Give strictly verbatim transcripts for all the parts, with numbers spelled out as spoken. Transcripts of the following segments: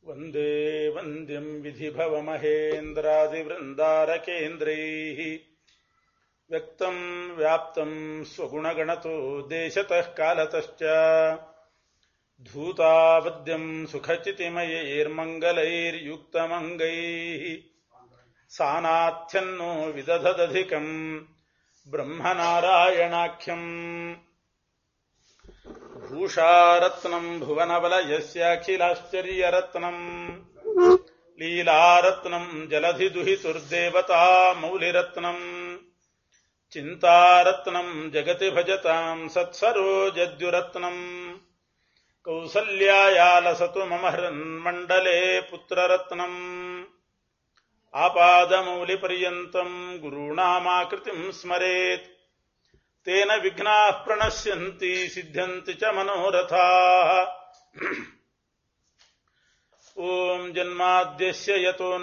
ವಂದೇ ವಂದ್ಯಂ ವಿಧಿಭವಮಹೇಂದ್ರಾದಿವೃಂದಾರಕೇಂದ್ರೈಃ ವ್ಯಕ್ತಂ ವ್ಯಾಪ್ತಂ ಸ್ವಗುಣಗಣತೋ ದೇಶತಃ ಕಾಲತಶ್ಚ ಧೂತಾವದ್ಯಂ ಸುಖಚಿತಿಮಯೈರ್ಮಂಗಲೈರ್ಯುಕ್ತಮಂಗೈಃ ಸಾನಾಥ್ಯನ್ನೋ ವಿದಧದಧಿಕಂ ಬ್ರಹ್ಮನಾರಾಯಣಾಖ್ಯಂ ಭೂಷಾರತ್ನಂ ಭುವನವಲಯಸ್ಯಾಖಿಲಾಶ್ಚರ್ಯರತ್ನಂ ಲೀಲಾರತ್ನಂ ಜಲಧಿದುಹಿತುರ್ದೇವತಾ ಮೌಲಿರತ್ನಂ ಚಿಂತಾರತ್ನಂ ಜಗತಿ ಭಜತಾಂ ಸತ್ಸರೋಜದ್ಯುರತ್ನಂ ಕೌಸಲ್ಯಾಯಾಲಸತು ಮಮ ಹೃನ್ಮಂಡಲೇ ಪುತ್ರರತ್ನಂ ಆಪಾದಮೌಲಿಪರ್ಯಂತಂ ಗುರುಣಾಮಾಕೃತಿಂ ಸ್ಮರೇತ್ ತೇನ ವಿಘ್ನಾಃ ಪ್ರಣಶ್ಯಂತಿ ಸಿದ್ಧ್ಯಂತಿ ಚ ಮನೋರಥಾಃ. ಓಂ ಜನ್ಮಾದ್ಯಸ್ಯ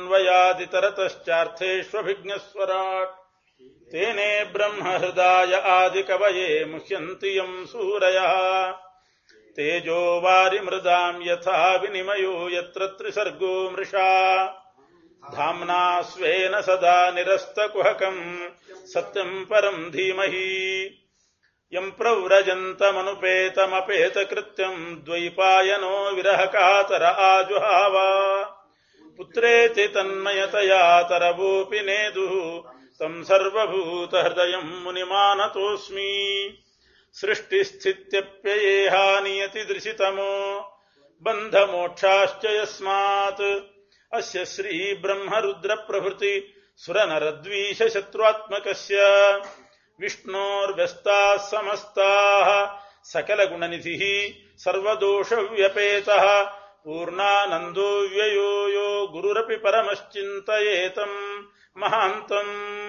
ಯತೋನ್ವಯಾದಿತರತಶ್ಚಾರ್ಥೇಷ್ವಭಿಘ್ನಸ್ವರಾಟ್ ತೇನೇ ಬ್ರಹ್ಮ ಹೃದಯ ಆದಿಕವಯೇ ಮುಹ್ಯಂತಿ ಯಂ ಸೂರಯಃ ತೇಜೋ ವಾರಿಮೃದಾಂ ಯಥಾ ವಿನಿಮಯೋ ಯತ್ರ ತ್ರಿಸರ್ಗೋ ಮೃಷಾ ಧಾಮ್ನಾ ಸ್ವೇನ ಸದಾ ನಿರಸ್ತಕುಹಕಂ ಸತ್ಯಂ ಪರಂ ಧೀಮಹಿ ಯಂ ಪ್ರವ್ರಜಂತಮನುಪೇತಮಪೇತಕೃತ್ಯಂ ದ್ವೈಪಾಯನೋ ವಿರಹಕಾತರ ಆಜುಹಾವ ಪುತ್ರೇತಿ ತನ್ಮಯತಯಾ ತರವೋಪಿ ನೇದುಃ ತಂ ಸರ್ವಭೂತಹೃದಯಂ ಮುನಿಮಾನತೋಸ್ಮಿ. ಸೃಷ್ಟಿಸ್ಥಿತ್ಯಪ್ಯಯೇಹ ನಿಯತಿದೃಶಿತಮೋ ಬಂಧಮೋಕ್ಷಾಶ್ಚ ಯಸ್ಮಾತ್ ಅಸ್ಯ ಶ್ರೀ ಬ್ರಹ್ಮರುದ್ರ ಪ್ರಭೃತಿ ಸುರನರದ್ವೀಷ ಶತ್ರುತ್ಮಕಸ್ಯ ವಿಷ್ಣೋರ್ವ್ಯಸ್ತಾಃ ಸಮಸ್ತಾಃ ಸಕಲಗುಣನಿಧಿಃ ಸರ್ವದೋಷವ್ಯಪೇತಃ ಪೂರ್ಣಾನಂದೋ ವ್ಯಯೋ ಯೋ ಗುರುರಪಿ ಪರಮಶ್ಚಿಂತಯೇತಂ ಮಹಾಂತಂ.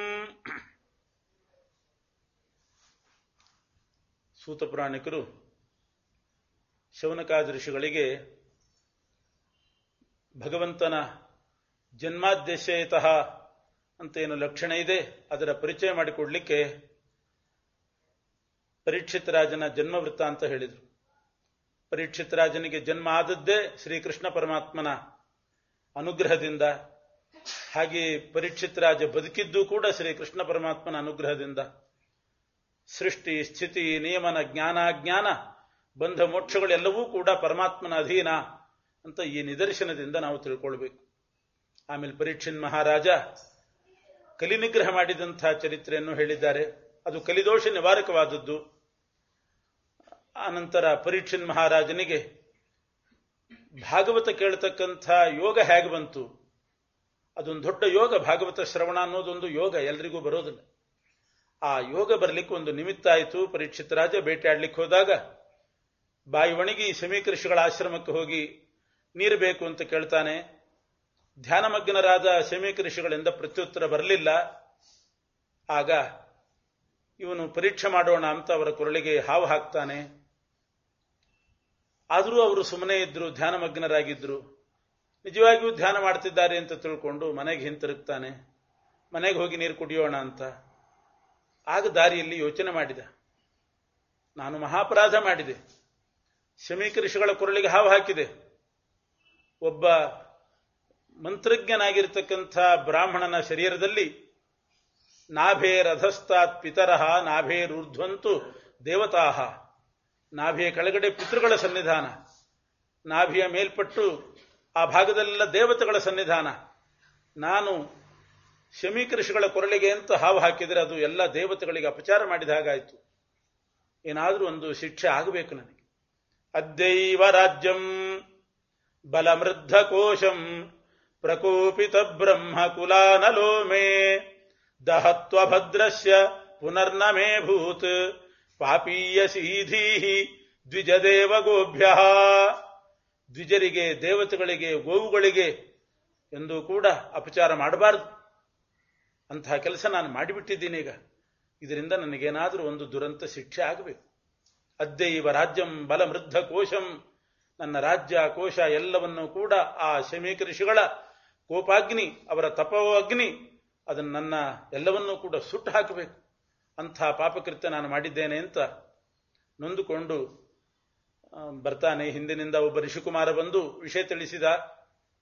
ಸೂತಪುರಾಣಿಕರು ಶೌನಕಾದಿ ಋಷಿಗಳಿಗೆ ಭಗವಂತನ ಜನ್ಮಾದ್ಯಶಯತಃ ಅಂತೇನು ಲಕ್ಷಣ ಇದೆ ಅದರ ಪರಿಚಯ ಮಾಡಿಕೊಡ್ಲಿಕ್ಕೆ ಪರೀಕ್ಷಿತ್ ರಾಜನ ಜನ್ಮ ವೃತ್ತಾಂತ ಹೇಳಿದರು. ಪರೀಕ್ಷಿತ್ ರಾಜನಿಗೆ ಜನ್ಮ ಆದದ್ದೇ ಶ್ರೀಕೃಷ್ಣ ಪರಮಾತ್ಮನ ಅನುಗ್ರಹದಿಂದ, ಹಾಗೆ ಪರೀಕ್ಷಿತ್ ರಾಜ ಬದುಕಿದ್ದು ಕೂಡ ಶ್ರೀಕೃಷ್ಣ ಪರಮಾತ್ಮನ ಅನುಗ್ರಹದಿಂದ. ಸೃಷ್ಟಿ ಸ್ಥಿತಿ ನಿಯಮನ ಜ್ಞಾನಾಜ್ಞಾನ ಬಂಧ ಮೋಕ್ಷಗಳೆಲ್ಲವೂ ಕೂಡ ಪರಮಾತ್ಮನ ಅಧೀನ ಅಂತ ಈ ನಿದರ್ಶನದಿಂದ ನಾವು ತಿಳ್ಕೊಳ್ಬೇಕು. ಆಮೇಲೆ ಪರೀಕ್ಷಿತ್ ಮಹಾರಾಜ ಕಲಿನಿಗ್ರಹ ಮಾಡಿದಂತಹ ಚರಿತ್ರೆಯನ್ನು ಹೇಳಿದ್ದಾರೆ. ಅದು ಕಲಿದೋಷ ನಿವಾರಕವಾದದ್ದು. ಆನಂತರ ಪರೀಕ್ಷಿತ್ ಮಹಾರಾಜನಿಗೆ ಭಾಗವತ ಕೇಳತಕ್ಕಂಥ ಯೋಗ ಹೇಗೆ ಬಂತು? ಅದೊಂದು ದೊಡ್ಡ ಯೋಗ. ಭಾಗವತ ಶ್ರವಣ ಅನ್ನೋದೊಂದು ಯೋಗ, ಎಲ್ರಿಗೂ ಬರೋದಿಲ್ಲ. ಆ ಯೋಗ ಬರಲಿಕ್ಕೆ ಒಂದು ನಿಮಿತ್ತ ಆಯಿತು. ಪರೀಕ್ಷಿತ್ ರಾಜ ಬೇಟೆಯಾಡ್ಲಿಕ್ಕೆ ಹೋದಾಗ ಬಾಯಿ ಒಣಗಿ ಸಮೀಕ ಋಷಿಗಳ ಆಶ್ರಮಕ್ಕೆ ಹೋಗಿ ನೀರು ಬೇಕು ಅಂತ ಕೇಳ್ತಾನೆ. ಧ್ಯಾನಮಗ್ನರಾದ ಸಮೀಕ ಋಷಿಗಳಿಂದ ಪ್ರತ್ಯುತ್ತರ ಬರಲಿಲ್ಲ. ಆಗ ಇವನು ಪರೀಕ್ಷೆ ಮಾಡೋಣ ಅಂತ ಅವರ ಕೊರಳಿಗೆ ಹಾವು ಹಾಕ್ತಾನೆ. ಆದರೂ ಅವರು ಸುಮ್ಮನೆ ಇದ್ರು, ಧ್ಯಾನಮಗ್ನರಾಗಿದ್ರು. ನಿಜವಾಗಿಯೂ ಧ್ಯಾನ ಮಾಡ್ತಿದ್ದಾರೆ ಅಂತ ತಿಳ್ಕೊಂಡು ಮನೆಗೆ ಹಿಂತಿರುಗ್ತಾನೆ. ಮನೆಗೆ ಹೋಗಿ ನೀರು ಕುಡಿಯೋಣ ಅಂತ. ಆಗ ದಾರಿಯಲ್ಲಿ ಯೋಚನೆ ಮಾಡಿದ, ನಾನು ಮಹಾಪರಾಧ ಮಾಡಿದೆ. ಶಮೀಕ ಋಷಿಗಳ ಕೊರಳಿಗೆ ಹಾವು ಹಾಕಿದೆ. ಒಬ್ಬ ಮಂತ್ರಜ್ಞನಾಗಿರ್ತಕ್ಕಂಥ ಬ್ರಾಹ್ಮಣನ ಶರೀರದಲ್ಲಿ ನಾಭೇರಧಸ್ತಾತ್ ಪಿತರಃ ನಾಭೇರೂರ್ಧ್ವಂತು ದೇವತಾಹ, ನಾಭಿಯ ಕೆಳಗಡೆ ಪಿತೃಗಳ ಸನ್ನಿಧಾನ, ನಾಭಿಯ ಮೇಲ್ಪಟ್ಟು ಆ ಭಾಗದಲ್ಲೆಲ್ಲ ದೇವತೆಗಳ ಸನ್ನಿಧಾನ. ನಾನು ಶಮೀಕ ಋಷಿಗಳ ಕೊರಳಿಗೆ ಅಂತ ಹಾವು ಹಾಕಿದರೆ ಅದು ಎಲ್ಲ ದೇವತೆಗಳಿಗೆ ಅಪಚಾರ ಮಾಡಿದ ಹಾಗಾಯಿತು. ಏನಾದರೂ ಒಂದು ಶಿಕ್ಷೆ ಆಗಬೇಕು ನನಗೆ. ಅದ್ಯೈವ ರಾಜ್ಯಂ ಬಲಮೃದ್ಧ ಕೋಶಂ ಪ್ರಕೋಪಿತ ಬ್ರಹ್ಮ ಕುಲಾನಲೋ ಮೇ ದಹತ್ವ ಭದ್ರಸ್ಯ ಪುನರ್ನ ಮೇ ಭೂತ್ ಪಾಪೀಯ ಸೀಧೀಹಿ ದ್ವಿಜದೇವ ಗೋಭ್ಯ. ದ್ವಿಜರಿಗೆ, ದೇವತೆಗಳಿಗೆ, ಗೋವುಗಳಿಗೆ ಎಂದು ಕೂಡ ಅಪಚಾರ ಮಾಡಬಾರದು. ಅಂತಹ ಕೆಲಸ ನಾನು ಮಾಡಿಬಿಟ್ಟಿದ್ದೀನಿ. ಈಗ ಇದರಿಂದ ನನಗೇನಾದರೂ ಒಂದು ದುರಂತ ಶಿಕ್ಷೆ ಆಗಬೇಕು. ಅದ್ಯೈವ ರಾಜ್ಯಂ ಬಲಮೃದ್ಧ ಕೋಶಂ, ನನ್ನ ರಾಜ್ಯ ಕೋಶ ಎಲ್ಲವನ್ನೂ ಕೂಡ ಆ ಶಮೀಕ ಋಷಿಗಳ ಕೋಪಾಗ್ನಿ, ಅವರ ತಪೋ ಅಗ್ನಿ, ಅದನ್ನು ನನ್ನ ಎಲ್ಲವನ್ನೂ ಕೂಡ ಸುಟ್ಟು ಹಾಕಬೇಕು. ಅಂಥ ಪಾಪಕೃತ್ಯ ನಾನು ಮಾಡಿದ್ದೇನೆ ಅಂತ ನೊಂದುಕೊಂಡು ಬರ್ತಾನೆ. ಹಿಂದಿನಿಂದ ಒಬ್ಬ ಋಷಿಕುಮಾರ ಬಂದು ವಿಷಯ ತಿಳಿಸಿದ.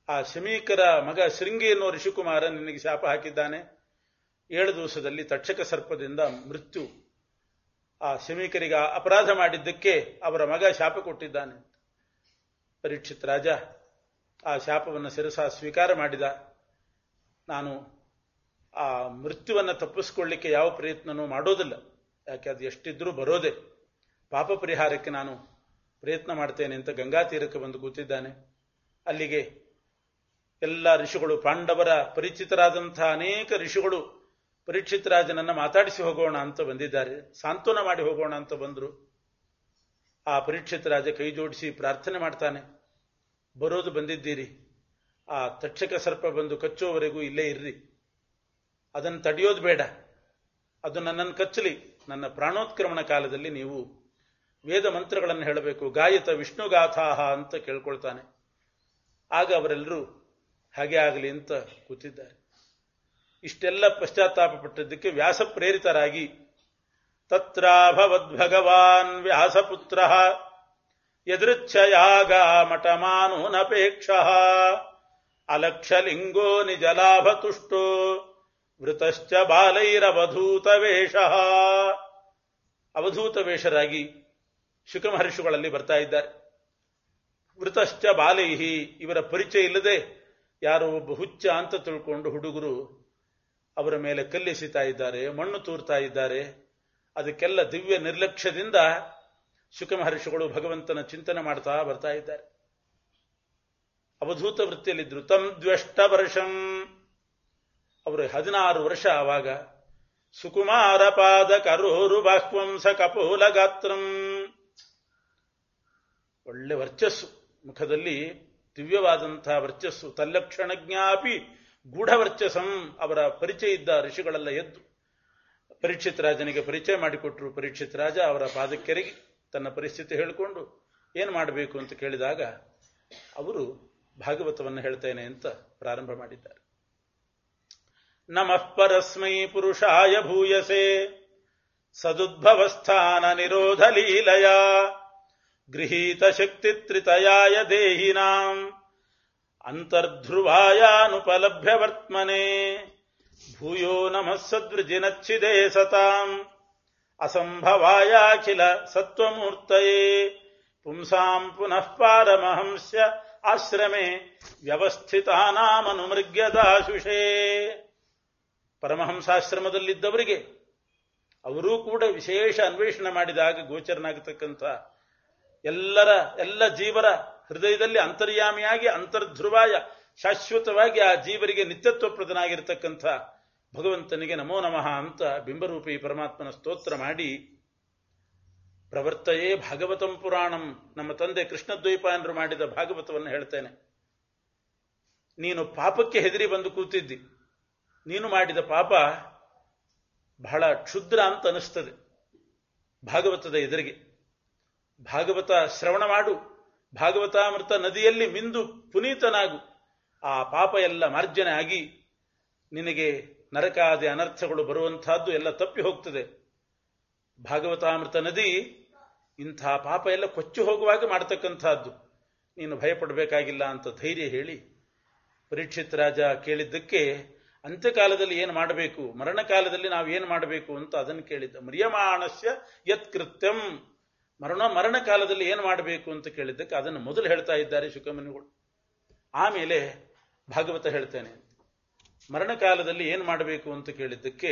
ಆ ಶಮೀಕರ ಮಗ ಶೃಂಗಿ ಎನ್ನುವ ಋಷಿಕುಮಾರ ನಿನಗೆ ಶಾಪ ಹಾಕಿದ್ದಾನೆ, ಏಳು ದಿವಸದಲ್ಲಿ ತಕ್ಷಕ ಸರ್ಪದಿಂದ ಮೃತ್ಯು. ಆ ಶಮೀಕರಿಗೆ ಅಪರಾಧ ಮಾಡಿದ್ದಕ್ಕೆ ಅವರ ಮಗ ಶಾಪ ಕೊಟ್ಟಿದ್ದಾನೆ. ಪರೀಕ್ಷಿತ್ ರಾಜ ಆ ಶಾಪವನ್ನು ಶಿರಸ ಸ್ವೀಕಾರ ಮಾಡಿದ. ನಾನು ಆ ಮೃತ್ಯುವನ್ನು ತಪ್ಪಿಸ್ಕೊಳ್ಳಿಕ್ಕೆ ಯಾವ ಪ್ರಯತ್ನನೂ ಮಾಡೋದಿಲ್ಲ, ಯಾಕೆ ಅದು ಎಷ್ಟಿದ್ರೂ ಬರೋದೆ. ಪಾಪ ಪರಿಹಾರಕ್ಕೆ ನಾನು ಪ್ರಯತ್ನ ಮಾಡ್ತೇನೆ ಅಂತ ಗಂಗಾ ತೀರಕ್ಕೆ ಬಂದು ಕೂತಿದ್ದಾನೆ. ಅಲ್ಲಿಗೆ ಎಲ್ಲ ಋಷಿಗಳು, ಪಾಂಡವರ ಪರಿಚಿತರಾದಂತಹ ಅನೇಕ ಋಷಿಗಳು ಪರೀಕ್ಷಿತ್ ರಾಜನನ್ನ ಮಾತಾಡಿಸಿ ಹೋಗೋಣ ಅಂತ ಬಂದಿದ್ದಾರೆ, ಸಾಂತ್ವನ ಮಾಡಿ ಹೋಗೋಣ ಅಂತ ಬಂದರು. ಆ ಪರೀಕ್ಷಿತ್ ರಾಜ ಕೈ ಜೋಡಿಸಿ ಪ್ರಾರ್ಥನೆ ಮಾಡ್ತಾನೆ, ಬರೋದು ಬಂದಿದ್ದೀರಿ, ಆ ತಕ್ಷಕ ಸರ್ಪ ಬಂದು ಕಚ್ಚುವವರೆಗೂ ಇಲ್ಲೇ ಇರ್ರಿ, ಅದನ್ನು ತಡೆಯೋದು ಬೇಡ, ಅದು ನನ್ನನ್ನು ಕಚ್ಚಲಿ, ನನ್ನ ಪ್ರಾಣೋತ್ಕ್ರಮಣ ಕಾಲದಲ್ಲಿ ನೀವು ವೇದ ಮಂತ್ರಗಳನ್ನು ಹೇಳಬೇಕು, ಗಾಯತ ವಿಷ್ಣುಗಾಥಾಹ ಅಂತ ಕೇಳ್ಕೊಳ್ತಾನೆ. ಆಗ ಅವರೆಲ್ಲರೂ ಹಾಗೆ ಆಗಲಿ ಅಂತ ಕೂತಿದ್ದಾರೆ. ಇಷ್ಟೆಲ್ಲ ಪಶ್ಚಾತ್ತಾಪ ಪಟ್ಟದ್ದಕ್ಕೆ ವ್ಯಾಸ ಪ್ರೇರಿತರಾಗಿ ತತ್ರಾಭವದ್ಭಗವಾನ್ ವ್ಯಾಸಪುತ್ರ ಯದೃಚ್ಛಯಾಗ ಮಠಮಾನೂನಪೇಕ್ಷ ಅಲಕ್ಷಲಿಂಗೋ ನಿಜಲಾಭ ತುಷ್ಟೋ ವೃತಶ್ಚ ಬಾಲೈರವಧೂತ ವೇಷ. ಅವಧೂತ ವೇಷರಾಗಿ ಶುಕ ಮಹರ್ಷಿಗಳಲ್ಲಿ ಬರ್ತಾ ಇದ್ದಾರೆ. ವೃತಶ್ಚ ಬಾಲೈಹಿ, ಇವರ ಪರಿಚಯ ಇಲ್ಲದೆ ಯಾರೋ ಒಬ್ಬ ಹುಚ್ಚ ಅಂತ ತಿಳ್ಕೊಂಡು ಹುಡುಗರು ಅವರ ಮೇಲೆ ಕಲ್ಲೆಸಿತಾ ಇದ್ದಾರೆ, ಮಣ್ಣು ತೂರ್ತಾ ಇದ್ದಾರೆ. ಅದಕ್ಕೆಲ್ಲ ದಿವ್ಯ ನಿರ್ಲಕ್ಷ್ಯದಿಂದ ಶುಕ ಮಹರ್ಷಿಗಳು ಭಗವಂತನ ಚಿಂತನೆ ಮಾಡ್ತಾ ಬರ್ತಾ ಇದ್ದಾರೆ. ಅವಧೂತ ವೃತ್ತಿಯಲ್ಲಿದ್ರು. ತಂ ದ್ವೆಷ್ಟ ವರ್ಷಂ, ಅವರು ಹದಿನಾರು ವರ್ಷ. ಆವಾಗ ಸುಕುಮಾರ ಪಾದ ಕರೋರು ಬಾಹ್ವಂಸ ಕಪೋಲ ಗಾತ್ರಂ, ಒಳ್ಳೆ ವರ್ಚಸ್ಸು, ಮುಖದಲ್ಲಿ ದಿವ್ಯವಾದಂತಹ ವರ್ಚಸ್ಸು. ತಲ್ಲಕ್ಷಣ ಜ್ಞಾಪಿ ಗೂಢವರ್ಚಸಂ, ಅವರ ಪರಿಚಯ ಇದ್ದ ಋಷಿಗಳೆಲ್ಲ ಎದ್ದು ಪರೀಕ್ಷಿತ್ ರಾಜನಿಗೆ ಪರಿಚಯ ಮಾಡಿಕೊಟ್ರು. ಪರೀಕ್ಷಿತ್ ರಾಜ ಅವರ ಪಾದಕ್ಕೆರಗಿ ತನ್ನ ಪರಿಸ್ಥಿತಿ ಹೇಳಿಕೊಂಡು ಏನು ಮಾಡಬೇಕು ಅಂತ ಕೇಳಿದಾಗ ಅವರು ಭಾಗವತವನ್ನು ಹೇಳ್ತೇನೆ ಅಂತ ಪ್ರಾರಂಭ ಮಾಡಿದ್ದಾರೆ. ನಮಃ ಪರಸ್ಮೈ ಪುರುಷಾಯ ಭೂಯಸೆ ಸದುದ್ಭವಸ್ಥಾನ ನಿರೋಧ ಲೀಲಯ ಗೃಹೀತ ಶಕ್ತಿ ತ್ರಿತಯಾಯ ದೇಹಿನಾಂ ಅಂತರ್ಧ್ರುವಾಯಾನುಪಲಭ್ಯ ವರ್ತಮನೆ ಭೂಯೋ ನಮಃ ಸದ್ವೃಜಿನಚ್ಛಿದೇ ಸತಾಂ ಅಸಂಭವಾಯಾಖಿಲ ಸತ್ವಮೂರ್ತಯೇ ಪುಂಸಾಂ ಪುನಃ ಪಾರಮಹಂಸ್ಯ ಆಶ್ರಮೆ ವ್ಯವಸ್ಥಿತಾನಾಮನುಮೃಗ್ಯದಾಶುಷೇ. ಪರಮಹಂಸಾಶ್ರಮದಲ್ಲಿದ್ದವರಿಗೆ ಅವರೂ ಕೂಡ ವಿಶೇಷ ಅನ್ವೇಷಣೆ ಮಾಡಿದಾಗ ಗೋಚರನಾಗತಕ್ಕಂಥ ಎಲ್ಲರ ಎಲ್ಲ ಜೀವರ ಹೃದಯದಲ್ಲಿ ಅಂತರ್ಯಾಮಿಯಾಗಿ ಅಂತರ್ಧ್ರುವಾಯ ಶಾಶ್ವತವಾಗಿ ಆ ಜೀವರಿಗೆ ನಿತ್ಯತ್ವಪ್ರದನಾಗಿರ್ತಕ್ಕಂಥ ಭಗವಂತನಿಗೆ ನಮೋ ನಮಃ ಅಂತ ಬಿಂಬರೂಪಿ ಪರಮಾತ್ಮನ ಸ್ತೋತ್ರ ಮಾಡಿ ಪ್ರವರ್ತಯೇ ಭಾಗವತಂ ಪುರಾಣಂ, ನಮ್ಮ ತಂದೆ ಕೃಷ್ಣದ್ವೈಪಾಯನರು ಮಾಡಿದ ಭಾಗವತವನ್ನು ಹೇಳ್ತೇನೆ. ನೀನು ಪಾಪಕ್ಕೆ ಹೆದರಿ ಬಂದು ಕೂತಿದ್ದಿ, ನೀನು ಮಾಡಿದ ಪಾಪ ಬಹಳ ಕ್ಷುದ್ರ ಅಂತ ಅನಿಸ್ತದೆ ಭಾಗವತದ ಎದುರಿಗೆ. ಭಾಗವತ ಶ್ರವಣ ಮಾಡು, ಭಾಗವತಾಮೃತ ನದಿಯಲ್ಲಿ ಮಿಂದು ಪುನೀತನಾಗು, ಆ ಪಾಪ ಎಲ್ಲ ಮಾರ್ಜನೆ ಆಗಿ ನಿನಗೆ ನರಕಾದಿ ಅನರ್ಥಗಳು ಬರುವಂತಹದ್ದು ಎಲ್ಲ ತಪ್ಪಿ ಹೋಗ್ತದೆ. ಭಾಗವತಾಮೃತ ನದಿ ಇಂಥ ಪಾಪ ಎಲ್ಲ ಕೊಚ್ಚಿ ಹೋಗುವಾಗ ಮಾಡತಕ್ಕಂಥದ್ದು, ನೀನು ಭಯಪಡಬೇಕಾಗಿಲ್ಲ ಅಂತ ಧೈರ್ಯ ಹೇಳಿ ಪರೀಕ್ಷಿತ್ ರಾಜ ಕೇಳಿದ್ದಕ್ಕೆ ಅಂತ್ಯಕಾಲದಲ್ಲಿ ಏನು ಮಾಡಬೇಕು, ಮರಣಕಾಲದಲ್ಲಿ ನಾವು ಏನು ಮಾಡಬೇಕು ಅಂತ ಅದನ್ನು ಕೇಳಿದ್ದ. ಮ್ರಿಯಮಾಣಸ್ಯ ಯತ್ ಕೃತ್ಯಂ, ಮರಣ ಮರಣ ಕಾಲದಲ್ಲಿ ಏನು ಮಾಡಬೇಕು ಅಂತ ಕೇಳಿದ್ದಕ್ಕೆ ಅದನ್ನು ಮೊದಲು ಹೇಳ್ತಾ ಇದ್ದಾರೆ ಶುಕಮುನಿಗಳು. ಆಮೇಲೆ ಭಾಗವತ ಹೇಳ್ತೇನೆ. ಮರಣಕಾಲದಲ್ಲಿ ಏನು ಮಾಡಬೇಕು ಅಂತ ಕೇಳಿದ್ದಕ್ಕೆ,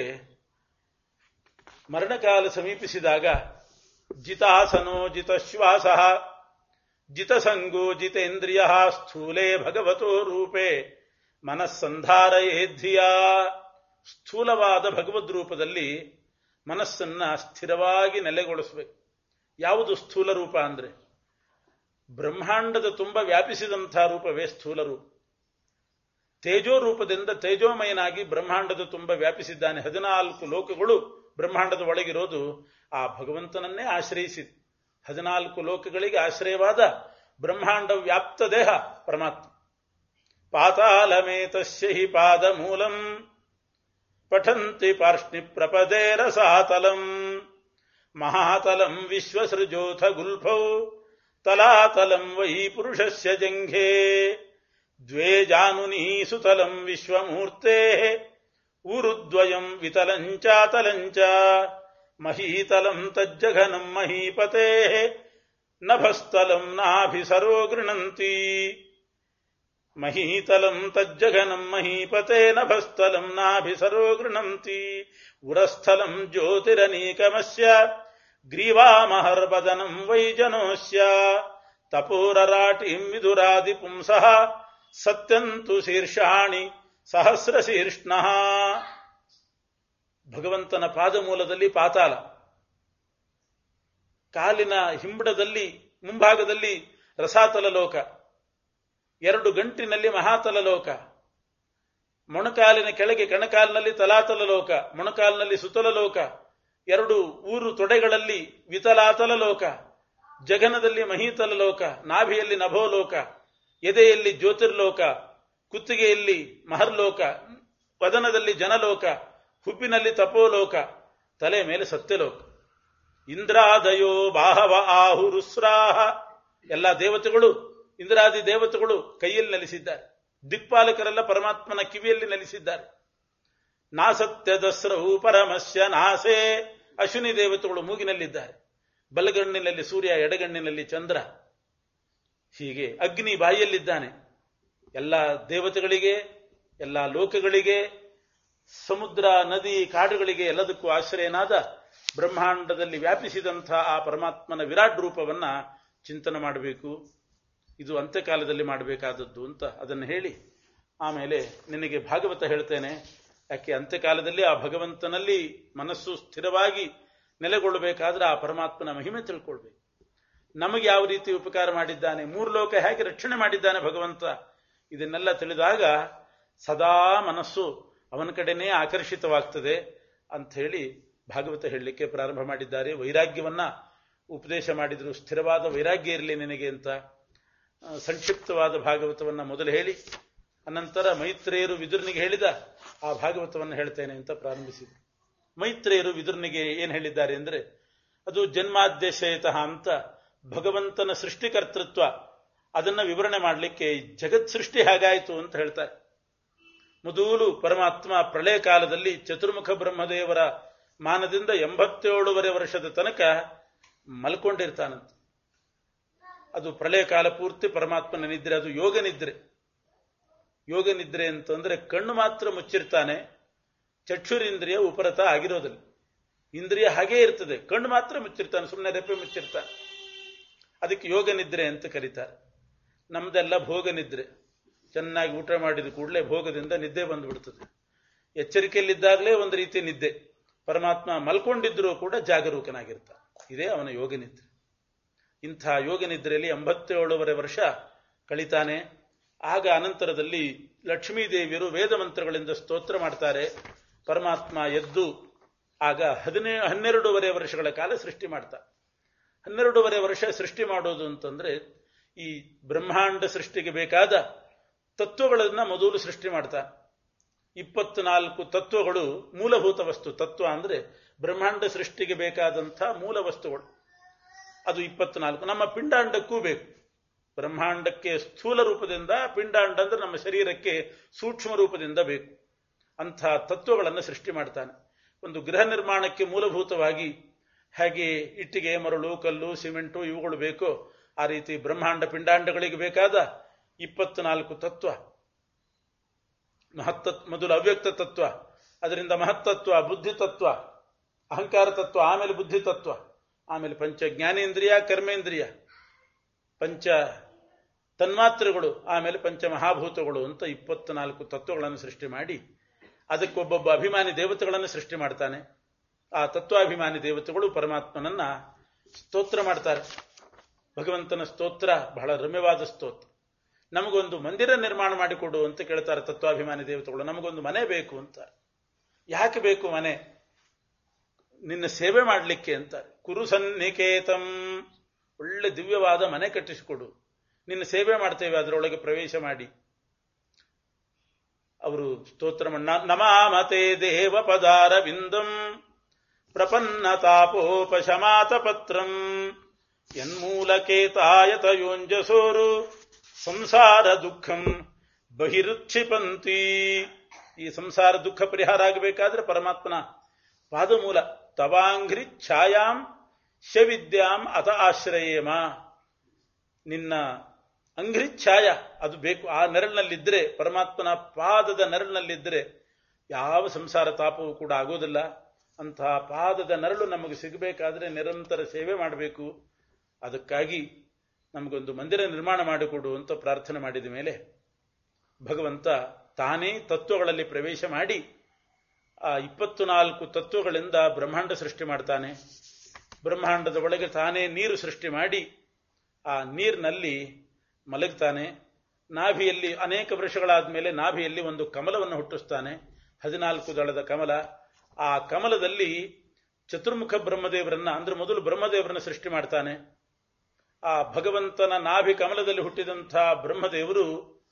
ಮರಣಕಾಲ ಸಮೀಪಿಸಿದಾಗ ಜಿತಾಸನೋ ಜಿತಶ್ವಾಸ ಜಿತಸಂಗೋ ಜಿತೇಂದ್ರಿಯ ಸ್ಥೂಲೇ ಭಗವತೋ ರೂಪೇ ಮನಸ್ಸಂಧಾರಯೇದ್ಧಿಯ. ಸ್ಥೂಲವಾದ ಭಗವದ್ ರೂಪದಲ್ಲಿ ಮನಸ್ಸನ್ನ ಸ್ಥಿರವಾಗಿ ನೆಲೆಗೊಳಿಸಬೇಕು. ಯಾವುದು ಸ್ಥೂಲ ರೂಪ ಅಂದ್ರೆ ಬ್ರಹ್ಮಾಂಡದ ತುಂಬ ವ್ಯಾಪಿಸಿದಂಥ ರೂಪವೇ ಸ್ಥೂಲ ರೂಪ. ತೇಜೋ ರೂಪದಿಂದ ತೇಜೋಮಯನಾಗಿ ಬ್ರಹ್ಮಾಂಡದ ತುಂಬ ವ್ಯಾಪಿಸಿದ್ದಾನೆ. ಹದಿನಾಲ್ಕು ಲೋಕಗಳು ಬ್ರಹ್ಮಾಂಡದ ಒಳಗಿರೋದು ಆ ಭಗವಂತನನ್ನೇ ಆಶ್ರಯಿಸಿದೆ. ಹದಿನಾಲ್ಕು ಲೋಕಗಳಿಗೆ ಆಶ್ರಯವಾದ ಬ್ರಹ್ಮಾಂಡ ವ್ಯಾಪ್ತ ದೇಹ ಪರಮಾತ್ಮ. ಪಾತಾಳಮೇತಸ್ಯ ಹಿ ಪಾದ ಮೂಲಂ ಪಠಂತಿ ಪಾರ್ಷ್ಣಿ ಪ್ರಪದೇ ರಸಾತಲಂ ಮಹಾತಲಂ ವಿಶ್ವಸೃಜೋಥ ಗುಲ್ಫೌ ತಲಾತಲಂ ವೈ ಪುರುಷಸ್ಯ ಜಂಘೆ ದ್ವೇ ಜಾನುನಿ ಸುತಲಂ ವಿಶ್ವಮೂರ್ತೆ ಊರುದ್ವಯಂ ವಿತಲಂಚಾತಲಂಚ ಮಹೀತಲಂ ತಜ್ಜಘನಂ ಮಹೀಪತೆ ನಭಸ್ಥಲಂ ನಾಭಿಸರೋ ಗೃಣಂತಿ. ಮಹೀತಲಂ ತಜ್ಜಘನಂ ಮಹೀಪತೆ ನಭಸ್ಥಲಂ ನಾಭಿಸರೋ ಗೃಣಂತಿ. ಉರಸ್ಥಲಂ ಜ್ಯೋತಿರನೀಕಮಸ್ಯ ಗ್ರೀವಾಮಹರ್ಬದನಂ ವೈಜನೋಸ್ಯ ತಪೋರರಾಟಿಂ ವಿದುರಾದಿ ಪುಂಸಃ ಸತ್ಯಂತು ಶೀರ್ಷಾಣಿ ಸಹಸ್ರ ಶೀರ್ಷ್ಣಃ. ಭಗವಂತನ ಪಾದಮೂಲದಲ್ಲಿ ಪಾತಾಳ, ಕಾಲಿನ ಹಿಂಬಡದಲ್ಲಿ ಮುಂಭಾಗದಲ್ಲಿ ರಸಾತಲ ಲೋಕ, ಎರಡು ಗಂಟಿನಲ್ಲಿ ಮಹಾತಲ ಲೋಕ, ಮೊಣಕಾಲಿನ ಕೆಳಗೆ ಕಣಕಾಲಿನಲ್ಲಿ ತಲಾತಲ ಲೋಕ, ಮೊಣಕಾಲಿನಲ್ಲಿ ಸುತಲ ಲೋಕ, ಎರಡು ಊರು ತೊಡೆಗಳಲ್ಲಿ ವಿತಲಾತಲ ಲೋಕ, ಜಗನದಲ್ಲಿ ಮಹೀತಲ ಲೋಕ, ನಾಭಿಯಲ್ಲಿ ನಭೋಲೋಕ, ಎದೆಯಲ್ಲಿ ಜ್ಯೋತಿರ್ಲೋಕ, ಕುತ್ತಿಗೆಯಲ್ಲಿ ಮಹರ್ಲೋಕ, ವದನದಲ್ಲಿ ಜನಲೋಕ, ಹುಬ್ಬಿನಲ್ಲಿ ತಪೋಲೋಕ, ತಲೆ ಮೇಲೆ ಸತ್ಯಲೋಕ. ಇಂದ್ರಾದಯೋ ಬಾಹವ ಆಹುರುಸ್ರಾಹ. ಎಲ್ಲ ದೇವತೆಗಳು, ಇಂದ್ರಾದಿ ದೇವತೆಗಳು ಕೈಯಲ್ಲಿ ನೆಲೆಸಿದ್ದಾರೆ. ದಿಕ್ಪಾಲಕರೆಲ್ಲ ಪರಮಾತ್ಮನ ಕಿವಿಯಲ್ಲಿ ನೆಲೆಸಿದ್ದಾರೆ. ನಾಸತ್ಯದಸ್ರವು ಪರಮಸ್ಯ ನಾಸೆ. ಅಶ್ವಿನಿ ದೇವತೆಗಳು ಮೂಗಿನಲ್ಲಿದ್ದಾರೆ. ಬಲಗಣ್ಣಿನಲ್ಲಿ ಸೂರ್ಯ, ಎಡಗಣ್ಣಿನಲ್ಲಿ ಚಂದ್ರ. ಹೀಗೆ ಅಗ್ನಿ ಬಾಯಿಯಲ್ಲಿದ್ದಾನೆ. ಎಲ್ಲ ದೇವತೆಗಳಿಗೆ, ಎಲ್ಲ ಲೋಕಗಳಿಗೆ, ಸಮುದ್ರ, ನದಿ, ಕಾಡುಗಳಿಗೆ ಎಲ್ಲದಕ್ಕೂ ಆಶ್ರಯನಾದ ಬ್ರಹ್ಮಾಂಡದಲ್ಲಿ ವ್ಯಾಪಿಸಿದಂತಹ ಆ ಪರಮಾತ್ಮನ ವಿರಾಟ್ ರೂಪವನ್ನ ಚಿಂತನೆ ಮಾಡಬೇಕು. ಇದು ಅಂತ್ಯಕಾಲದಲ್ಲಿ ಮಾಡಬೇಕಾದದ್ದು ಅಂತ ಅದನ್ನು ಹೇಳಿ, ಆಮೇಲೆ ನಿನಗೆ ಭಾಗವತ ಹೇಳ್ತೇನೆ. ಯಾಕೆ ಅಂತ್ಯಕಾಲದಲ್ಲಿ ಆ ಭಗವಂತನಲ್ಲಿ ಮನಸ್ಸು ಸ್ಥಿರವಾಗಿ ನೆಲೆಗೊಳ್ಳಬೇಕಾದ್ರೆ ಆ ಪರಮಾತ್ಮನ ಮಹಿಮೆ ತಿಳ್ಕೊಳ್ಬೇಕು. ನಮಗೆ ಯಾವ ರೀತಿ ಉಪಕಾರ ಮಾಡಿದ್ದಾನೆ, ಮೂರು ಲೋಕ ಹೇಗೆ ರಕ್ಷಣೆ ಮಾಡಿದ್ದಾನೆ ಭಗವಂತ, ಇದನ್ನೆಲ್ಲ ತಿಳಿದಾಗ ಸದಾ ಮನಸ್ಸು ಅವನ ಕಡೆನೇ ಆಕರ್ಷಿತವಾಗ್ತದೆ ಅಂತ ಹೇಳಿ ಭಾಗವತ ಹೇಳಲಿಕ್ಕೆ ಪ್ರಾರಂಭ ಮಾಡಿದ್ದಾರೆ. ವೈರಾಗ್ಯವನ್ನ ಉಪದೇಶ ಮಾಡಿದ್ರು. ಸ್ಥಿರವಾದ ವೈರಾಗ್ಯ ಇರಲಿ ನಿನಗೆ ಅಂತ ಸಂಕ್ಷಿಪ್ತವಾದ ಭಾಗವತವನ್ನ ಮೊದಲು ಹೇಳಿ, ಅನಂತರ ಮೈತ್ರೇಯರು ವಿದುರನಿಗೆ ಹೇಳಿದ ಆ ಭಾಗವತವನ್ನು ಹೇಳ್ತೇನೆ ಅಂತ ಪ್ರಾರಂಭಿಸಿದರು. ಮೈತ್ರೇಯರು ವಿದುರನಿಗೆ ಏನ್ ಹೇಳಿದ್ದಾರೆ ಅಂದ್ರೆ, ಅದು ಜನ್ಮಾದ್ಯಶಯತಃ ಅಂತ ಭಗವಂತನ ಸೃಷ್ಟಿಕರ್ತೃತ್ವ ಅದನ್ನ ವಿವರಣೆ ಮಾಡಲಿಕ್ಕೆ ಜಗತ್ ಸೃಷ್ಟಿ ಹೇಗಾಯಿತು ಅಂತ ಹೇಳ್ತಾರೆ. ಮೊದಲು ಪರಮಾತ್ಮ ಪ್ರಳಯ ಕಾಲದಲ್ಲಿ ಚತುರ್ಮುಖ ಬ್ರಹ್ಮದೇವರ ಮಾನದಿಂದ ಎಂಬತ್ತೇಳುವರೆ ವರ್ಷದ ತನಕ ಮಲ್ಕೊಂಡಿರ್ತಾನಂತ. ಅದು ಪ್ರಳಯ ಕಾಲ ಪೂರ್ತಿ ಪರಮಾತ್ಮನ ನಿದ್ರೆ, ಅದು ಯೋಗ ನಿದ್ರೆ. ಯೋಗ ನಿದ್ರೆ ಅಂತಂದ್ರೆ ಕಣ್ಣು ಮಾತ್ರ ಮುಚ್ಚಿರ್ತಾನೆ, ಚಕ್ಷುರಿಂದ್ರಿಯ ಉಪರತ ಆಗಿರೋದಿಲ್ಲ. ಇಂದ್ರಿಯ ಹಾಗೇ ಇರ್ತದೆ, ಕಣ್ಣು ಮಾತ್ರ ಮುಚ್ಚಿರ್ತಾನೆ, ಸುಮ್ಮನೆ ರೆಪ್ಪೆ ಮುಚ್ಚಿರ್ತಾನೆ. ಅದಕ್ಕೆ ಯೋಗ ನಿದ್ರೆ ಅಂತ ಕರೀತಾರೆ. ನಮ್ದೆಲ್ಲ ಭೋಗ ನಿದ್ರೆ. ಚೆನ್ನಾಗಿ ಊಟ ಮಾಡಿದ ಕೂಡಲೇ ಭೋಗದಿಂದ ನಿದ್ದೆ ಬಂದ್ಬಿಡ್ತದೆ. ಎಚ್ಚರಿಕೆಯಲ್ಲಿದ್ದಾಗಲೇ ಒಂದು ರೀತಿ ನಿದ್ದೆ. ಪರಮಾತ್ಮ ಮಲ್ಕೊಂಡಿದ್ರೂ ಕೂಡ ಜಾಗರೂಕನಾಗಿರ್ತಾನೆ. ಇದೇ ಅವನ ಯೋಗ ನಿದ್ರೆ. ಇಂಥ ಯೋಗ ನಿದ್ರೆಯಲ್ಲಿ ಎಂಬತ್ತೇಳುವರೆ ವರ್ಷ ಕಳಿತಾನೆ. ಆಗ ಅನಂತರದಲ್ಲಿ ಲಕ್ಷ್ಮೀದೇವಿಯರು ವೇದ ಮಂತ್ರಗಳಿಂದ ಸ್ತೋತ್ರ ಮಾಡ್ತಾರೆ. ಪರಮಾತ್ಮ ಎದ್ದು ಆಗ ಹದಿನೇ ಹನ್ನೆರಡೂವರೆ ವರ್ಷಗಳ ಕಾಲ ಸೃಷ್ಟಿ ಮಾಡ್ತಾರೆ. ಹನ್ನೆರಡೂವರೆ ವರ್ಷ ಸೃಷ್ಟಿ ಮಾಡೋದು ಅಂತಂದ್ರೆ ಈ ಬ್ರಹ್ಮಾಂಡ ಸೃಷ್ಟಿಗೆ ಬೇಕಾದ ತತ್ವಗಳನ್ನ ಮೊದಲು ಸೃಷ್ಟಿ ಮಾಡ್ತಾರೆ. ಇಪ್ಪತ್ನಾಲ್ಕು ತತ್ವಗಳು ಮೂಲಭೂತ ವಸ್ತು. ತತ್ವ ಅಂದ್ರೆ ಬ್ರಹ್ಮಾಂಡ ಸೃಷ್ಟಿಗೆ ಬೇಕಾದಂಥ ಮೂಲ ವಸ್ತುಗಳು. ಅದು ಇಪ್ಪತ್ನಾಲ್ಕು. ನಮ್ಮ ಪಿಂಡಾಂಡಕ್ಕೂ ಬೇಕು. ಬ್ರಹ್ಮಾಂಡಕ್ಕೆ ಸ್ಥೂಲ ರೂಪದಿಂದ, ಪಿಂಡಾಂಡ ಅಂದ್ರೆ ನಮ್ಮ ಶರೀರಕ್ಕೆ ಸೂಕ್ಷ್ಮ ರೂಪದಿಂದ ಬೇಕು. ಅಂಥ ತತ್ವಗಳನ್ನು ಸೃಷ್ಟಿ ಮಾಡ್ತಾನೆ. ಒಂದು ಗೃಹ ನಿರ್ಮಾಣಕ್ಕೆ ಮೂಲಭೂತವಾಗಿ ಹೇಗೆ ಇಟ್ಟಿಗೆ, ಮರಳು, ಕಲ್ಲು, ಸಿಮೆಂಟು ಇವುಗಳು ಬೇಕೋ ಆ ರೀತಿ ಬ್ರಹ್ಮಾಂಡ ಪಿಂಡಾಂಡಗಳಿಗೆ ಬೇಕಾದ ಇಪ್ಪತ್ನಾಲ್ಕು ತತ್ವ. ಮಹತ್ತ ಮೊದಲು ಅವ್ಯಕ್ತ ತತ್ವ, ಅದರಿಂದ ಮಹತ್ತತ್ವ, ಬುದ್ಧಿ ತತ್ವ, ಅಹಂಕಾರ ತತ್ವ, ಆಮೇಲೆ ಬುದ್ಧಿ ತತ್ವ, ಆಮೇಲೆ ಪಂಚ ಜ್ಞಾನೇಂದ್ರಿಯ, ಕರ್ಮೇಂದ್ರಿಯ, ಪಂಚ ತನ್ಮಾತ್ರೆಗಳು, ಆಮೇಲೆ ಪಂಚ ಮಹಾಭೂತಗಳು ಅಂತ ಇಪ್ಪತ್ನಾಲ್ಕು ತತ್ವಗಳನ್ನು ಸೃಷ್ಟಿ ಮಾಡಿ ಅದಕ್ಕೊಬ್ಬೊಬ್ಬ ಅಭಿಮಾನಿ ದೇವತೆಗಳನ್ನು ಸೃಷ್ಟಿ ಮಾಡ್ತಾನೆ. ಆ ತತ್ವಾಭಿಮಾನಿ ದೇವತೆಗಳು ಪರಮಾತ್ಮನನ್ನ ಸ್ತೋತ್ರ ಮಾಡ್ತಾರೆ. ಭಗವಂತನ ಸ್ತೋತ್ರ ಬಹಳ ರಮ್ಯವಾದ ಸ್ತೋತ್ರ. ನಮಗೊಂದು ಮಂದಿರ ನಿರ್ಮಾಣ ಮಾಡಿಕೊಡು ಅಂತ ಕೇಳ್ತಾರೆ ತತ್ವಾಭಿಮಾನಿ ದೇವತೆಗಳು. ನಮಗೊಂದು ಮನೆ ಬೇಕು ಅಂತ. ಯಾಕೆ ಬೇಕು ಮನೆ? ನಿನ್ನ ಸೇವೆ ಮಾಡಲಿಕ್ಕೆ ಅಂತಾರೆ. ಕುರು ಸನ್ನಿಕೇತಂ, ಒಳ್ಳೆ ದಿವ್ಯವಾದ ಮನೆ ಕಟ್ಟಿಸಿಕೊಡು, ನಿನ್ನ ಸೇವೆ ಮಾಡ್ತೇವೆ, ಅದರೊಳಗೆ ಪ್ರವೇಶ ಮಾಡಿ. ಅವರು ಸ್ತೋತ್ರ ನಮಾಮತೆ ದೇವ ಪದಾರ ವಿಂದಂ ಪ್ರಪನ್ನ ತಾಪೋಪಶಮಾತ ಪತ್ರಂ ಯನ್ಮೂಲಕೇತಾಯತಯೋಂಜಸೋರು ಸಂಸಾರ ದುಃಖಂ ಬಹಿರುಚ್ಛಿಪಂತಿ. ಈ ಸಂಸಾರ ದುಃಖ ಪರಿಹಾರ ಆಗಬೇಕಾದ್ರೆ ಪರಮಾತ್ಮನ ಪಾದಮೂಲ. ತವಾಂಘ್ರಿ ಛಾಯಾಂ ಶವಿದ್ಯಾಂ ಅತ ಆಶ್ರಯೇಮ. ನಿನ್ನ ಅಂಘ್ರಿ ಛಾಯ ಅದು ಬೇಕು. ಆ ನೆರಳಿನಲ್ಲಿದ್ದರೆ, ಪರಮಾತ್ಮನ ಪಾದದ ನೆರಳಿನಲ್ಲಿದ್ದರೆ ಯಾವ ಸಂಸಾರ ತಾಪವೂ ಕೂಡ ಆಗೋದಿಲ್ಲ. ಅಂತಹ ಪಾದದ ನೆರಳು ನಮಗೆ ಸಿಗಬೇಕಾದ್ರೆ ನಿರಂತರ ಸೇವೆ ಮಾಡಬೇಕು. ಅದಕ್ಕಾಗಿ ನಮಗೊಂದು ಮಂದಿರ ನಿರ್ಮಾಣ ಮಾಡಿಕೊಡು ಅಂತ ಪ್ರಾರ್ಥನೆ ಮಾಡಿದ ಮೇಲೆ ಭಗವಂತ ತಾನೇ ತತ್ವಗಳಲ್ಲಿ ಪ್ರವೇಶ ಮಾಡಿ ಆ ಇಪ್ಪತ್ತು ನಾಲ್ಕು ತತ್ವಗಳಿಂದ ಬ್ರಹ್ಮಾಂಡ ಸೃಷ್ಟಿ ಮಾಡ್ತಾನೆ. ಬ್ರಹ್ಮಾಂಡದ ಒಳಗೆ ತಾನೇ ನೀರು ಸೃಷ್ಟಿ ಮಾಡಿ ಆ ನೀರಿನಲ್ಲಿ ಮಲಗ್ತಾನೆ. ನಾಭಿಯಲ್ಲಿ ಅನೇಕ ವರ್ಷಗಳಾದ ಮೇಲೆ ನಾಭಿಯಲ್ಲಿ ಒಂದು ಕಮಲವನ್ನು ಹುಟ್ಟಿಸ್ತಾನೆ, ಹದಿನಾಲ್ಕು ದಳದ ಕಮಲ. ಆ ಕಮಲದಲ್ಲಿ ಚತುರ್ಮುಖ ಬ್ರಹ್ಮದೇವರನ್ನ, ಅಂದ್ರೆ ಮೊದಲು ಬ್ರಹ್ಮದೇವರನ್ನ ಸೃಷ್ಟಿ ಮಾಡ್ತಾನೆ. ಆ ಭಗವಂತನ ನಾಭಿ ಕಮಲದಲ್ಲಿ ಹುಟ್ಟಿದಂಥ ಬ್ರಹ್ಮದೇವರು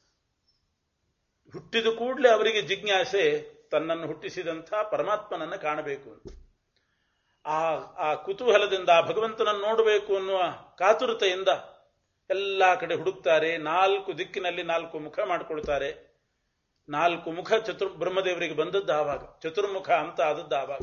ಹುಟ್ಟಿದ ಕೂಡಲೇ ಅವರಿಗೆ ಜಿಜ್ಞಾಸೆ ತನ್ನನ್ನು ಹುಟ್ಟಿಸಿದಂಥ ಪರಮಾತ್ಮನನ್ನು ಕಾಣಬೇಕು ಅಂತ. ಆ ಆ ಕುತೂಹಲದಿಂದ ಆ ಭಗವಂತನನ್ನು ನೋಡಬೇಕು ಅನ್ನುವ ಕಾತುರತೆಯಿಂದ ಎಲ್ಲ ಕಡೆ ಹುಡುಕ್ತಾರೆ. ನಾಲ್ಕು ದಿಕ್ಕಿನಲ್ಲಿ ನಾಲ್ಕು ಮುಖ ಮಾಡಿಕೊಳ್ತಾರೆ. ನಾಲ್ಕು ಮುಖ ಚತುರ್ ಬ್ರಹ್ಮದೇವರಿಗೆ ಬಂದದ್ದು ಆವಾಗ, ಚತುರ್ಮುಖ ಅಂತ ಆದದ್ದು ಆವಾಗ.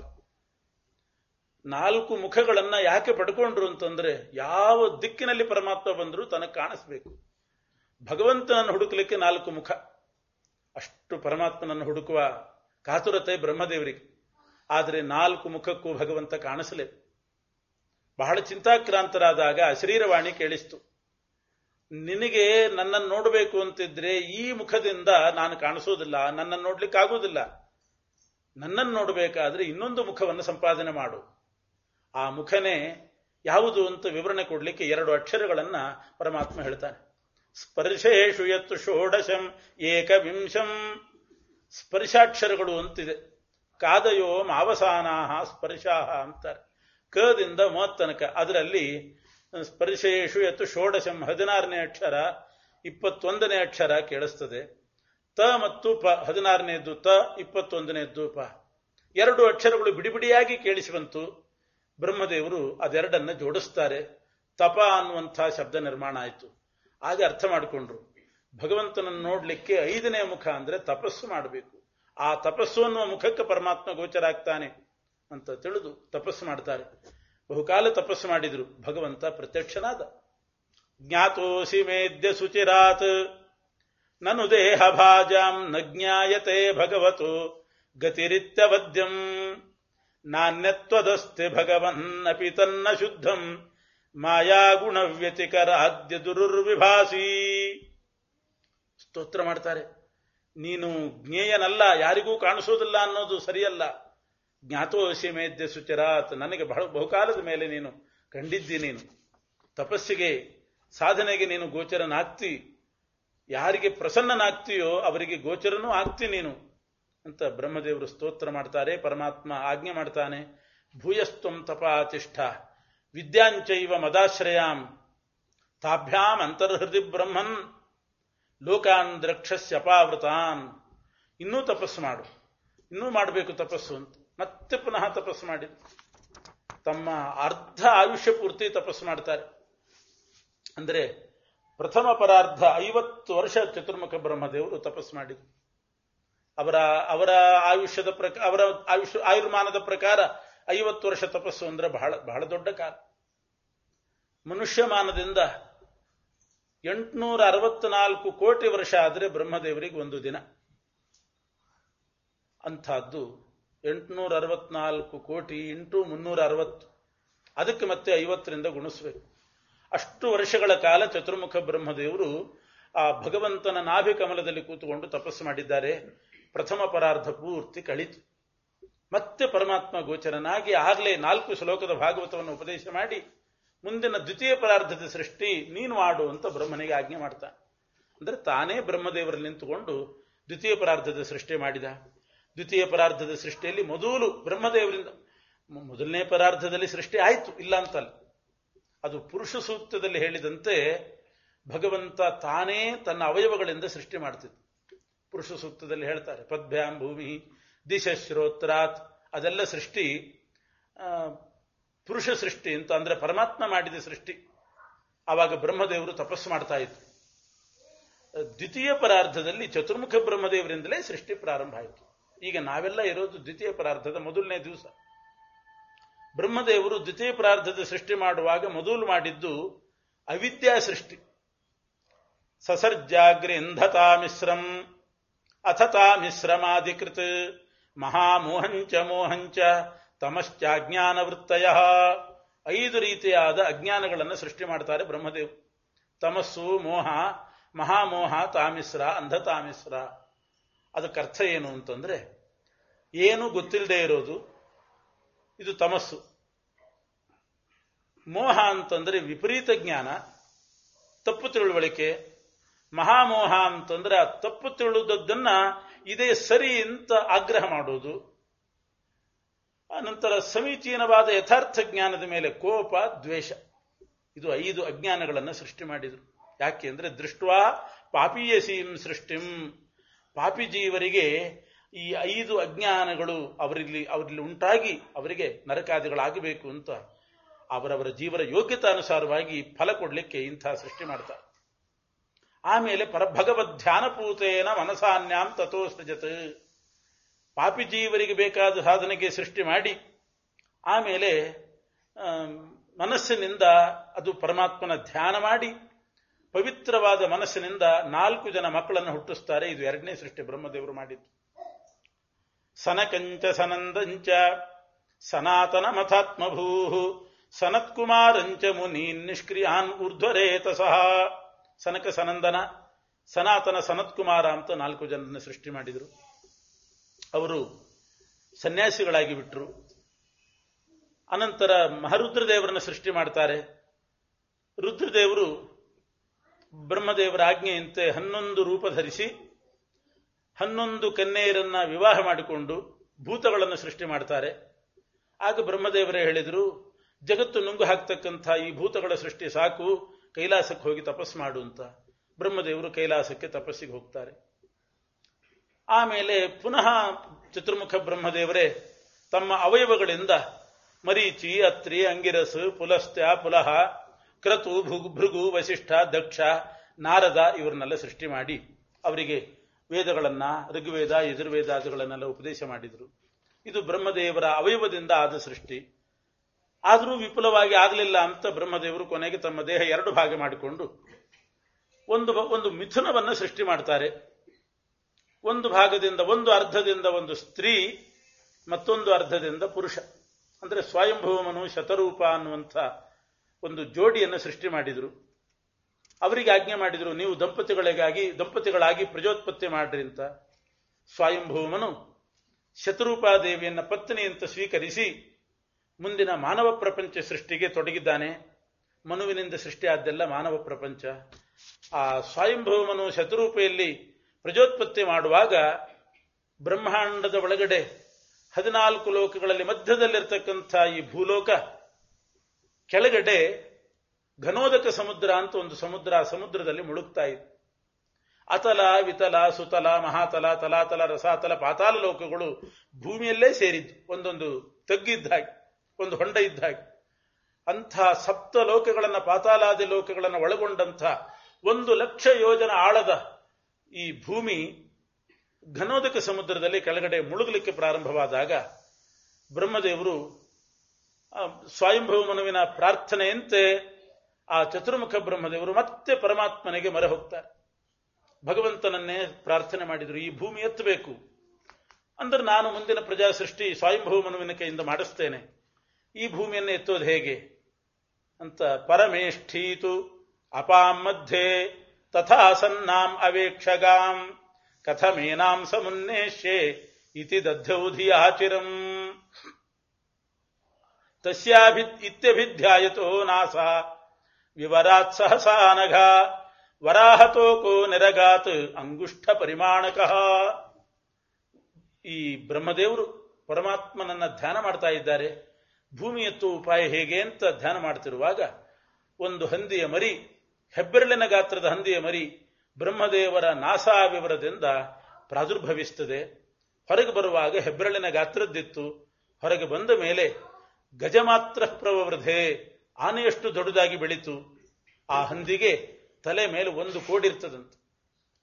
ನಾಲ್ಕು ಮುಖಗಳನ್ನ ಯಾಕೆ ಪಡ್ಕೊಂಡ್ರು ಅಂತಂದ್ರೆ, ಯಾವ ದಿಕ್ಕಿನಲ್ಲಿ ಪರಮಾತ್ಮ ಬಂದರೂ ತನಗೆ ಕಾಣಿಸ್ಬೇಕು. ಭಗವಂತನನ್ನು ಹುಡುಕಲಿಕ್ಕೆ ನಾಲ್ಕು ಮುಖ. ಅಷ್ಟು ಪರಮಾತ್ಮನನ್ನು ಹುಡುಕುವ ಕಾತುರತೆ ಬ್ರಹ್ಮದೇವರಿಗೆ. ಆದರೆ ನಾಲ್ಕು ಮುಖಕ್ಕೂ ಭಗವಂತ ಕಾಣಿಸಲೇ. ಬಹಳ ಚಿಂತಾಕ್ರಾಂತರಾದಾಗ ಅಶರೀರವಾಣಿ ಕೇಳಿಸ್ತು, ನಿನಗೆ ನನ್ನನ್ನು ನೋಡಬೇಕು ಅಂತಿದ್ರೆ ಈ ಮುಖದಿಂದ ನಾನು ಕಾಣಿಸೋದಿಲ್ಲ, ನನ್ನನ್ನು ನೋಡ್ಲಿಕ್ಕೆ ಆಗೋದಿಲ್ಲ. ನನ್ನನ್ನು ನೋಡಬೇಕಾದ್ರೆ ಇನ್ನೊಂದು ಮುಖವನ್ನು ಸಂಪಾದನೆ ಮಾಡು. ಆ ಮುಖನೇ ಯಾವುದು ಅಂತ ವಿವರಣೆ ಕೊಡ್ಲಿಕ್ಕೆ ಎರಡು ಅಕ್ಷರಗಳನ್ನ ಪರಮಾತ್ಮ ಹೇಳ್ತಾನೆ. ಸ್ಪರ್ಶೇಶು ಯತ್ತು ಷೋಡಶಂ ಏಕವಿಂಶಂ. ಸ್ಪರ್ಶಾಕ್ಷರಗಳು ಅಂತಿದೆ. ಕಾದಯೋ ಮಾವಸಾನಾಹ ಸ್ಪರ್ಶಾಹ ಅಂತಾರೆ. ಕದಿಂದ ಮ ತನಕ. ಅದರಲ್ಲಿ ಸ್ಪರ್ಶೇಶು ಯತ್ತು ಷೋಡಶಂ ಹದಿನಾರನೇ ಅಕ್ಷರ, ಇಪ್ಪತ್ತೊಂದನೇ ಅಕ್ಷರ ಕೇಳಿಸ್ತದೆ. ತ ಮತ್ತು ಪ, ಹದಿನಾರನೇದ್ದು ತ, ಇಪ್ಪತ್ತೊಂದನೇದ್ದು ಪ. ಎರಡು ಅಕ್ಷರಗಳು ಬಿಡಿಬಿಡಿಯಾಗಿ ಕೇಳಿಸಿ ಬಂತು. ಬ್ರಹ್ಮದೇವರು ಅದೆರಡನ್ನ ಜೋಡಿಸ್ತಾರೆ. ತಪ ಅನ್ನುವಂಥ ಶಬ್ದ ನಿರ್ಮಾಣ ಆಯಿತು. ಹಾಗೆ ಅರ್ಥ ಮಾಡಿಕೊಂಡ್ರು, ಭಗವಂತನನ್ನು ನೋಡ್ಲಿಕ್ಕೆ ಐದನೇ ಮುಖ ಅಂದ್ರೆ ತಪಸ್ಸು ಮಾಡಬೇಕು. ಆ ತಪಸ್ಸು ಅನ್ನುವ ಮುಖಕ್ಕೆ ಪರಮಾತ್ಮ ಗೋಚರ ಆಗ್ತಾನೆ ಅಂತ ತಿಳಿದು ತಪಸ್ಸು ಮಾಡ್ತಾರೆ. ಬಹುಕಾಲ ತಪಸ್ಸು ಮಾಡಿದ್ರು. ಭಗವಂತ ಪ್ರತ್ಯಕ್ಷನಾದ. ಜ್ಞಾತೋಸಿ ಮೇದ್ಯ ಸುಚಿರಾತ್ ನನು ದೇಹ ಭಾಜಾಂ ನ ಜ್ಞಾಯತೆ ಭಗವತೋ ಗತಿರಿತ್ಯವದ್ಯಂ ನಾಣ್ಯತ್ವದಸ್ತೆ ಭಗವನ್ನಪಿ ತನ್ನ ಶುದ್ಧಂ ಮಾಯಾಗುಣ ವ್ಯತಿಕರಾದ್ಯ ದುರುರ್ವಿಭಾಸಿ. ಸ್ತೋತ್ರ ಮಾಡ್ತಾರೆ. ನೀನು ಜ್ಞೇಯನಲ್ಲ, ಯಾರಿಗೂ ಕಾಣಿಸೋದಿಲ್ಲ ಅನ್ನೋದು ಸರಿಯಲ್ಲ. ಜ್ಞಾತೋಸಿ ಮೇದ್ಯ ಸುಚಿರಾತ್, ನನಗೆ ಬಹಳ ಬಹುಕಾಲದ ಮೇಲೆ ನೀನು ಕಂಡಿದ್ದಿ. ನೀನು ತಪಸ್ಸಿಗೆ ಸಾಧನೆಗೆ ನೀನು ಗೋಚರನಾಗ್ತಿ. ಯಾರಿಗೆ ಪ್ರಸನ್ನನಾಗ್ತೀಯೋ ಅವರಿಗೆ ಗೋಚರನೂ ಆಗ್ತಿ ನೀನು ಅಂತ ಬ್ರಹ್ಮದೇವರು ಸ್ತೋತ್ರ ಮಾಡ್ತಾರೆ. ಪರಮಾತ್ಮ ಆಜ್ಞೆ ಮಾಡ್ತಾನೆ. ಭೂಯಸ್ತ್ವಂ ತಪಾತಿಷ್ಠ ವಿದ್ಯಾಂಚೈವ ಮದಾಶ್ರಯಾಂ ತಾಭ್ಯಾಂ ಅಂತರ್ಹೃದಿ ಬ್ರಹ್ಮನ್ ಲೋಕಾನ್ ದ್ರಕ್ಷಸ್ಯಪಾವೃತಾನ್. ಇನ್ನೂ ತಪಸ್ಸು ಮಾಡು, ಇನ್ನೂ ಮಾಡಬೇಕು ತಪಸ್ಸು ಅಂತ ಮತ್ತೆ ಪುನಃ ತಪಸ್ಸು ಮಾಡಿ ತಮ್ಮ ಅರ್ಧ ಆಯುಷ್ಯ ಪೂರ್ತಿ ತಪಸ್ಸು ಮಾಡ್ತಾರೆ. ಅಂದ್ರೆ ಪ್ರಥಮ ಪರಾರ್ಧ ಐವತ್ತು ವರ್ಷ ಚತುರ್ಮುಖ ಬ್ರಹ್ಮದೇವರು ತಪಸ್ಸು ಮಾಡಿದರು. ಅವರ ಅವರ ಆಯುಷ್ಯದ ಪ್ರಕಾರ, ಅವರ ಆಯುಷ್ಯ ಆಯುರ್ಮಾನದ ಪ್ರಕಾರ ಐವತ್ತು ವರ್ಷ ತಪಸ್ಸು ಅಂದ್ರೆ ಬಹಳ ಬಹಳ ದೊಡ್ಡ ಕಾಲ. ಮನುಷ್ಯಮಾನದಿಂದ ಎಂಟುನೂರ ಅರವತ್ನಾಲ್ಕು ಕೋಟಿ ವರ್ಷ ಆದರೆ ಬ್ರಹ್ಮದೇವರಿಗೆ ಒಂದು ದಿನ. ಅಂಥದ್ದು ಎಂಟುನೂರ ಅರವತ್ನಾಲ್ಕು ಕೋಟಿ ಇಂಟು ಮುನ್ನೂರ ಅರವತ್ತು, ಅದಕ್ಕೆ ಮತ್ತೆ ಐವತ್ತರಿಂದ ಗುಣಿಸಬೇಕು. ಅಷ್ಟು ವರ್ಷಗಳ ಕಾಲ ಚತುರ್ಮುಖ ಬ್ರಹ್ಮದೇವರು ಆ ಭಗವಂತನ ನಾಭಿ ಕಮಲದಲ್ಲಿ ಕೂತುಕೊಂಡು ತಪಸ್ಸು ಮಾಡಿದ್ದಾರೆ. ಪ್ರಥಮ ಪರಾರ್ಧ ಪೂರ್ತಿ ಕಳಿತು. ಮತ್ತೆ ಪರಮಾತ್ಮ ಗೋಚರನಾಗಿ ಆಗಲೇ ನಾಲ್ಕು ಶ್ಲೋಕದ ಭಾಗವತವನ್ನು ಉಪದೇಶ ಮಾಡಿ ಮುಂದಿನ ದ್ವಿತೀಯ ಪರಾರ್ಧದ ಸೃಷ್ಟಿ ನೀನು ಮಾಡು ಅಂತ ಬ್ರಹ್ಮನಿಗೆ ಆಜ್ಞೆ ಮಾಡ್ತಾನೆ. ಅಂದ್ರೆ ತಾನೇ ಬ್ರಹ್ಮದೇವರಲ್ಲಿ ನಿಂತುಕೊಂಡು ದ್ವಿತೀಯ ಪರಾರ್ಧದ ಸೃಷ್ಟಿ ಮಾಡಿದ. ದ್ವಿತೀಯ ಪರಾರ್ಧದ ಸೃಷ್ಟಿಯಲ್ಲಿ ಮೊದಲು ಬ್ರಹ್ಮದೇವರಿಂದ, ಮೊದಲನೇ ಪರಾರ್ಧದಲ್ಲಿ ಸೃಷ್ಟಿ ಆಯಿತು ಇಲ್ಲ ಅಂತಲ್ಲ, ಅದು ಪುರುಷ ಸೂಕ್ತದಲ್ಲಿ ಹೇಳಿದಂತೆ ಭಗವಂತ ತಾನೇ ತನ್ನ ಅವಯವಗಳಿಂದ ಸೃಷ್ಟಿ ಮಾಡ್ತಿದ್ದ. ಪುರುಷ ಸೂಕ್ತದಲ್ಲಿ ಹೇಳ್ತಾರೆ ಪದ್ಭ್ಯಾಂ ಭೂಮಿ ದಿಶ ಶ್ರೋತ್ರಾತ್, ಅದೆಲ್ಲ ಸೃಷ್ಟಿ ಪುರುಷ ಸೃಷ್ಟಿ ಅಂತ, ಅಂದ್ರೆ ಪರಮಾತ್ಮ ಮಾಡಿದ ಸೃಷ್ಟಿ. ಆವಾಗ ಬ್ರಹ್ಮದೇವರು ತಪಸ್ಸು ಮಾಡ್ತಾ ಇದ್ರು. ದ್ವಿತೀಯ ಪರಾರ್ಧದಲ್ಲಿ ಚತುರ್ಮುಖ ಬ್ರಹ್ಮದೇವರಿಂದಲೇ ಸೃಷ್ಟಿ ಪ್ರಾರಂಭ ಆಯಿತು. ಈಗ ನಾವೆಲ್ಲ ಇರೋದು ದ್ವಿತೀಯ ಪರಾರ್ಧದ ಮೊದಲನೇ ದಿವಸ. ಬ್ರಹ್ಮದೇವರು ದ್ವಿತೀಯ ಪರಾರ್ಧದ ಸೃಷ್ಟಿ ಮಾಡುವಾಗ ಮೊದಲು ಮಾಡಿದ್ದು ಅವಿದ್ಯಾ ಸೃಷ್ಟಿ. ಸಸರ್ಜಾಗ್ರಿಂಧತಾ ಮಿಶ್ರಂ ಅಥತಾ ಮಿಶ್ರಮಾಧಿಕೃತ್ ಮಹಾಮೋಹಂಚ ಮೋಹಂಚ ತಮಶ್ಚಾಜ್ಞಾನ ವೃತ್ತಯ. ಐದು ರೀತಿಯಾದ ಅಜ್ಞಾನಗಳನ್ನು ಸೃಷ್ಟಿ ಮಾಡ್ತಾರೆ ಬ್ರಹ್ಮದೇವ್. ತಮಸ್ಸು, ಮೋಹ, ಮಹಾಮೋಹ, ತಾಮಿಶ್ರ, ಅಂಧತಾಮಿಶ್ರ. ಅದಕ್ಕರ್ಥ ಏನು ಅಂತಂದ್ರೆ, ಏನು ಗೊತ್ತಿಲ್ಲದೆ ಇರೋದು ಇದು ತಮಸ್ಸು. ಮೋಹ ಅಂತಂದ್ರೆ ವಿಪರೀತ ಜ್ಞಾನ, ತಪ್ಪು ತಿಳುವಳಿಕೆ. ಮಹಾಮೋಹ ಅಂತಂದ್ರೆ ಆ ತಪ್ಪು ತಿಳಿದದ್ದನ್ನ ಇದೇ ಸರಿ ಅಂತ ಆಗ್ರಹ ಮಾಡೋದು. ಅನಂತರ ಸಮೀಚೀನವಾದ ಯಥಾರ್ಥ ಜ್ಞಾನದ ಮೇಲೆ ಕೋಪ, ದ್ವೇಷ. ಇದು ಐದು ಅಜ್ಞಾನಗಳನ್ನು ಸೃಷ್ಟಿ ಮಾಡಿದರು. ಯಾಕೆ ಅಂದ್ರೆ ದೃಷ್ಟ್ವಾ ಪಾಪೀಯಸೀಂ ಸೃಷ್ಟಿಂ. ಪಾಪಿ ಜೀವರಿಗೆ ಈ ಐದು ಅಜ್ಞಾನಗಳು ಅವರಲ್ಲಿ ಅವರಲ್ಲಿ ಉಂಟಾಗಿ ಅವರಿಗೆ ನರಕಾದಿಗಳಾಗಬೇಕು ಅಂತ ಅವರವರ ಜೀವನ ಯೋಗ್ಯತಾನುಸಾರವಾಗಿ ಫಲ ಕೊಡಲಿಕ್ಕೆ ಇಂಥ ಸೃಷ್ಟಿ ಮಾಡ್ತಾರೆ. ಆಮೇಲೆ ಪರಭಗವದ್ ಧ್ಯಾನಪೂತೇನ ಮನಸಾನ್ಯಾಂ ತಥೋ ಸೃಜತ್. ಪಾಪಿ ಜೀವರಿಗೆ ಬೇಕಾದ ಸಾಧನೆಗೆ ಸೃಷ್ಟಿ ಮಾಡಿ ಆಮೇಲೆ ಮನಸ್ಸಿನಿಂದ ಅದು ಪರಮಾತ್ಮನ ಧ್ಯಾನ ಮಾಡಿ ಪವಿತ್ರವಾದ ಮನಸ್ಸಿನಿಂದ ನಾಲ್ಕು ಜನ ಮಕ್ಕಳನ್ನು ಹುಟ್ಟಿಸ್ತಾರೆ. ಇದು ಎರಡನೇ ಸೃಷ್ಟಿ ಬ್ರಹ್ಮದೇವರು ಮಾಡಿದ್ದು. ಸನಕಂಚ ಸನಂದಂಚ ಸನಾತನ ಮಥಾತ್ಮಭೂ ಸನತ್ಕುಮಾರಂಚ ಮುನೀನ್ ನಿಷ್ಕ್ರಿಯಾನ್ ಊರ್ಧ್ವರೇತಸಃ. ಸನಕ ಸನಂದನ, ಸನಾತನ, ಸನತ್ಕುಮಾರ ಅಂತ ನಾಲ್ಕು ಜನರನ್ನು ಸೃಷ್ಟಿ ಮಾಡಿದರು. ಅವರು ಸನ್ಯಾಸಿಗಳಾಗಿ ಬಿಟ್ರು. ಅನಂತರ ಮಹಾರುದ್ರದೇವರನ್ನು ಸೃಷ್ಟಿ ಮಾಡ್ತಾರೆ. ರುದ್ರದೇವರು ಬ್ರಹ್ಮದೇವರ ಆಜ್ಞೆಯಂತೆ ಹನ್ನೊಂದು ರೂಪ ಧರಿಸಿ ಹನ್ನೊಂದು ಕನ್ಯೆಯರನ್ನ ವಿವಾಹ ಮಾಡಿಕೊಂಡು ಭೂತಗಳನ್ನು ಸೃಷ್ಟಿ ಮಾಡ್ತಾರೆ. ಆಗ ಬ್ರಹ್ಮದೇವರೇ ಹೇಳಿದರು, ಜಗತ್ತು ನುಂಗು ಹಾಕ್ತಕ್ಕಂಥ ಈ ಭೂತಗಳ ಸೃಷ್ಟಿ ಸಾಕು, ಕೈಲಾಸಕ್ಕೆ ಹೋಗಿ ತಪಸ್ಸು ಮಾಡು ಅಂತ. ಬ್ರಹ್ಮದೇವರು ಕೈಲಾಸಕ್ಕೆ ತಪಸ್ಸಿಗೆ ಹೋಗ್ತಾರೆ. ಆಮೇಲೆ ಪುನಃ ಚತುರ್ಮುಖ ಬ್ರಹ್ಮದೇವರೇ ತಮ್ಮ ಅವಯವಗಳಿಂದ ಮರೀಚಿ, ಅತ್ರಿ, ಅಂಗಿರಸ್, ಪುಲಸ್ತ್ಯ, ಪುಲಹ, ಕ್ರತು, ಭೃಗು, ವಸಿಷ್ಠ, ದಕ್ಷ, ನಾರದ ಇವರನ್ನೆಲ್ಲ ಸೃಷ್ಟಿ ಮಾಡಿ ಅವರಿಗೆ ವೇದಗಳನ್ನ, ಋಗ್ವೇದ, ಯಜುರ್ವೇದಾದಿಗಳನ್ನೆಲ್ಲ ಉಪದೇಶ ಮಾಡಿದರು. ಇದು ಬ್ರಹ್ಮದೇವರ ಅವಯವದಿಂದ ಆದ ಸೃಷ್ಟಿ. ಆದರೂ ವಿಪುಲವಾಗಿ ಆಗಲಿಲ್ಲ ಅಂತ ಬ್ರಹ್ಮದೇವರು ಕೊನೆಗೆ ತಮ್ಮ ದೇಹ ಎರಡು ಭಾಗ ಮಾಡಿಕೊಂಡು ಒಂದು ಒಂದು ಮಿಥುನವನ್ನು ಸೃಷ್ಟಿ ಮಾಡ್ತಾರೆ. ಒಂದು ಭಾಗದಿಂದ, ಒಂದು ಅರ್ಧದಿಂದ ಒಂದು ಸ್ತ್ರೀ, ಮತ್ತೊಂದು ಅರ್ಧದಿಂದ ಪುರುಷ. ಅಂದರೆ ಸ್ವಯಂಭೂಮನು ಶತರೂಪ ಅನ್ನುವಂಥ ಒಂದು ಜೋಡಿಯನ್ನು ಸೃಷ್ಟಿ ಮಾಡಿದರು. ಅವರಿಗೆ ಆಜ್ಞೆ ಮಾಡಿದರು, ನೀವು ದಂಪತಿಗಳಿಗಾಗಿ ದಂಪತಿಗಳಾಗಿ ಪ್ರಜೋತ್ಪತ್ತಿ ಮಾಡ್ರಿ ಅಂತ. ಸ್ವಯಂಭೂಮನು ಶತರೂಪಾದೇವಿಯನ್ನ ಪತ್ನಿ ಅಂತ ಸ್ವೀಕರಿಸಿ ಮುಂದಿನ ಮಾನವ ಪ್ರಪಂಚ ಸೃಷ್ಟಿಗೆ ತೊಡಗಿದ್ದಾನೆ. ಮನುವಿನಿಂದ ಸೃಷ್ಟಿಯಾದ್ದೆಲ್ಲ ಮಾನವ ಪ್ರಪಂಚ. ಆ ಸ್ವಯಂಭೂಮನು ಶತರೂಪೆಯಲ್ಲಿ ಪ್ರಜೋತ್ಪತ್ತಿ ಮಾಡುವಾಗ ಬ್ರಹ್ಮಾಂಡದ ಒಳಗಡೆ ಹದಿನಾಲ್ಕು ಲೋಕಗಳಲ್ಲಿ ಮಧ್ಯದಲ್ಲಿರ್ತಕ್ಕಂಥ ಈ ಭೂಲೋಕ ಕೆಳಗಡೆ ಘನೋದಕ ಸಮುದ್ರ ಅಂತ ಒಂದು ಸಮುದ್ರ, ಆ ಸಮುದ್ರದಲ್ಲಿ ಮುಳುಗ್ತಾ ಇತ್ತು. ಅತಲ, ವಿತಲ, ಸುತಲ, ಮಹಾತಲ, ತಲಾತಲ, ರಸಾತಲ, ಪಾತಾಳ ಲೋಕಗಳು ಭೂಮಿಯಲ್ಲೇ ಸೇರಿದ್ದು, ಒಂದೊಂದು ತಗ್ಗಿದ್ದ ಹಾಗೆ, ಒಂದು ಹೊಂಡ ಇದ್ದ ಹಾಗೆ. ಅಂಥ ಸಪ್ತ ಲೋಕಗಳನ್ನ, ಪಾತಾಲಾದಿ ಲೋಕಗಳನ್ನು ಒಳಗೊಂಡಂಥ ಒಂದು ಲಕ್ಷ ಯೋಜನ ಆಳದ ಈ ಭೂಮಿ ಘನೋದಕ ಸಮುದ್ರದಲ್ಲಿ ಕೆಳಗಡೆ ಮುಳುಗಲಿಕ್ಕೆ ಪ್ರಾರಂಭವಾದಾಗ ಬ್ರಹ್ಮದೇವರು ಸ್ವಯಂಭೂಮನುವಿನ ಪ್ರಾರ್ಥನೆಯಂತೆ ಆ ಚತುರ್ಮುಖ ಬ್ರಹ್ಮದೇವರು ಮತ್ತೆ ಪರಮಾತ್ಮನಿಗೆ ಮೊರೆ ಹೋಗ್ತಾರೆ. ಭಗವಂತನನ್ನೇ ಪ್ರಾರ್ಥನೆ ಮಾಡಿದರು, ಈ ಭೂಮಿ ಎತ್ತಬೇಕು ಅಂದ್ರೆ ನಾನು ಮುಂದಿನ ಪ್ರಜಾ ಸೃಷ್ಟಿ ಸ್ವಯಂಭೂಮನುವಿನ ಕೈಯಿಂದ ಮಾಡಿಸ್ತೇನೆ, ಈ ಭೂಮಿಯನ್ನು ಎತ್ತೋದು ಹೇಗೆ ಅಂತ. ಪರಮೇಷ್ಠೀತು ಅಪಾಂ ಮಧ್ಯೆ ತಥಾ ಸನ್ನಾಂ ಅವೇಕ್ಷಗಾಂ ಕಥಮೇನಾಂ ಸಮುನ್ನೇಶ್ಯೆ ಇತಿ ದಧ್ಯೌಧಿಯಾಚಿರಂ ತಸ್ಯಾಭಿ ಇತ್ಯಭಿಧ್ಯಾಯತೋ ನಾಸ ವಿವರಾತ್ ಸಹಸಾನಘ ವರಾಹತೋಕೋ ನಿರಗಾತ್ ಅಂಗುಷ್ಠ ಪರಿಮಾಣಕಃ. ಈ ಬ್ರಹ್ಮದೇವರು ಪರಮಾತ್ಮನನ್ನ ಧ್ಯಾನ ಮಾಡ್ತಾ ಇದ್ದಾರೆ. ಭೂಮಿ ಎತ್ತುವ ಉಪಾಯ ಹೇಗೆ ಅಂತ ಧ್ಯಾನ ಮಾಡ್ತಿರುವಾಗ ಒಂದು ಹಂದಿಯ ಮರಿ, ಹೆಬ್ಬೆರಳಿನ ಗಾತ್ರದ ಹಂದಿಯ ಮರಿ ಬ್ರಹ್ಮದೇವರ ನಾಸಾ ವಿವರದಿಂದ ಪ್ರಾದುರ್ಭವಿಸುತ್ತದೆ. ಹೊರಗೆ ಬರುವಾಗ ಹೆಬ್ಬೆರಳಿನ ಗಾತ್ರದ್ದಿತ್ತು. ಹೊರಗೆ ಬಂದ ಮೇಲೆ ಗಜಮಾತ್ರ ಪ್ರವೃದ್ಧೆ, ಆನೆಯಷ್ಟು ದೊಡ್ಡದಾಗಿ ಬೆಳೀತು. ಆ ಹಂದಿಗೆ ತಲೆ ಮೇಲೆ ಒಂದು ಕೋಡಿರ್ತದಂತೆ.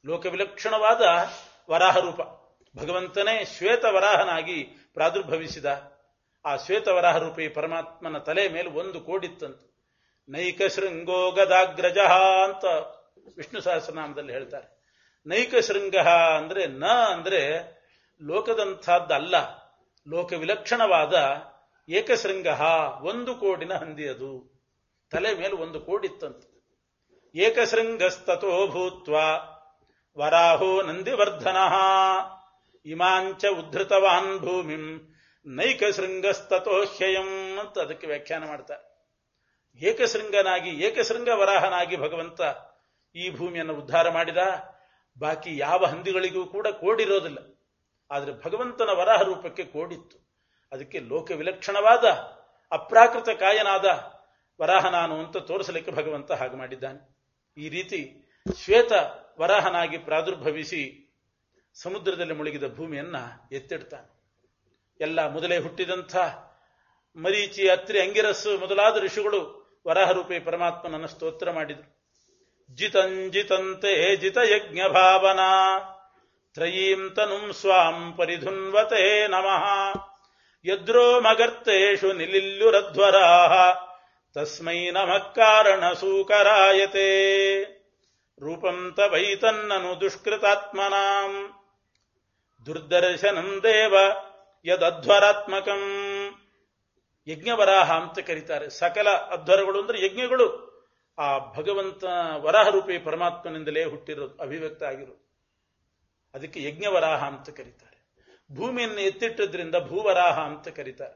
ಲೋಕವಿಲಕ್ಷಣವಾದ ವರಾಹ ರೂಪ. ಭಗವಂತನೇ ಶ್ವೇತ ವರಾಹನಾಗಿ ಪ್ರಾದುರ್ಭವಿಸಿದ. ಆ ಶ್ವೇತ ವರಾಹ ರೂಪಿ ಪರಮಾತ್ಮನ ತಲೆ ಮೇಲೆ ಒಂದು ಕೋಡಿತ್ತಂತೆ. ನೈಕ ಶೃಂಗೋ ಗದಾಗ್ರಜ ಅಂತ ವಿಷ್ಣು ಸಹಸ್ರನಾಮದಲ್ಲಿ ಹೇಳ್ತಾರೆ. ನೈಕ ಶೃಂಗ ಅಂದ್ರೆ ನ ಅಂದ್ರೆ ಲೋಕದಂಥದ್ದಲ್ಲ, ಲೋಕ ವಿಲಕ್ಷಣವಾದ ಏಕಶೃಂಗ, ಒಂದು ಕೋಡಿನ ಹಂದಿ. ಅದು ತಲೆ ಮೇಲೆ ಒಂದು ಕೋಡಿತ್ತಂತೆ. ಏಕಶೃಂಗಸ್ತೋ ಭೂತ್ವ ವರಾಹೋ ನಂದಿವರ್ಧನ ಇಮಾಂಚ ಉದ್ಧತವಾನ್ ಭೂಮಿಂ ನೈಕಶೃಂಗಸ್ತೋ ಹ್ಯಯಂ ಅಂತ ಅದಕ್ಕೆ ವ್ಯಾಖ್ಯಾನ ಮಾಡ್ತಾರೆ. ಏಕಶೃಂಗನಾಗಿ ಏಕಶೃಂಗ ವರಾಹನಾಗಿ ಭಗವಂತ ಈ ಭೂಮಿಯನ್ನು ಉದ್ಧಾರ ಮಾಡಿದ. ಬಾಕಿ ಯಾವ ಹಂದಿಗಳಿಗೂ ಕೂಡ ಕೋಡಿರೋದಿಲ್ಲ, ಆದರೆ ಭಗವಂತನ ವರಾಹ ರೂಪಕ್ಕೆ ಕೋಡಿತ್ತು. ಅದಕ್ಕೆ ಲೋಕ ವಿಲಕ್ಷಣವಾದ ಅಪ್ರಾಕೃತ ಕಾಯನಾದ ವರಾಹ ನಾನು ಅಂತ ತೋರಿಸಲಿಕ್ಕೆ ಭಗವಂತ ಹಾಗೆ ಮಾಡಿದ್ದಾನೆ. ಈ ರೀತಿ ಶ್ವೇತ ವರಾಹನಾಗಿ ಪ್ರಾದುರ್ಭವಿಸಿ ಸಮುದ್ರದಲ್ಲಿ ಮುಳುಗಿದ ಭೂಮಿಯನ್ನ ಎತ್ತಿಡ್ತಾನೆ. ಎಲ್ಲ ಮೊದಲೇ ಹುಟ್ಟಿದಂಥ ಮರೀಚಿ, ಅತ್ರಿ, ಅಂಗಿರಸ್ಸು ಮೊದಲಾದ ಋಷಿಗಳು ವರಾಹರೂಪಿ ಪರಮಾತ್ಮನನ್ನು ಸ್ತೋತ್ರ ಮಾಡಿದರು. ಜಿತಂಜಿತಂತೆ ಜಿತಯಜ್ಞ ಭಾವನಾ ತ್ರಯೀಂ ತನುಂ ಸ್ವಾಂ ಪರಿಧುನ್ವತೆ ನಮಃ ಯದ್ರೋ ಮಗರ್ತೇಷು ನಿಲಿಲ್ಯುರಧ್ವರಾಃ ತಸ್ಮೈ ನಮಃ ಕಾರಣ ಸೂಕರಾಯತೆ ರೂಪಂ ತವೈತನ್ನನು ದುಷ್ಕೃತಾತ್ಮನಾಂ ದುರ್ದರ್ಶನಂ ದೇವ ಯದಧ್ವರಾತ್ಮಕಂ. ಯಜ್ಞವರಾಹ ಅಂತ ಕರೀತಾರೆ. ಸಕಲ ಅಧ್ವರಗಳು ಅಂದ್ರೆ ಯಜ್ಞಗಳು ಆ ಭಗವಂತ ವರಾಹರೂಪಿ ಪರಮಾತ್ಮನಿಂದಲೇ ಹುಟ್ಟಿರೋದು, ಅಭಿವ್ಯಕ್ತ ಆಗಿರೋದು. ಅದಕ್ಕೆ ಯಜ್ಞವರಾಹ ಅಂತ ಕರೀತಾರೆ. ಭೂಮಿಯನ್ನು ಎತ್ತಿಟ್ಟದ್ರಿಂದ ಭೂವರಾಹ ಅಂತ ಕರೀತಾರೆ.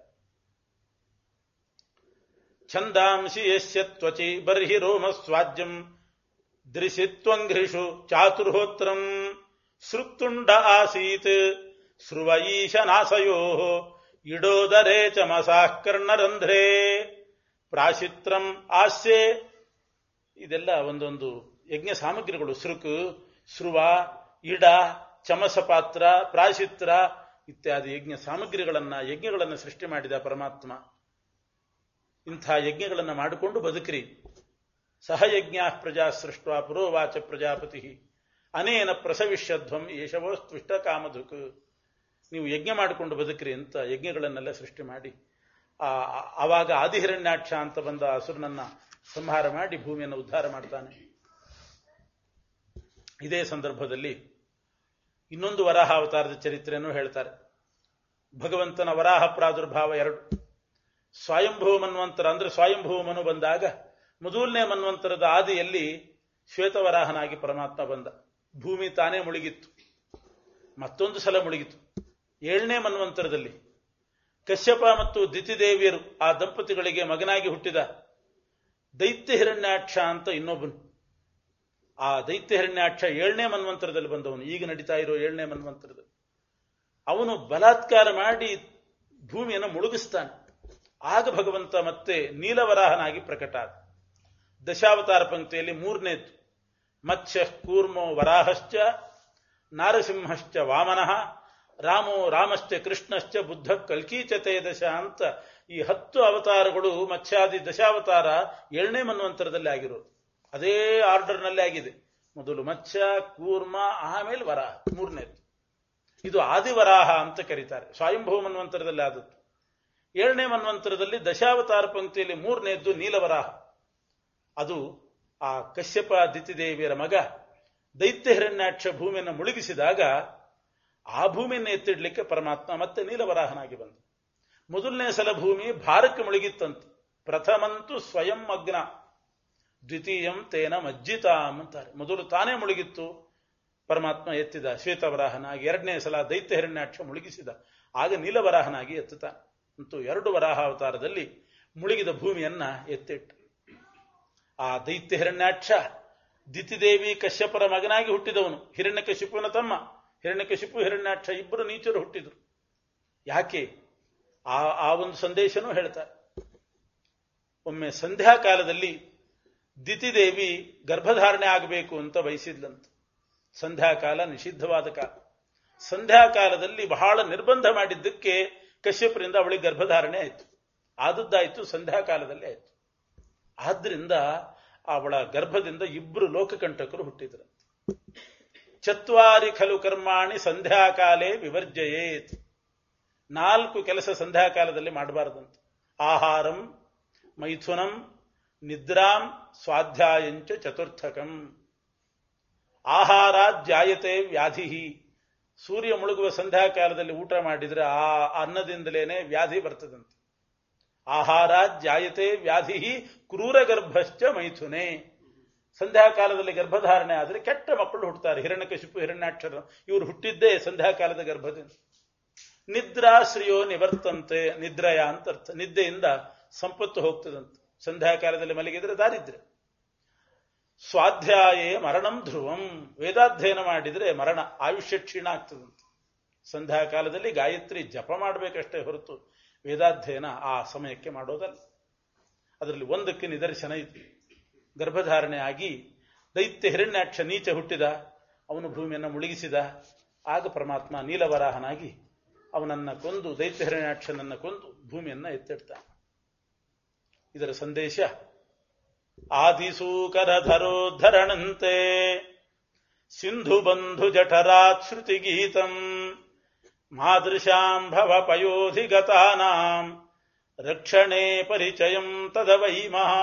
ಛಂದಾಂಶಿ ಯಸ್ಯ ತ್ವಚಿ ಬರ್ಹಿ ರೋಮ ಸ್ವಾಜ್ಯಂ ದೃಶಿತ್ವಂಘ್ರಿಷು ಚಾತುರ್ಹೋತ್ರಂ ಸೃಕ್ತುಂಡ ಆಸೀತ್ ಸ್ರುವ ಈಶನಾಸಯೋ ಇಡೋದರೇ ಚಮಸಾಃ ಕರ್ಣರಂಧ್ರೇ ಪ್ರಾಶಿತ್ರಂ ಆಸ್ಯೆ. ಇದೆಲ್ಲ ಒಂದೊಂದು ಯಜ್ಞ ಸಾಮಗ್ರಿಗಳು. ಸೃಕ್, ಸ್ರುವ, ಇಡ, ಚಮಸ ಪಾತ್ರ, ಪ್ರಾಶಿತ್ರ ಇತ್ಯಾದಿ ಯಜ್ಞ ಸಾಮಗ್ರಿಗಳನ್ನ ಯಜ್ಞಗಳನ್ನು ಸೃಷ್ಟಿ ಮಾಡಿದ ಪರಮಾತ್ಮ. ಇಂಥ ಯಜ್ಞಗಳನ್ನು ಮಾಡಿಕೊಂಡು ಬದುಕ್ರಿ. ಸಹಯಜ್ಞ ಪ್ರಜಾ ಸೃಷ್ಟ ಪುರೋವಾಚ ಪ್ರಜಾಪತಿ ಅನೇನ ಪ್ರಸವಿಷ್ಯಧ್ವಂ ಯಶವೋಸ್ತ್ವಿಷ್ಟ ಕಾಮಧುಕ್. ನೀವು ಯಜ್ಞ ಮಾಡಿಕೊಂಡು ಬದುಕ್ರಿ ಅಂತ ಯಜ್ಞಗಳನ್ನೆಲ್ಲ ಸೃಷ್ಟಿ ಮಾಡಿ ಆ ಆವಾಗ ಆದಿಹಿರಣ್ಯಾಕ್ಷ ಅಂತ ಬಂದ ಅಸುರನನ್ನ ಸಂಹಾರ ಮಾಡಿ ಭೂಮಿಯನ್ನು ಉದ್ಧಾರ ಮಾಡ್ತಾನೆ. ಇದೇ ಸಂದರ್ಭದಲ್ಲಿ ಇನ್ನೊಂದು ವರಾಹ ಅವತಾರದ ಚರಿತ್ರೆಯನ್ನು ಹೇಳ್ತಾರೆ. ಭಗವಂತನ ವರಾಹ ಪ್ರಾದುರ್ಭಾವ ಎರಡು. ಸ್ವಯಂಭೂ ಮನ್ವಂತರ ಅಂದ್ರೆ ಸ್ವಯಂಭೂ ಮನು ಬಂದಾಗ ಮೊದಲನೇ ಮನ್ವಂತರದ ಆದಿಯಲ್ಲಿ ಶ್ವೇತವರಾಹನಾಗಿ ಪರಮಾತ್ಮ ಬಂದ. ಭೂಮಿ ತಾನೇ ಮುಳುಗಿತ್ತು, ಮತ್ತೊಂದು ಸಲ ಮುಳುಗಿತು. ಏಳನೇ ಮನ್ವಂತರದಲ್ಲಿ ಕಶ್ಯಪ ಮತ್ತು ದಿತಿದೇವಿಯರು ಆ ದಂಪತಿಗಳಿಗೆ ಮಗನಾಗಿ ಹುಟ್ಟಿದ ದೈತ್ಯ ಹಿರಣ್ಯಾಕ್ಷ ಅಂತ ಇನ್ನೊಬ್ಬನು. ಆ ದೈತ್ಯ ಹಿರಣ್ಯಾಕ್ಷ ಏಳನೇ ಮನ್ವಂತರದಲ್ಲಿ ಬಂದವನು, ಈಗ ನಡೀತಾ ಇರೋ ಏಳನೇ ಮನ್ವಂತರದಲ್ಲಿ. ಅವನು ಬಲಾತ್ಕಾರ ಮಾಡಿ ಭೂಮಿಯನ್ನು ಮುಳುಗಿಸ್ತಾನೆ. ಆಗ ಭಗವಂತ ಮತ್ತೆ ನೀಲವರಾಹನಾಗಿ ಪ್ರಕಟ ಆದ. ದಶಾವತಾರ ಪಂಕ್ತಿಯಲ್ಲಿ ಮೂರನೇದ್ದು ಮತ್ಸ್ಯ ಕೂರ್ಮೋ ವರಾಹಶ್ಚ ನಾರಸಿಂಹಶ್ಚ ವಾಮನಃ ರಾಮೋ ರಾಮಶ್ಚ ಕೃಷ್ಣಶ್ಚ ಬುದ್ಧ ಕಲ್ಕೀಚತೆ ದಶ ಅಂತ ಈ ಹತ್ತು ಅವತಾರಗಳು ಮತ್ಸ್ಯಾದಿ ದಶಾವತಾರ ಏಳನೇ ಮನ್ವಂತರದಲ್ಲಿ ಆಗಿರೋದು. ಅದೇ ಆರ್ಡರ್ನಲ್ಲೇ ಆಗಿದೆ. ಮೊದಲು ಮತ್ಸ್ಯ, ಕೂರ್ಮ, ಆಮೇಲೆ ವರಾಹ ಮೂರನೇದು. ಇದು ಆದಿವರಾಹ ಅಂತ ಕರೀತಾರೆ. ಸ್ವಯಂಭೂ ಮನ್ವಂತರದಲ್ಲಿ ಆದದ್ದು. ಏಳನೇ ಮನ್ವಂತರದಲ್ಲಿ ದಶಾವತಾರ ಪಂಕ್ತಿಯಲ್ಲಿ ಮೂರನೇದ್ದು ನೀಲವರಾಹ. ಅದು ಆ ಕಶ್ಯಪ ದಿತಿದೇವಿಯರ ಮಗ ದೈತ್ಯ ಹಿರಣ್ಯಾಕ್ಷ ಭೂಮಿಯನ್ನು ಮುಳುಗಿಸಿದಾಗ ಆ ಭೂಮಿಯನ್ನು ಎತ್ತಿಡ್ಲಿಕ್ಕೆ ಪರಮಾತ್ಮ ಮತ್ತೆ ನೀಲವರಾಹನಾಗಿ ಬಂದ. ಮೊದಲನೇ ಸಲ ಭೂಮಿ ಭಾರಕ್ಕೆ ಮುಳುಗಿತ್ತಂತೆ. ಪ್ರಥಮಂತು ಸ್ವಯಂ ಅಗ್ನ ದ್ವಿತೀಯಂ ತೇನ ಮಜ್ಜಿತಾಂ ಅಂತಾರೆ. ಮೊದಲು ತಾನೇ ಮುಳುಗಿತ್ತು, ಪರಮಾತ್ಮ ಎತ್ತಿದ ಶ್ವೇತವರಾಹನಾಗಿ. ಎರಡನೇ ಸಲ ದೈತ್ಯ ಹಿರಣ್ಯಾಕ್ಷ ಮುಳುಗಿಸಿದ, ಆಗ ನೀಲವರಾಹನಾಗಿ ಎತ್ತುತ್ತಾನೆ. ಅಂತೂ ಎರಡು ವರಾಹ ಅವತಾರದಲ್ಲಿ ಮುಳುಗಿದ ಭೂಮಿಯನ್ನ ಎತ್ತಿಟ್ಟ. ಆ ದೈತ್ಯ ಹಿರಣ್ಯಾಕ್ಷ ದಿತಿದೇವಿ ಕಶ್ಯಪರ ಮಗನಾಗಿ ಹುಟ್ಟಿದವನು. ಹಿರಣ್ಯಕಶಿಪುವಿನ ತಮ್ಮ. ಹಿರಣ್ಯಕಶಿಪು ಹಿರಣ್ಯಾಕ್ಷ ಇಬ್ಬರು ನೀಚರು ಹುಟ್ಟಿದರು. ಯಾಕೆ? ಆ ಆ ಒಂದು ಸಂದೇಶನೂ ಹೇಳ್ತಾರೆ. ಒಮ್ಮೆ ಸಂಧ್ಯಾ ಕಾಲದಲ್ಲಿ ದಿತಿದೇವಿ ಗರ್ಭಧಾರಣೆ ಆಗಬೇಕು ಅಂತ ಬಯಸಿದ್ಲಂತ. ಸಂಧ್ಯಾಕಾಲ ನಿಷಿದ್ಧವಾದ ಕಾಲ. ಸಂಧ್ಯಾಕಾಲದಲ್ಲಿ ಬಹಳ ನಿರ್ಬಂಧ ಮಾಡಿದ್ದಕ್ಕೆ ಕಶ್ಯಪರಿಂದ ಅವಳಿಗೆ ಗರ್ಭಧಾರಣೆ ಆಯಿತು. ಆದದ್ದಾಯಿತು ಸಂಧ್ಯಾಕಾಲದಲ್ಲಿ ಆಯಿತು. ಆದ್ರಿಂದ ಅವಳ ಗರ್ಭದಿಂದ ಇಬ್ಬರು ಲೋಕಕಂಟಕರು ಹುಟ್ಟಿದ್ರಂತೆ. ಚತ್ವಾರಿ ಖಲು ಕರ್ಮಾಣಿ ಸಂಧ್ಯಾಕಾಲೇ ವಿವರ್ಜಯೇತ್. ನಾಲ್ಕು ಕೆಲಸ ಸಂಧ್ಯಾಕಾಲದಲ್ಲಿ ಮಾಡಬಾರದಂತೆ. ಆಹಾರಂ, ಮೈಥುನಂ, ನಿದ್ರಾಂ, ಸ್ವಾಧ್ಯಾಯಂಚ ಚತುರ್ಥಕಂ. ಆಹಾರ ಜಾಯತೆ ವ್ಯಾಧಿ. ಸೂರ್ಯ ಮುಳುಗುವ ಸಂಧ್ಯಾಕಾಲದಲ್ಲಿ ಊಟ ಮಾಡಿದರೆ ಆ ಅನ್ನದಿಂದಲೇನೆ ವ್ಯಾಧಿ ಬರ್ತದಂತೆ. ಆಹಾರ ಜಾಯತೆ ವ್ಯಾಧಿ ಕ್ರೂರ ಗರ್ಭಶ್ಚ ಮೈಥುನೆ. ಸಂಧ್ಯಾಕಾಲದಲ್ಲಿ ಗರ್ಭಧಾರಣೆ ಆದರೆ ಕೆಟ್ಟ ಮಕ್ಕಳು ಹುಟ್ಟುತ್ತಾರೆ. ಹಿರಣ್ಯಕಶಿಪು, ಹಿರಣ್ಯಾಕ್ಷರ ಇವರು ಹುಟ್ಟಿದ್ದೇ ಸಂಧ್ಯಾಕಾಲದ ಗರ್ಭದಿಂದ. ನಿದ್ರಾಶ್ರಿಯೋ ನಿವರ್ತಂತೆ. ನಿದ್ರಯ ಅಂತ ಅರ್ಥ. ನಿದ್ದೆಯಿಂದ ಸಂಪತ್ತು ಹೋಗ್ತದಂತೆ. ಸಂಧ್ಯಾಕಾಲದಲ್ಲಿ ಮಲಗಿದ್ರೆ ದಾರಿದ್ರ್ಯ. ಸ್ವಾಧ್ಯಾಯೇ ಮರಣಂ ಧ್ರುವಂ. ವೇದಾಧ್ಯಯನ ಮಾಡಿದರೆ ಮರಣ, ಆಯುಷ್ಯ ಕ್ಷೀಣ ಆಗ್ತದಂತೆ. ಸಂಧ್ಯಾಕಾಲದಲ್ಲಿ ಗಾಯತ್ರಿ ಜಪ ಮಾಡಬೇಕಷ್ಟೇ ಹೊರತು ವೇದಾಧ್ಯಯನ ಆ ಸಮಯಕ್ಕೆ ಮಾಡೋದಲ್ಲ. ಅದರಲ್ಲಿ ಒಂದಕ್ಕೆ ನಿದರ್ಶನ ಇತ್ತು. ಗರ್ಭಧಾರಣೆ ಆಗಿ ದೈತ್ಯ ಹಿರಣ್ಯಾಕ್ಷ ನೀಚ ಹುಟ್ಟಿದ. ಅವನು ಭೂಮಿಯನ್ನು ಮುಳುಗಿಸಿದ. ಆಗ ಪರಮಾತ್ಮ ನೀಲವರಾಹನಾಗಿ ಅವನನ್ನ ಕೊಂದು, ದೈತ್ಯ ಹಿರಣ್ಯಾಕ್ಷನನ್ನ ಕೊಂದು ಭೂಮಿಯನ್ನ ಎತ್ತಿಡ್ತಾನೆ. ಇದರ ಸಂದೇಶ ಆದಿಸೂಕರಧರೋದ್ಧರಣಂತೆ ಸಿಂಧು ಬಂಧು ಜಠರಾತ್ ಶ್ರುತಿ ಗೀತಂ ಮಾದೃಶಾಂ ಭವ ಪಯೋಧಿಗತಾನಾಂ ರಕ್ಷಣೆ ಪರಿಚಯಂ ತದವೈಮಃ.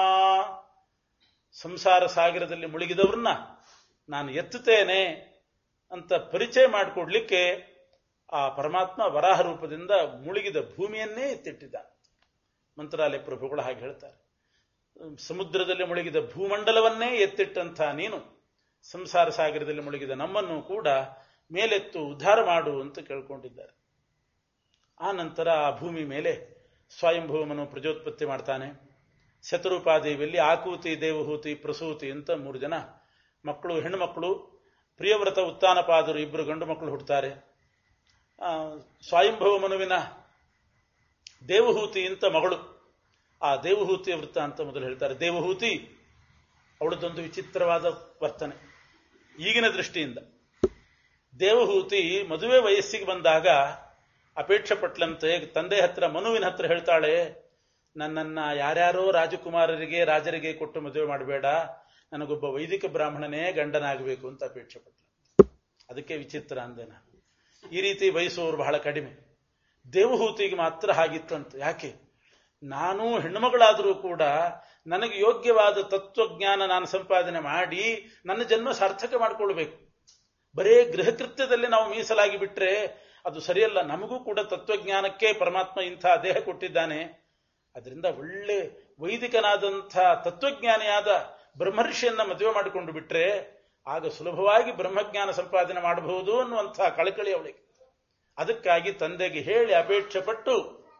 ಸಂಸಾರ ಸಾಗರದಲ್ಲಿ ಮುಳುಗಿದವ್ರನ್ನ ನಾನು ಎತ್ತುತ್ತೇನೆ ಅಂತ ಪರಿಚಯ ಮಾಡಿಕೊಡ್ಲಿಕ್ಕೆ ಆ ಪರಮಾತ್ಮ ವರಾಹ ರೂಪದಿಂದ ಮುಳುಗಿದ ಭೂಮಿಯನ್ನೇ ಎತ್ತಿಟ್ಟಿದ್ದಾನೆ. ಮಂತ್ರಾಲಯ ಪ್ರಭುಗಳು ಹಾಗೆ ಹೇಳ್ತಾರೆ. ಸಮುದ್ರದಲ್ಲಿ ಮುಳುಗಿದ ಭೂಮಂಡಲವನ್ನೇ ಎತ್ತಿಟ್ಟಂಥ ನೀನು ಸಂಸಾರ ಸಾಗರದಲ್ಲಿ ಮುಳುಗಿದ ನಮ್ಮನ್ನು ಕೂಡ ಮೇಲೆತ್ತು ಉದ್ಧಾರ ಮಾಡು ಅಂತ ಕೇಳ್ಕೊಂಡಿದ್ದಾರೆ. ಆ ನಂತರ ಆ ಭೂಮಿ ಮೇಲೆ ಸ್ವಯಂಭೂಮನು ಪ್ರಜೋತ್ಪತ್ತಿ ಮಾಡ್ತಾನೆ. ಶತರೂಪಾದೇವಿಯಲ್ಲಿ ಆಕೂತಿ, ದೇವಹೂತಿ, ಪ್ರಸೂತಿ ಅಂತ ಮೂರು ಜನ ಮಕ್ಕಳು, ಹೆಣ್ಣುಮಕ್ಕಳು. ಪ್ರಿಯವ್ರತ, ಉತ್ತಾನಪಾದರು ಇಬ್ಬರು ಗಂಡು ಮಕ್ಕಳು ಹುಟ್ಟುತ್ತಾರೆ. ಸ್ವಯಂಭವ ಮನುವಿನ ದೇವಹೂತಿ ಅಂತ ಮಗಳು. ಆ ದೇವಹೂತಿಯ ವೃತ್ತ ಅಂತ ಮೊದಲು ಹೇಳ್ತಾರೆ. ದೇವಹೂತಿ ಅವಳದೊಂದು ವಿಚಿತ್ರವಾದ ವರ್ತನೆ ಈಗಿನ ದೃಷ್ಟಿಯಿಂದ. ದೇವಹೂತಿ ಮದುವೆ ವಯಸ್ಸಿಗೆ ಬಂದಾಗ ಅಪೇಕ್ಷೆ ಪಟ್ಲಂತೆ ತಂದೆ ಹತ್ರ, ಮನುವಿನ ಹತ್ರ ಹೇಳ್ತಾಳೆ, ನನ್ನನ್ನ ಯಾರ್ಯಾರೋ ರಾಜಕುಮಾರರಿಗೆ, ರಾಜರಿಗೆ ಕೊಟ್ಟು ಮದುವೆ ಮಾಡಬೇಡ, ನನಗೊಬ್ಬ ವೈದಿಕ ಬ್ರಾಹ್ಮಣನೇ ಗಂಡನಾಗಬೇಕು ಅಂತ ಅಪೇಕ್ಷೆ ಪಟ್ಲ. ಅದಕ್ಕೆ ವಿಚಿತ್ರ ಅಂದೆ ನಾನು. ಈ ರೀತಿ ಬಯಸುವವರು ಬಹಳ ಕಡಿಮೆ. ದೇವಹೂತಿಗೆ ಮಾತ್ರ ಹಾಗಿತ್ತಂತೆ. ಯಾಕೆ? ನಾನು ಹೆಣ್ಣುಮಗಳಾದರೂ ಕೂಡ ನನಗೆ ಯೋಗ್ಯವಾದ ತತ್ವಜ್ಞಾನ ನಾನು ಸಂಪಾದನೆ ಮಾಡಿ ನನ್ನ ಜನ್ಮ ಸಾರ್ಥಕ ಮಾಡಿಕೊಳ್ಬೇಕು. ಬರೇ ಗೃಹಕೃತ್ಯದಲ್ಲಿ ನಾವು ಮೀಸಲಾಗಿ ಬಿಟ್ರೆ ಅದು ಸರಿಯಲ್ಲ. ನಮಗೂ ಕೂಡ ತತ್ವಜ್ಞಾನಕ್ಕೆ ಪರಮಾತ್ಮ ಇಂಥ ದೇಹ ಕೊಟ್ಟಿದ್ದಾನೆ. ಅದರಿಂದ ಒಳ್ಳೆ ವೈದಿಕನಾದಂಥ ತತ್ವಜ್ಞಾನಿಯಾದ ಬ್ರಹ್ಮರ್ಷಿಯನ್ನ ಮದುವೆ ಮಾಡಿಕೊಂಡು ಬಿಟ್ರೆ ಆಗ ಸುಲಭವಾಗಿ ಬ್ರಹ್ಮಜ್ಞಾನ ಸಂಪಾದನೆ ಮಾಡಬಹುದು ಅನ್ನುವಂಥ ಕಳಕಳಿ ಅವಳಿಗೆ. ಅದಕ್ಕಾಗಿ ತಂದೆಗೆ ಹೇಳಿ ಅಪೇಕ್ಷೆ ಪಟ್ಟು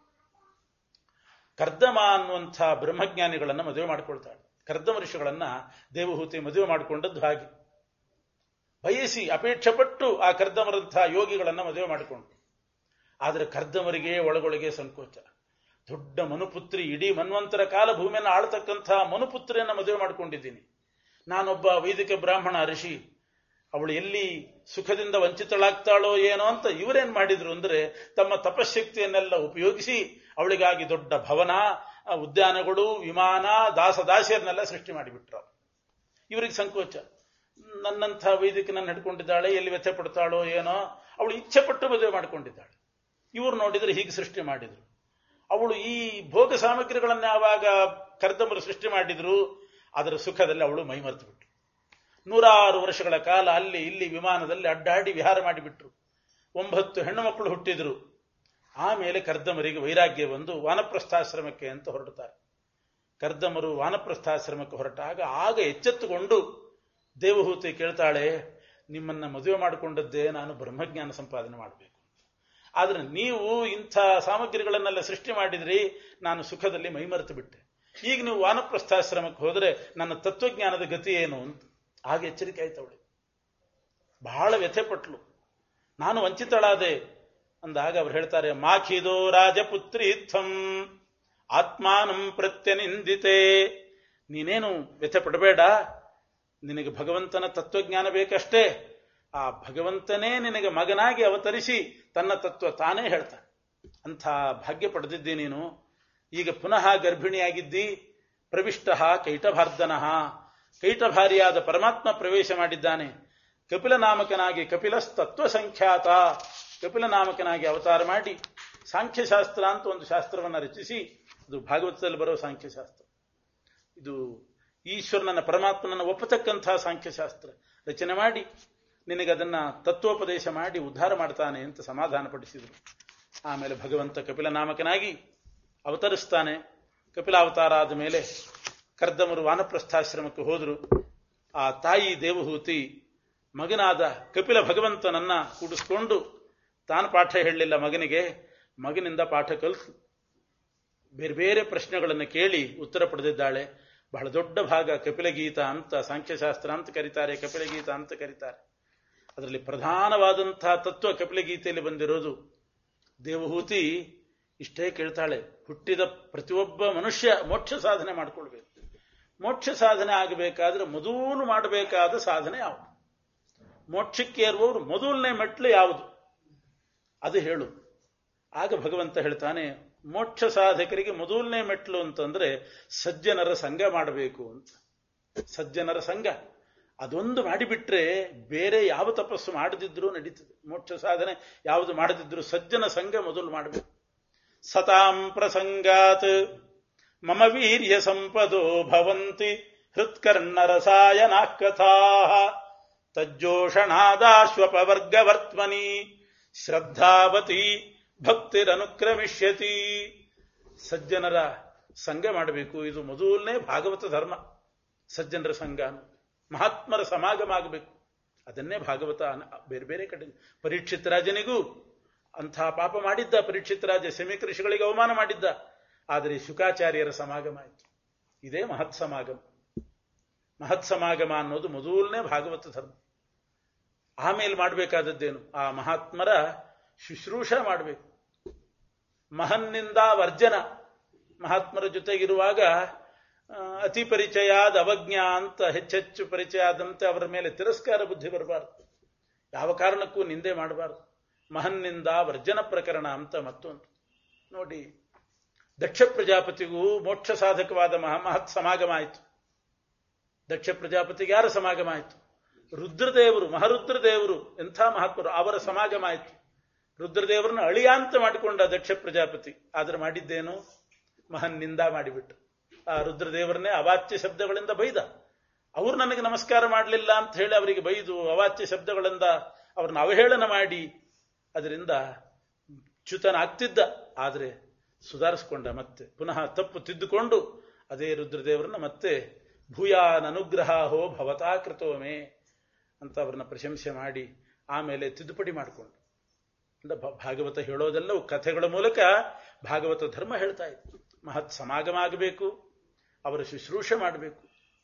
ಕರ್ದಮ ಅನ್ನುವಂಥ ಬ್ರಹ್ಮಜ್ಞಾನಿಗಳನ್ನ ಮದುವೆ ಮಾಡಿಕೊಳ್ತಾಳೆ. ಕರ್ದಮ ಋಷಿಗಳನ್ನ ದೇವಹೂತಿ ಮದುವೆ ಮಾಡಿಕೊಂಡದ್ದು ಹಾಗೆ. ಬಯಸಿ ಅಪೇಕ್ಷೆ ಪಟ್ಟು ಆ ಕರ್ದಮರಂಥ ಯೋಗಿಗಳನ್ನ ಮದುವೆ ಮಾಡಿಕೊಂಡು. ಆದರೆ ಕರ್ದಮರಿಗೆ ಒಳಗೊಳಗೆ ಸಂಕೋಚ. ದೊಡ್ಡ ಮನುಪುತ್ರಿ, ಇಡೀ ಮನ್ವಂತರ ಕಾಲ ಭೂಮಿಯನ್ನು ಆಳ್ತಕ್ಕಂಥ ಮನುಪುತ್ರಿಯನ್ನ ಮದುವೆ ಮಾಡಿಕೊಂಡಿದ್ದೀನಿ. ನಾನೊಬ್ಬ ವೈದಿಕ ಬ್ರಾಹ್ಮಣ ಋಷಿ, ಅವಳು ಎಲ್ಲಿ ಸುಖದಿಂದ ವಂಚಿತಳಾಗ್ತಾಳೋ ಏನೋ ಅಂತ ಇವರೇನ್ ಮಾಡಿದ್ರು ಅಂದ್ರೆ ತಮ್ಮ ತಪಶಕ್ತಿಯನ್ನೆಲ್ಲ ಉಪಯೋಗಿಸಿ ಅವಳಿಗಾಗಿ ದೊಡ್ಡ ಭವನ, ಉದ್ಯಾನಗಳು, ವಿಮಾನ, ದಾಸದಾಸಿಯರನ್ನೆಲ್ಲ ಸೃಷ್ಟಿ ಮಾಡಿಬಿಟ್ರು. ಇವರಿಗೆ ಸಂಕೋಚ. ನನ್ನಂಥ ವೈದಿಕನನ್ನು ಹಿಡ್ಕೊಂಡಿದ್ದಾಳೆ, ಎಲ್ಲಿ ವ್ಯಥೆ ಪಡ್ತಾಳೋ ಏನೋ, ಅವಳು ಇಚ್ಛೆ ಪಟ್ಟು ಮದುವೆ ಮಾಡಿಕೊಂಡಿದ್ದಾಳೆ. ಇವರು ನೋಡಿದ್ರೆ ಹೀಗೆ ಸೃಷ್ಟಿ ಮಾಡಿದ್ರು. ಅವಳು ಈ ಭೋಗ ಸಾಮಗ್ರಿಗಳನ್ನ ಯಾವಾಗ ಕರ್ದಮರು ಸೃಷ್ಟಿ ಮಾಡಿದ್ರು ಅದರ ಸುಖದಲ್ಲಿ ಅವಳು ಮೈಮರೆತು ಬಿಟ್ರು. ನೂರಾರು ವರ್ಷಗಳ ಕಾಲ ಅಲ್ಲಿ ಇಲ್ಲಿ ವಿಮಾನದಲ್ಲಿ ಅಡ್ಡಾಡಿ ವಿಹಾರ ಮಾಡಿಬಿಟ್ರು. ಒಂಬತ್ತು ಹೆಣ್ಣು ಮಕ್ಕಳು ಹುಟ್ಟಿದ್ರು. ಆಮೇಲೆ ಕರ್ದಮರಿಗೆ ವೈರಾಗ್ಯ ಬಂದು ವಾನಪ್ರಸ್ಥಾಶ್ರಮಕ್ಕೆ ಅಂತ ಹೊರಡುತ್ತಾರೆ. ಕರ್ದಮರು ವಾನಪ್ರಸ್ಥಾಶ್ರಮಕ್ಕೆ ಹೊರಟಾಗ ಆಗ ಎಚ್ಚೆತ್ತುಕೊಂಡು ದೇವಹೂತಿ ಕೇಳ್ತಾಳೆ, ನಿಮ್ಮನ್ನ ಮದುವೆ ಮಾಡಿಕೊಂಡದ್ದೇ ನಾನು ಬ್ರಹ್ಮಜ್ಞಾನ ಸಂಪಾದನೆ ಮಾಡಬೇಕು. ಆದ್ರೆ ನೀವು ಇಂಥ ಸಾಮಗ್ರಿಗಳನ್ನೆಲ್ಲ ಸೃಷ್ಟಿ ಮಾಡಿದ್ರಿ, ನಾನು ಸುಖದಲ್ಲಿ ಮೈಮರೆತು ಬಿಟ್ಟೆ. ಈಗ ನೀವು ವಾನಪ್ರಸ್ಥಾಶ್ರಮಕ್ಕೆ ಹೋದರೆ ನನ್ನ ತತ್ವಜ್ಞಾನದ ಗತಿ ಏನು ಅಂತ ಆಗ ಎಚ್ಚರಿಕೆ ಆಯ್ತು ಅವಳಿಗೆ. ಬಹಳ ವ್ಯಥೆ ಪಟ್ಲು. ನಾನು ವಂಚಿತಳಾದೆ ಅಂದಾಗ ಅವ್ರು ಹೇಳ್ತಾರೆ, ಮಾಖಿದೋ ರಾಜಪುತ್ರಿತ್ವಂ ಆತ್ಮಾನಂ ಪ್ರತ್ಯನಿಂದಿತೆ. ನೀನೇನು ವ್ಯಥೆ ಪಡಬೇಡ, ನಿನಗೆ ಭಗವಂತನ ತತ್ವಜ್ಞಾನ ಬೇಕಷ್ಟೇ. ಆ ಭಗವಂತನೇ ನಿನಗೆ ಮಗನಾಗಿ ಅವತರಿಸಿ ತನ್ನ ತತ್ವ ತಾನೇ ಹೇಳ್ತಾನೆ. ಅಂಥ ಭಾಗ್ಯ ಪಡೆದಿದ್ದಿ ನೀನು. ಈಗ ಪುನಃ ಗರ್ಭಿಣಿಯಾಗಿದ್ದಿ. ಪ್ರವಿಷ್ಟ ಕೈಟಭಾರ್ದನಃ, ಕೈಟಭಾರಿಯಾದ ಪರಮಾತ್ಮ ಪ್ರವೇಶ ಮಾಡಿದ್ದಾನೆ. ಕಪಿಲ ನಾಮಕನಾಗಿ ಕಪಿಲಸ್ತತ್ವ ಸಂಖ್ಯಾತ ಕಪಿಲ ನಾಮಕನಾಗಿ ಅವತಾರ ಮಾಡಿ ಸಾಂಖ್ಯಶಾಸ್ತ್ರ ಅಂತ ಒಂದು ಶಾಸ್ತ್ರವನ್ನು ರಚಿಸಿ, ಅದು ಭಾಗವತದಲ್ಲಿ ಬರೋ ಸಾಂಖ್ಯಶಾಸ್ತ್ರ. ಇದು ಈಶ್ವರನನ್ನ ಪರಮಾತ್ಮನನ್ನು ಒಪ್ಪತಕ್ಕಂತಹ ಸಾಂಖ್ಯಶಾಸ್ತ್ರ ರಚನೆ ಮಾಡಿ ನಿನಗದನ್ನ ತತ್ವೋಪದೇಶ ಮಾಡಿ ಉದ್ಧಾರ ಮಾಡ್ತಾನೆ ಅಂತ ಸಮಾಧಾನ ಪಡಿಸಿದರು. ಆಮೇಲೆ ಭಗವಂತ ಕಪಿಲ ನಾಮಕನಾಗಿ ಅವತರಿಸ್ತಾನೆ. ಕಪಿಲಾವತಾರ ಆದ ಮೇಲೆ ಕರ್ದಮರು ವಾನಪ್ರಸ್ಥಾಶ್ರಮಕ್ಕೆ ಹೋದರು. ಆ ತಾಯಿ ದೇವಹೂತಿ ಮಗನಾದ ಕಪಿಲ ಭಗವಂತನನ್ನ ಕೂಡಿಸ್ಕೊಂಡು ತಾನು ಪಾಠ ಹೇಳಲಿಲ್ಲ ಮಗನಿಗೆ, ಮಗನಿಂದ ಪಾಠ ಕಲಿತು ಬೇರೆ ಬೇರೆ ಪ್ರಶ್ನೆಗಳನ್ನು ಕೇಳಿ ಉತ್ತರ ಪಡೆದಿದ್ದಾಳೆ. ಬಹಳ ದೊಡ್ಡ ಭಾಗ ಕಪಿಲಗೀತ ಅಂತ ಸಾಂಖ್ಯಶಾಸ್ತ್ರ ಅಂತ ಕರೀತಾರೆ, ಕಪಿಲಗೀತ ಅಂತ ಕರೀತಾರೆ. ಅದರಲ್ಲಿ ಪ್ರಧಾನವಾದಂತಹ ತತ್ವ ಕಪಿಲಗೀತೆಯಲ್ಲಿ ಬಂದಿರೋದು. ದೇವಹೂತಿ ಇಷ್ಟೇ ಕೇಳ್ತಾಳೆ, ಹುಟ್ಟಿದ ಪ್ರತಿಯೊಬ್ಬ ಮನುಷ್ಯ ಮೋಕ್ಷ ಸಾಧನೆ ಮಾಡಿಕೊಳ್ಬೇಕು. ಮೋಕ್ಷ ಸಾಧನೆ ಆಗಬೇಕಾದ್ರೆ ಮೊದಲು ಮಾಡಬೇಕಾದ ಸಾಧನೆ ಯಾವುದು? ಮೋಕ್ಷಕ್ಕೆ ಏರುವವರು ಮೊದಲನೇ ಮೆಟ್ಲು ಯಾವುದು? ಅದು ಹೇಳು. ಆಗ ಭಗವಂತ ಹೇಳ್ತಾನೆ, ಮೋಕ್ಷ ಸಾಧಕರಿಗೆ ಮೊದಲನೇ ಮೆಟ್ಲು ಅಂತಂದ್ರೆ ಸಜ್ಜನರ ಸಂಘ ಮಾಡಬೇಕು ಅಂತ. ಸಜ್ಜನರ ಸಂಘ ಅದೊಂದು ಮಾಡಿಬಿಟ್ರೆ ಬೇರೆ ಯಾವ ತಪಸ್ಸು ಮಾಡದಿದ್ರೂ ನಡೀತದೆ. ಮೋಕ್ಷ ಸಾಧನೆ ಯಾವುದು ಮಾಡದಿದ್ರು ಸಜ್ಜನ ಸಂಘ ಮೊದಲು ಮಾಡಬೇಕು. ಸತಾಂ ಪ್ರಸಂಗಾತ್ ಮಮ ವೀರ್ಯ ಸಂಪದೋ ಭವಂತಿ ಹೃತ್ಕರ್ಣರಸಾಯನಾ ಕಥಾ ತಜ್ಜೋಷಣಾದಾಶ್ವಪವರ್ಗವರ್ತ್ಮನಿ ಶ್ರದ್ಧಾವತಿ ಭಕ್ತಿರನುಕ್ರಮಿಷ್ಯತಿ. ಸಜ್ಜನರ ಸಂಘ ಮಾಡಬೇಕು. ಇದು ಮೊದಲನೇ ಭಾಗವತ ಧರ್ಮ. ಸಜ್ಜನರ ಸಂಘ, ಮಹಾತ್ಮರ ಸಮಾಗಮ ಆಗಬೇಕು. ಅದನ್ನೇ ಭಾಗವತ ಬೇರೆ ಬೇರೆ ಕಡೆ. ಪರೀಕ್ಷಿತ್ ರಾಜನಿಗೂ ಅಂಥ ಪಾಪ ಮಾಡಿದ್ದ. ಪರೀಕ್ಷಿತ್ ರಾಜ ಶಮೀಕ ಋಷಿಗಳಿಗೆ ಅವಮಾನ ಮಾಡಿದ್ದ. ಆದರೆ ಶುಕಾಚಾರ್ಯರ ಸಮಾಗಮ ಆಯಿತು. ಇದೇ ಮಹತ್ ಸಮಾಗಮ. ಮಹತ್ ಸಮಾಗಮ ಅನ್ನೋದು ಮೊದಲನೇ ಭಾಗವತ ಧರ್ಮ. ಆಮೇಲೆ ಮಾಡಬೇಕಾದದ್ದೇನು? ಆ ಮಹಾತ್ಮರ ಶುಶ್ರೂಷ ಮಾಡಬೇಕು. ಮಹನ್ನಿಂದ ವರ್ಜನ. ಮಹಾತ್ಮರ ಜೊತೆಗಿರುವಾಗ ಅತಿ ಪರಿಚಯಾದ ಅವಜ್ಞಾ ಅಂತ ಹೆಚ್ಚೆಚ್ಚು ಪರಿಚಯ ಆದಂತೆ ಅವರ ಮೇಲೆ ತಿರಸ್ಕಾರ ಬುದ್ಧಿ ಬರಬಾರದು. ಯಾವ ಕಾರಣಕ್ಕೂ ನಿಂದೆ ಮಾಡಬಾರದು. ಮಹನ್ನಿಂದ ವರ್ಜನ ಪ್ರಕರಣ ಅಂತ ಮತ್ತೊಂದು ನೋಡಿ. ದಕ್ಷ ಪ್ರಜಾಪತಿಗೂ ಮೋಕ್ಷ ಸಾಧಕವಾದ ಮಹಾ ಮಹತ್ ಸಮಾಗಮ ಆಯಿತು. ದಕ್ಷ ಪ್ರಜಾಪತಿಗೆ ಯಾರ ಸಮಾಗಮ ಆಯಿತು? ರುದ್ರದೇವರು, ಮಹಾರುದ್ರದೇವರು, ಎಂಥ ಮಹಾತ್ಮರು, ಅವರ ಸಮಾಗಮ ಆಯಿತು. ರುದ್ರದೇವರನ್ನ ಅಳಿಯಾಂತ ಮಾಡಿಕೊಂಡ ದಕ್ಷ ಪ್ರಜಾಪತಿ. ಆದ್ರೆ ಮಾಡಿದ್ದೇನು? ಮಹನ್ನಿಂದ ಮಾಡಿಬಿಟ್ಟು ಆ ರುದ್ರದೇವರನ್ನೇ ಅವಾಚ್ಯ ಶಬ್ದಗಳಿಂದ ಬೈದ. ಅವರು ನನಗೆ ನಮಸ್ಕಾರ ಮಾಡಲಿಲ್ಲ ಅಂತ ಹೇಳಿ ಅವರಿಗೆ ಬೈದು ಅವಾಚ್ಯ ಶಬ್ದಗಳಿಂದ ಅವ್ರನ್ನ ಅವಹೇಳನ ಮಾಡಿ ಅದರಿಂದ ಚ್ಯುತನಾಗ್ತಿದ್ದ. ಆದರೆ ಸುಧಾರಿಸಿಕೊಂಡ. ಮತ್ತೆ ಪುನಃ ತಪ್ಪು ತಿದ್ದುಕೊಂಡು ಅದೇ ರುದ್ರದೇವರನ್ನ ಮತ್ತೆ ಭೂಯಾನ್ ಅನುಗ್ರಹ ಹೋ ಭವತಾ ಕೃತೋಮೇ ಅಂತ ಅವ್ರನ್ನ ಪ್ರಶಂಸೆ ಮಾಡಿ ಆಮೇಲೆ ತಿದ್ದುಪಡಿ ಮಾಡಿಕೊಂಡು. ಭಾಗವತ ಹೇಳೋದೆಲ್ಲವೂ ಕಥೆಗಳ ಮೂಲಕ ಭಾಗವತ ಧರ್ಮ ಹೇಳ್ತಾ ಇತ್ತು. ಮಹತ್ ಸಮಾಗಮ ಆಗಬೇಕು, ಅವರ ಶುಶ್ರೂಷೆ ಮಾಡಬೇಕು.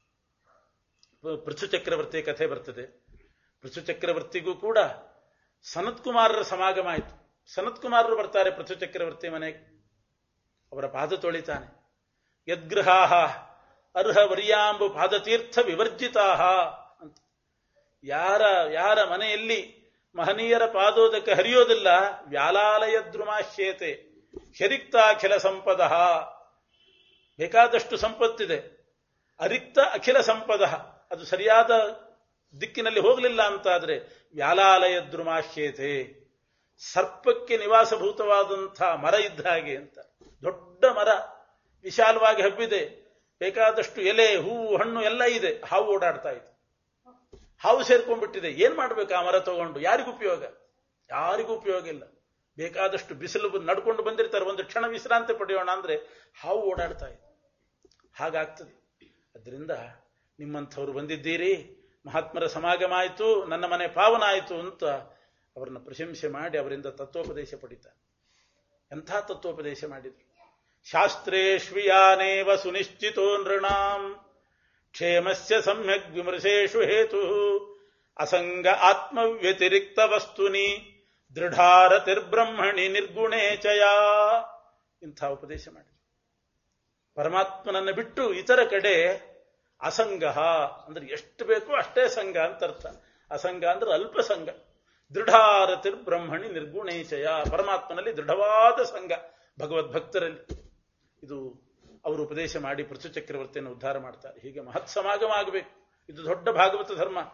ಪೃಥು ಚಕ್ರವರ್ತಿ ಕಥೆ ಬರ್ತದೆ. ಪೃಥು ಚಕ್ರವರ್ತಿಗೂ ಕೂಡ ಸನತ್ ಕುಮಾರರ ಸಮಾಗಮ ಆಯಿತು. ಸನತ್ ಕುಮಾರರು ಬರ್ತಾರೆ ಪೃಥು ಚಕ್ರವರ್ತಿ ಮನೆಗೆ. ಅವರ ಪಾದ ತೊಳಿತಾನೆ. ಯದ್ಗೃಹಾಹ ಅರ್ಹ ವರ್ಯಾಂಬು ಪಾದತೀರ್ಥ ವಿವರ್ಜಿತಾಹ ಅಂತ. ಯಾರ ಯಾರ ಮನೆಯಲ್ಲಿ ಮಹನೀಯರ ಪಾದೋದಕ್ಕೆ ಹರಿಯೋದಿಲ್ಲ, ವ್ಯಾಲಾಲಯ ದ್ರುಮಾಶ್ಯೇತೆ ಹರಿಕ್ತಾಖಿಲ ಸಂಪದ. ಬೇಕಾದಷ್ಟು ಸಂಪತ್ತಿದೆ, ಅರಿಕ್ತ ಅಖಿಲ ಸಂಪದ, ಅದು ಸರಿಯಾದ ದಿಕ್ಕಿನಲ್ಲಿ ಹೋಗಲಿಲ್ಲ ಅಂತಾದ್ರೆ ವ್ಯಾಲಾಲಯ ದ್ರುಮಾಶ್ಯೇತೆ, ಸರ್ಪಕ್ಕೆ ನಿವಾಸಭೂತವಾದಂಥ ಮರ ಇದ್ದ ಹಾಗೆ ಅಂತ. ದೊಡ್ಡ ಮರ ವಿಶಾಲವಾಗಿ ಹಬ್ಬಿದೆ, ಬೇಕಾದಷ್ಟು ಎಲೆ ಹೂವು ಹಣ್ಣು ಎಲ್ಲ ಇದೆ. ಹಾವು ಓಡಾಡ್ತಾ ಇದೆ, ಹಾವು ಸೇರ್ಕೊಂಡ್ಬಿಟ್ಟಿದೆ. ಏನ್ ಮಾಡ್ಬೇಕು ಆ ಮರ ತಗೊಂಡು? ಯಾರಿಗೂ ಉಪಯೋಗ? ಯಾರಿಗೂ ಉಪಯೋಗ ಇಲ್ಲ. ಬೇಕಾದಷ್ಟು ಬಿಸಿಲು ನಡ್ಕೊಂಡು ಬಂದಿರ್ತಾರೆ, ಒಂದು ಕ್ಷಣ ವಿಶ್ರಾಂತಿ ಪಡೆಯೋಣ ಅಂದ್ರೆ ಹಾವು ಓಡಾಡ್ತಾ ಇದೆ. ಹಾಗಾಗ್ತದೆ. ಅದರಿಂದ ನಿಮ್ಮಂಥವ್ರು ಬಂದಿದ್ದೀರಿ, ಮಹಾತ್ಮರ ಸಮಾಗಮ ಆಯಿತು, ನನ್ನ ಮನೆ ಪಾವನ ಆಯಿತು ಅಂತ ಅವರನ್ನ ಪ್ರಶಂಸೆ ಮಾಡಿ ಅವರಿಂದ ತತ್ವೋಪದೇಶ ಪಡಿತಾರೆ. ಎಂಥ ತತ್ವೋಪದೇಶ ಮಾಡಿದ್ರು! ಶಾಸ್ತ್ರೇಷ್ವಿಯಾನೇವ ಸುನಿಶ್ಚಿತೋ ನೃಣಾಂ ಕ್ಷೇಮಸ್ಯ ಸಮ್ಯಕ್ ವಿಮರ್ಶೇಷು ಹೇತು ಅಸಂಗ ಆತ್ಮವ್ಯತಿರಿಕ್ತ ವಸ್ತುನಿ ದೃಢಾರತಿರ್ಬ್ರಹ್ಮಣಿ ನಿರ್ಗುಣೇ ಚಯಾ. ಇಂಥ ಉಪದೇಶ ಮಾಡಿದ್ರು. ಪರಮಾತ್ಮನನ್ನು ಬಿಟ್ಟು ಇತರ ಕಡೆ ಅಸಂಗ ಅಂದ್ರೆ ಎಷ್ಟು ಬೇಕೋ ಅಷ್ಟೇ ಸಂಘ ಅಂತ ಅರ್ಥ. ಅಸಂಗ ಅಂದ್ರೆ ಅಲ್ಪ ಸಂಘ. ದೃಢಾರತಿರ್ಬ್ರಹ್ಮಣಿ ನಿರ್ಗುಣೇ ಚಯ, ಪರಮಾತ್ಮನಲ್ಲಿ ದೃಢವಾದ ಸಂಘ ಭಗವದ್ಭಕ್ತರಲ್ಲಿ. ಇದು ಅವರು ಉಪದೇಶ ಮಾಡಿ ಪೃಥು ಚಕ್ರವರ್ತಿಯನ್ನು ಉದ್ಧಾರ ಮಾಡ್ತಾರೆ. ಹೀಗೆ ಮಹತ್ ಸಮಾಗಮ ಆಗಬೇಕು. ಇದು ದೊಡ್ಡ ಭಾಗವತ ಧರ್ಮ.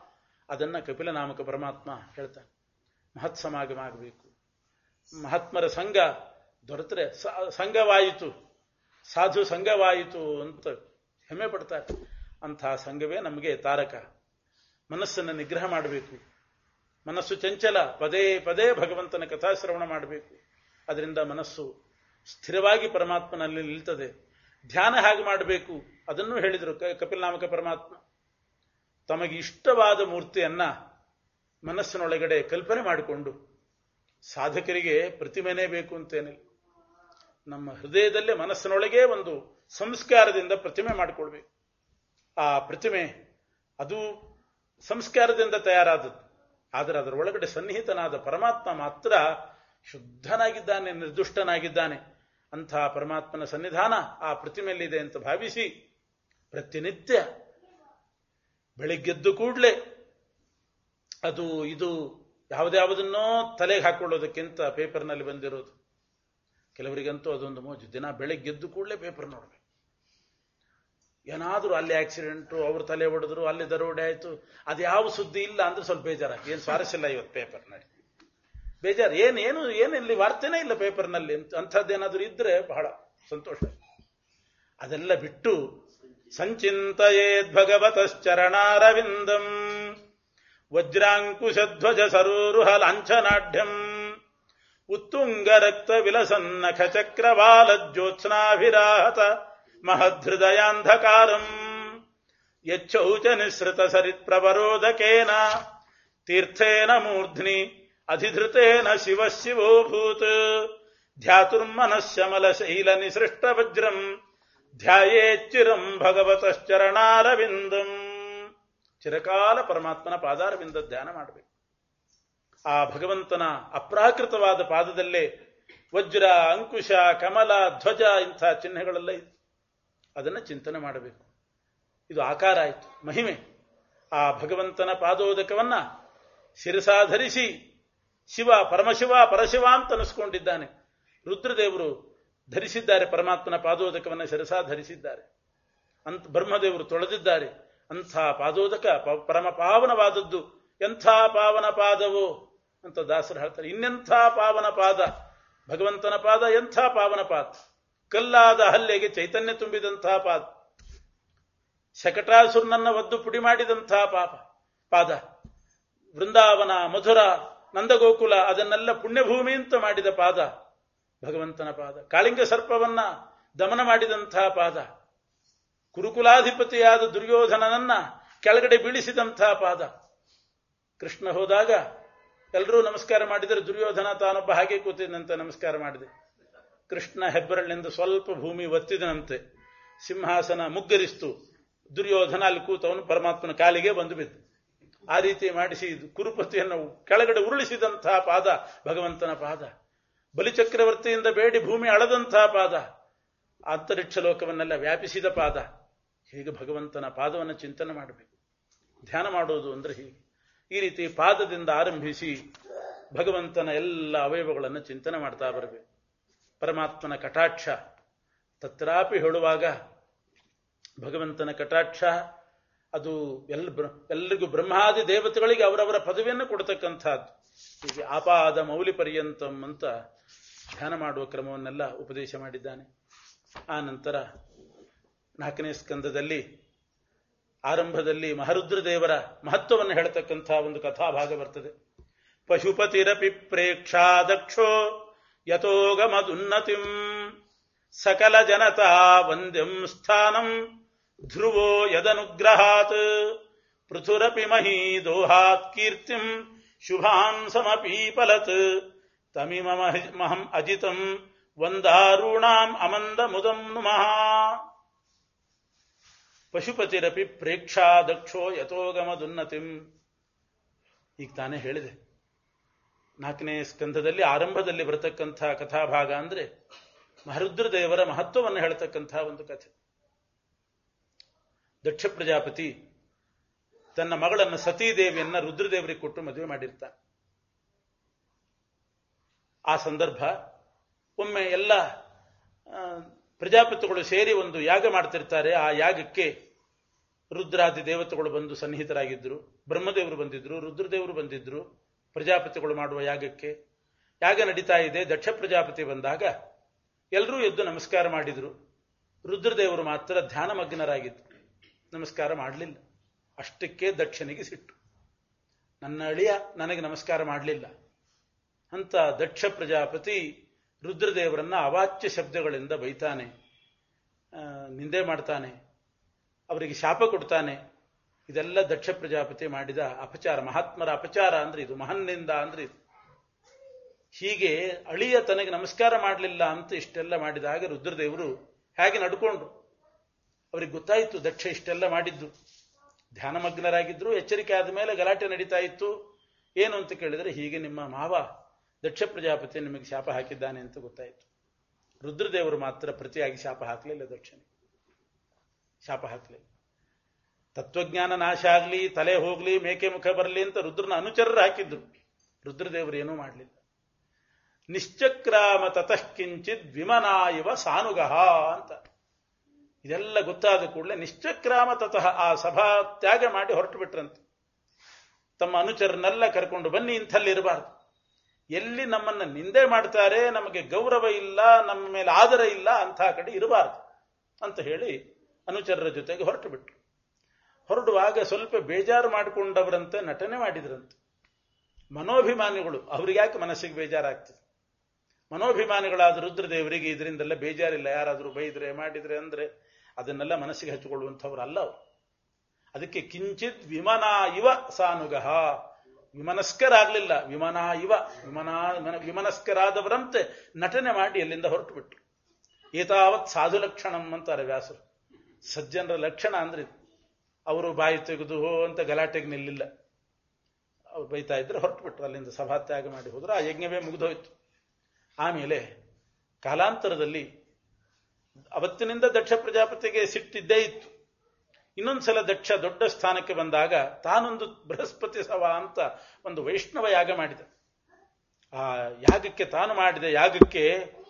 ಅದನ್ನ ಕಪಿಲ ನಾಮಕ ಪರಮಾತ್ಮ ಹೇಳ್ತಾನೆ. ಮಹತ್ ಸಮಾಗಮ ಆಗಬೇಕು, ಮಹಾತ್ಮರ ಸಂಘ ದೊರೆತರೆ ಸಂಘವಾಯಿತು, ಸಾಧು ಸಂಘವಾಯಿತು ಅಂತ ಹೆಮ್ಮೆ ಪಡ್ತಾರೆ. ಅಂತಹ ಸಂಘವೇ ನಮಗೆ ತಾರಕ. ಮನಸ್ಸನ್ನು ನಿಗ್ರಹ ಮಾಡಬೇಕು. ಮನಸ್ಸು ಚಂಚಲ, ಪದೇ ಪದೇ ಭಗವಂತನ ಕಥಾಶ್ರವಣ ಮಾಡಬೇಕು. ಅದರಿಂದ ಮನಸ್ಸು ಸ್ಥಿರವಾಗಿ ಪರಮಾತ್ಮನಲ್ಲಿ ನಿಲ್ತದೆ. ಧ್ಯಾನ ಹೇಗೆ ಮಾಡಬೇಕು ಅದನ್ನು ಹೇಳಿದರು ಕಪಿಲ ನಾಮಕ ಪರಮಾತ್ಮ. ತಮಗೆ ಇಷ್ಟವಾದ ಮೂರ್ತಿಯನ್ನ ಮನಸ್ಸಿನೊಳಗಡೆ ಕಲ್ಪನೆ ಮಾಡಿಕೊಂಡು, ಸಾಧಕರಿಗೆ ಪ್ರತಿಮೆನೇ ಬೇಕು ಅಂತೇನಿಲ್ಲ, ನಮ್ಮ ಹೃದಯದಲ್ಲೇ ಮನಸ್ಸಿನೊಳಗೆ ಒಂದು ಸಂಸ್ಕಾರದಿಂದ ಪ್ರತಿಮೆ ಮಾಡಿಕೊಳ್ಬೇಕು. ಆ ಪ್ರತಿಮೆ ಅದು ಸಂಸ್ಕಾರದಿಂದ ತಯಾರಾದದ್ದು, ಆದರೆ ಅದರ ಒಳಗಡೆ ಸನ್ನಿಹಿತನಾದ ಪರಮಾತ್ಮ ಮಾತ್ರ ಶುದ್ಧನಾಗಿದ್ದಾನೆ, ನಿರ್ದುಷ್ಟನಾಗಿದ್ದಾನೆ. ಅಂಥ ಪರಮಾತ್ಮನ ಸನ್ನಿಧಾನ ಆ ಪ್ರತಿಮೆಯಲ್ಲಿದೆ ಅಂತ ಭಾವಿಸಿ ಪ್ರತಿನಿತ್ಯ ಬೆಳಿಗ್ಗೆದ್ದು ಕೂಡಲೇ ಅದು ಇದು ಯಾವುದ್ಯಾವುದನ್ನೋ ತಲೆಗೆ ಹಾಕೊಳ್ಳೋದಕ್ಕಿಂತ ಪೇಪರ್ನಲ್ಲಿ ಬಂದಿರೋದು. ಕೆಲವರಿಗಂತೂ ಅದೊಂದು ಮೋಜು, ದಿನ ಬೆಳಗ್ಗೆದ್ದು ಕೂಡಲೇ ಪೇಪರ್ ನೋಡಬೇಕು. ಏನಾದರೂ ಅಲ್ಲಿ ಆಕ್ಸಿಡೆಂಟು, ಅವ್ರ ತಲೆ ಹೊಡೆದ್ರು, ಅಲ್ಲಿ ದರೋಡೆ ಆಯಿತು, ಅದು ಯಾವ ಸುದ್ದಿ ಇಲ್ಲ ಅಂದ್ರೆ ಸ್ವಲ್ಪ ಬೇಜಾರ. ಏನು ಸ್ವಾರಸ್ಯ ಇಲ್ಲ ಇವತ್ತು ಪೇಪರ್ನಲ್ಲಿ, ಬೇಜಾರು. ಏನು ಏನು ಏನು ಇಲ್ಲಿ ವಾರ್ತೆನೇ ಇಲ್ಲ ಪೇಪರ್ನಲ್ಲಿ. ಅಂಥದ್ದೇನಾದ್ರೂ ಇದ್ರೆ ಬಹಳ ಸಂತೋಷ. ಅದೆಲ್ಲ ಬಿಟ್ಟು ಸಂಚಿಂತಯೇದ್ ಭಗವತಶ್ಚರಣಾರವಿಂದಂ ವಜ್ರಾಂಕುಶಧ್ವಜ ಸರೋರುಹ ಲಾಂಛನಾಢ್ಯಂ ಉತ್ತುಂಗ ರಕ್ತ ವಿಲಸನ್ನಖ ಚಕ್ರವಾಲಜ್ಯೋತ್ಸ್ನಾಭಿರಾಹತ ಮಹದೃದಯಾಂಧಕಾರಂ ಯಚ್ಚೌಚ ನಿಸೃತ ಸರಿತ್ ಪ್ರವರೋಧಕೇನ ತೀರ್ಥೇನ ಮೂರ್ಧ್ನಿ ಅಧಿಧೃತೇನ ಶಿವ ಶಿವೋಭೂತ್ ಧ್ಯಾತುರ್ಮನಶ್ಯಮಲ ಶೈಲ ನಿಸೃಷ್ಟ ವಜ್ರಂ ಧ್ಯಾಯೇಚ್ಚಿರಂ ಭಗವತಶ್ಚರಣಾರವಿಂದಂ. ಚಿರಕಾಲ ಪರಮಾತ್ಮನ ಪಾದಾರವಿಂದ ಧ್ಯಾನ ಮಾಡಬೇಕು. ಆ ಭಗವಂತನ ಅಪ್ರಾಕೃತವಾದ ಪಾದದಲ್ಲೇ ವಜ್ರ, ಅಂಕುಶ, ಕಮಲ, ಧ್ವಜ ಇಂಥ ಚಿಹ್ನೆಗಳೆಲ್ಲ ಇದೆ. ಅದನ್ನು ಚಿಂತನೆ ಮಾಡಬೇಕು. ಇದು ಆಕಾರ ಆಯಿತು, ಮಹಿಮೆ. ಆ ಭಗವಂತನ ಪಾದೋದಕವನ್ನ ಶಿರಸಾಧರಿಸಿ ಶಿವ ಪರಮಶಿವ ಪರಶಿವ ಅಂತ ಅನಿಸ್ಕೊಂಡಿದ್ದಾನೆ. ರುದ್ರದೇವರು ಧರಿಸಿದ್ದಾರೆ ಪರಮಾತ್ಮನ ಪಾದೋದಕವನ್ನು, ಶಿರಸಾ ಧರಿಸಿದ್ದಾರೆ. ಅಂತ ಬ್ರಹ್ಮದೇವರು ತೊಳೆದಿದ್ದಾರೆ. ಅಂಥ ಪಾದೋದಕ ಪರಮ ಪಾವನವಾದದ್ದು. ಎಂಥ ಪಾವನ ಪಾದವೋ ಅಂತ ದಾಸರು ಹೇಳ್ತಾರೆ. ಇನ್ನೆಂಥ ಪಾವನ ಪಾದ ಭಗವಂತನ ಪಾದ, ಎಂಥ ಪಾವನ ಪಾದ. ಕಲ್ಲಾದ ಹಲ್ಲೆಗೆ ಚೈತನ್ಯ ತುಂಬಿದಂತಹ ಪಾದ, ಶಕಟಾಸುರನನ್ನ ಒದ್ದು ಪುಡಿ ಮಾಡಿದಂತಹ ಪಾಪ ಪಾದ, ವೃಂದಾವನ, ಮಧುರ, ನಂದಗೋಕುಲ ಅದನ್ನೆಲ್ಲ ಪುಣ್ಯಭೂಮಿ ಅಂತ ಮಾಡಿದ ಪಾದ ಭಗವಂತನ ಪಾದ. ಕಾಳಿಂಗ ಸರ್ಪವನ್ನ ದಮನ ಮಾಡಿದಂತಹ ಪಾದ, ಕುರುಕುಲಾಧಿಪತಿಯಾದ ದುರ್ಯೋಧನನನ್ನ ಕೆಳಗಡೆ ಬೀಳಿಸಿದಂತಹ ಪಾದ. ಕೃಷ್ಣ ಹೋದಾಗ ಎಲ್ಲರೂ ನಮಸ್ಕಾರ ಮಾಡಿದರೆ ದುರ್ಯೋಧನ ತಾನೊಬ್ಬ ಹಾಗೆ ಕೂತಿದಂತೆ ನಮಸ್ಕಾರ ಮಾಡಿದೆ. ಕೃಷ್ಣ ಹೆಬ್ಬರಳಿನಿಂದ ಸ್ವಲ್ಪ ಭೂಮಿ ಒತ್ತಿದನಂತೆ, ಸಿಂಹಾಸನ ಮುಗ್ಗರಿಸ್ತು. ದುರ್ಯೋಧನ ಅಲ್ಲಿ ಕೂತವನು ಪರಮಾತ್ಮನ ಕಾಲಿಗೆ ಬಂದು ಬಿದ್ದು. ಆ ರೀತಿ ಮಾಡಿಸಿ ಕುರುಪತಿಯನ್ನು ಕೆಳಗಡೆ ಉರುಳಿಸಿದಂತಹ ಪಾದ ಭಗವಂತನ ಪಾದ. ಬಲಿಚಕ್ರವರ್ತಿಯಿಂದ ಬೇಡಿ ಭೂಮಿ ಅಳದಂತಹ ಪಾದ, ಅಂತರಿಕ್ಷ ಲೋಕವನ್ನೆಲ್ಲ ವ್ಯಾಪಿಸಿದ ಪಾದ. ಹೀಗೆ ಭಗವಂತನ ಪಾದವನ್ನು ಚಿಂತನೆ ಮಾಡಬೇಕು. ಧ್ಯಾನ ಮಾಡೋದು ಅಂದ್ರೆ ಹೀಗೆ. ಈ ರೀತಿ ಪಾದದಿಂದ ಆರಂಭಿಸಿ ಭಗವಂತನ ಎಲ್ಲ ಅವಯವಗಳನ್ನು ಚಿಂತನೆ ಮಾಡ್ತಾ ಬರಬೇಕು. ಪರಮಾತ್ಮನ ಕಟಾಕ್ಷ ತತ್ರಾಪಿ ಹೇಳುವಾಗ ಭಗವಂತನ ಕಟಾಕ್ಷ ಅದು ಎಲ್ಲ ಎಲ್ಲರಿಗೂ ಬ್ರಹ್ಮಾದಿ ದೇವತೆಗಳಿಗೆ ಅವರವರ ಪದವಿಯನ್ನು ಕೊಡತಕ್ಕಂಥದ್ದು. ಹೀಗೆ ಆಪಾದ ಮೌಲಿ ಪರ್ಯಂತಂ ಅಂತ ಧ್ಯಾನ ಮಾಡುವ ಕ್ರಮವನ್ನೆಲ್ಲ ಉಪದೇಶ ಮಾಡಿದ್ದಾನೆ. ಆ ನಂತರ ನಾಲ್ಕನೇ ಸ್ಕಂದದಲ್ಲಿ ಆರಂಭದಲ್ಲಿ ಮಹರುದ್ರ ದೇವರ ಮಹತ್ವವನ್ನು ಹೇಳ್ತಕ್ಕಂಥ ಒಂದು ಕಥಾಭಾಗ ಬರ್ತದೆ. ಪಶುಪತಿರಪಿ ಪ್ರೇಕ್ಷಾ ದಕ್ಷೋ ಯತೋಗಮದುನ್ನತಿಂ ಸಕಲ ಜನತಾ ವಂದ್ಯಂ ಸ್ಥಾನಂ ಧ್ರುವೋ ಯದನುಗ್ರಹಾತ್ ಪೃಥುರಪಿ ಮಹೀದೋಹಾತ್ ಕೀರ್ತಿಂ ಶುಭಾನ್ ಸಮಪೀಪಲತ್ ತಮಿಮಹಂ ಅಜಿತಂ ವಂದಾರುಣಾಂ ಅಮಂದ ಮುದಂ ನುಮಃ. ಪಶುಪತಿರಪಿ ಪ್ರೇಕ್ಷಾ ದಕ್ಷೋ ಯಥೋಗಮದುನ್ನತಿಂ. ಈಗ ತಾನೇ ಹೇಳಿದೆ, ನಾಲ್ಕನೇ ಸ್ಕಂಧದಲ್ಲಿ ಆರಂಭದಲ್ಲಿ ಬರತಕ್ಕಂಥ ಕಥಾಭಾಗ ಅಂದ್ರೆ ಮಹರುದ್ರ ದೇವರ ಮಹತ್ವವನ್ನು ಹೇಳ್ತಕ್ಕಂಥ ಒಂದು ಕಥೆ. ದಕ್ಷ ಪ್ರಜಾಪತಿ ತನ್ನ ಮಗಳನ್ನು ಸತೀದೇವಿಯನ್ನ ರುದ್ರದೇವರಿಗೆ ಕೊಟ್ಟು ಮದುವೆ ಮಾಡಿರ್ತಾನೆ. ಆ ಸಂದರ್ಭ ಒಮ್ಮೆ ಎಲ್ಲ ಪ್ರಜಾಪತಿಗಳು ಸೇರಿ ಒಂದು ಯಾಗ ಮಾಡ್ತಿರ್ತಾರೆ. ಆ ಯಾಗಕ್ಕೆ ರುದ್ರಾದಿ ದೇವತೆಗಳು ಬಂದು ಸನ್ನಿಹಿತರಾಗಿದ್ದರು. ಬ್ರಹ್ಮದೇವರು ಬಂದಿದ್ರು, ರುದ್ರದೇವರು ಬಂದಿದ್ರು ಪ್ರಜಾಪತಿಗಳು ಮಾಡುವ ಯಾಗಕ್ಕೆ. ಯಾಗ ನಡೀತಾ ಇದೆ. ದಕ್ಷ ಪ್ರಜಾಪತಿ ಬಂದಾಗ ಎಲ್ಲರೂ ಎದ್ದು ನಮಸ್ಕಾರ ಮಾಡಿದ್ರು. ರುದ್ರದೇವರು ಮಾತ್ರ ಧ್ಯಾನಮಗ್ನರಾಗಿದ್ದರು, ನಮಸ್ಕಾರ ಮಾಡಲಿಲ್ಲ. ಅಷ್ಟಕ್ಕೆ ದಕ್ಷನಿಗೆ ಸಿಟ್ಟು. ನನ್ನ ಅಳಿಯ ನನಗೆ ನಮಸ್ಕಾರ ಮಾಡಲಿಲ್ಲ ಅಂತ ದಕ್ಷ ಪ್ರಜಾಪತಿ ರುದ್ರದೇವರನ್ನ ಅವಾಚ್ಯ ಶಬ್ದಗಳಿಂದ ಬೈತಾನೆ, ನಿಂದೆ ಮಾಡ್ತಾನೆ, ಅವರಿಗೆ ಶಾಪ ಕೊಡ್ತಾನೆ. ಇದೆಲ್ಲ ದಕ್ಷ ಪ್ರಜಾಪತಿ ಮಾಡಿದ ಅಪಚಾರ, ಮಹಾತ್ಮರ ಅಪಚಾರ ಅಂದ್ರೆ ಇದು, ಮಹನ್ನಿಂದ ಅಂದ್ರೆ ಇದು. ಹೀಗೆ ಅಳಿಯ ತನಗೆ ನಮಸ್ಕಾರ ಮಾಡಲಿಲ್ಲ ಅಂತ ಇಷ್ಟೆಲ್ಲ ಮಾಡಿದಾಗ ರುದ್ರದೇವರು ಹೇಗೆ ನಡ್ಕೊಂಡ್ರು. ಅವರಿಗೆ ಗೊತ್ತಾಯಿತು ದಕ್ಷ ಇಷ್ಟೆಲ್ಲ ಮಾಡಿದ್ದು. ಧ್ಯಾನಮಗ್ನರಾಗಿದ್ರು. ಎಚ್ಚರಿಕೆ ಆದ ಮೇಲೆ ಗಲಾಟೆ ನಡೀತಾ ಇತ್ತು. ಏನು ಅಂತ ಕೇಳಿದರೆ, ಹೀಗೆ ನಿಮ್ಮ ಮಾವ ದಕ್ಷ ಪ್ರಜಾಪತಿ ನಿಮಗೆ ಶಾಪ ಹಾಕಿದ್ದಾನೆ ಅಂತ ಗೊತ್ತಾಯಿತು. ರುದ್ರದೇವರು ಮಾತ್ರ ಪ್ರತಿಯಾಗಿ ಶಾಪ ಹಾಕಲಿಲ್ಲ, ದಕ್ಷಿಣ ಶಾಪ ಹಾಕಲಿಲ್ಲ. ತತ್ವಜ್ಞಾನ ನಾಶ ಆಗಲಿ, ತಲೆ ಹೋಗ್ಲಿ, ಮೇಕೆ ಮುಖ ಬರಲಿ ಅಂತ ರುದ್ರನ ಅನುಚರರು ಹಾಕಿದ್ರು. ರುದ್ರದೇವರು ಏನೂ ಮಾಡಲಿಲ್ಲ. ನಿಶ್ಚಕ್ರಾಮ ತತಃ ಕಿಂಚಿತ್ ವಿಮನಾ ಇವ ಸಾನುಗಹ ಅಂತ. ಇದೆಲ್ಲ ಗೊತ್ತಾದ ಕೂಡಲೇ ನಿಶ್ಚಕ್ರಾಮ ತತಃ ಆ ಸಭಾ ತ್ಯಾಗ ಮಾಡಿ ಹೊರಟು ಬಿಟ್ರಂತೆ. ತಮ್ಮ ಅನುಚರನ್ನೆಲ್ಲ ಕರ್ಕೊಂಡು ಬನ್ನಿ, ಇಂಥಲ್ಲಿ ಇರಬಾರ್ದು. ಎಲ್ಲಿ ನಮ್ಮನ್ನ ನಿಂದೆ ಮಾಡ್ತಾರೆ, ನಮಗೆ ಗೌರವ ಇಲ್ಲ, ನಮ್ಮ ಮೇಲೆ ಆದರ ಇಲ್ಲ, ಅಂಥ ಕಡೆ ಇರಬಾರ್ದು ಅಂತ ಹೇಳಿ ಅನುಚರರ ಜೊತೆಗೆ ಹೊರಟು ಬಿಟ್ರು. ಹೊರಡುವಾಗ ಸ್ವಲ್ಪ ಬೇಜಾರು ಮಾಡಿಕೊಂಡವರಂತೆ ನಟನೆ ಮಾಡಿದ್ರಂತೆ. ಮನೋಭಿಮಾನಿಗಳು, ಅವ್ರಿಗ್ಯಾಕೆ ಮನಸ್ಸಿಗೆ ಬೇಜಾರಾಗ್ತದೆ? ಮನೋಭಿಮಾನಿಗಳಾದ ರುದ್ರದೇವರಿಗೆ ಇದರಿಂದೆಲ್ಲ ಬೇಜಾರಿಲ್ಲ. ಯಾರಾದರೂ ಬೈದ್ರೆ ಮಾಡಿದ್ರೆ ಅಂದ್ರೆ ಅದನ್ನೆಲ್ಲ ಮನಸ್ಸಿಗೆ ಹಚ್ಚಿಕೊಳ್ಳುವಂಥವ್ರು ಅಲ್ಲ ಅವರು. ಅದಕ್ಕೆ ಕಿಂಚಿತ್ ವಿಮನಾ ಇವ ಸಾನುಗಹ, ವಿಮನಸ್ಕರಾಗಲಿಲ್ಲ, ವಿಮನಾ ಇವ ವಿಮನಾ ವಿಮನಸ್ಕರಾದವರಂತೆ ನಟನೆ ಮಾಡಿ ಎಲ್ಲಿಂದ ಹೊರಟು ಬಿಟ್ರು. ಏತಾವತ್ ಸಾಧು ಲಕ್ಷಣಂ ಅಂತಾರೆ ವ್ಯಾಸರು. ಸಜ್ಜನರ ಲಕ್ಷಣ ಅಂದ್ರೆ ಅವರು ಬಾಯಿ ತೆಗೆದು ಹೋ ಅಂತ ಗಲಾಟೆಗೆ ನಿಲ್ಲಿಲ್ಲ. ಅವ್ರು ಬೈತಾ ಇದ್ರೆ ಹೊರಟು ಬಿಟ್ರು, ಅಲ್ಲಿಂದ ಸಭಾತ್ಯಾಗ ಮಾಡಿ ಹೋದ್ರು. ಆ ಯಜ್ಞವೇ ಮುಗಿದೋಯ್ತು. ಆಮೇಲೆ ಕಾಲಾಂತರದಲ್ಲಿ ಅವತ್ತಿನಿಂದ ದಕ್ಷ ಪ್ರಜಾಪತಿಗೆ ಸಿಟ್ಟಿದ್ದೇ ಇತ್ತು. ಇನ್ನೊಂದ್ಸಲ ದಕ್ಷ ದೊಡ್ಡ ಸ್ಥಾನಕ್ಕೆ ಬಂದಾಗ ತಾನೊಂದು ಬೃಹಸ್ಪತಿ ಸಭಾ ಅಂತ ಒಂದು ವೈಷ್ಣವ ಯಾಗ ಮಾಡಿದ. ಆ ಯಾಗಕ್ಕೆ ತಾನು ಮಾಡಿದ ಯಾಗಕ್ಕೆ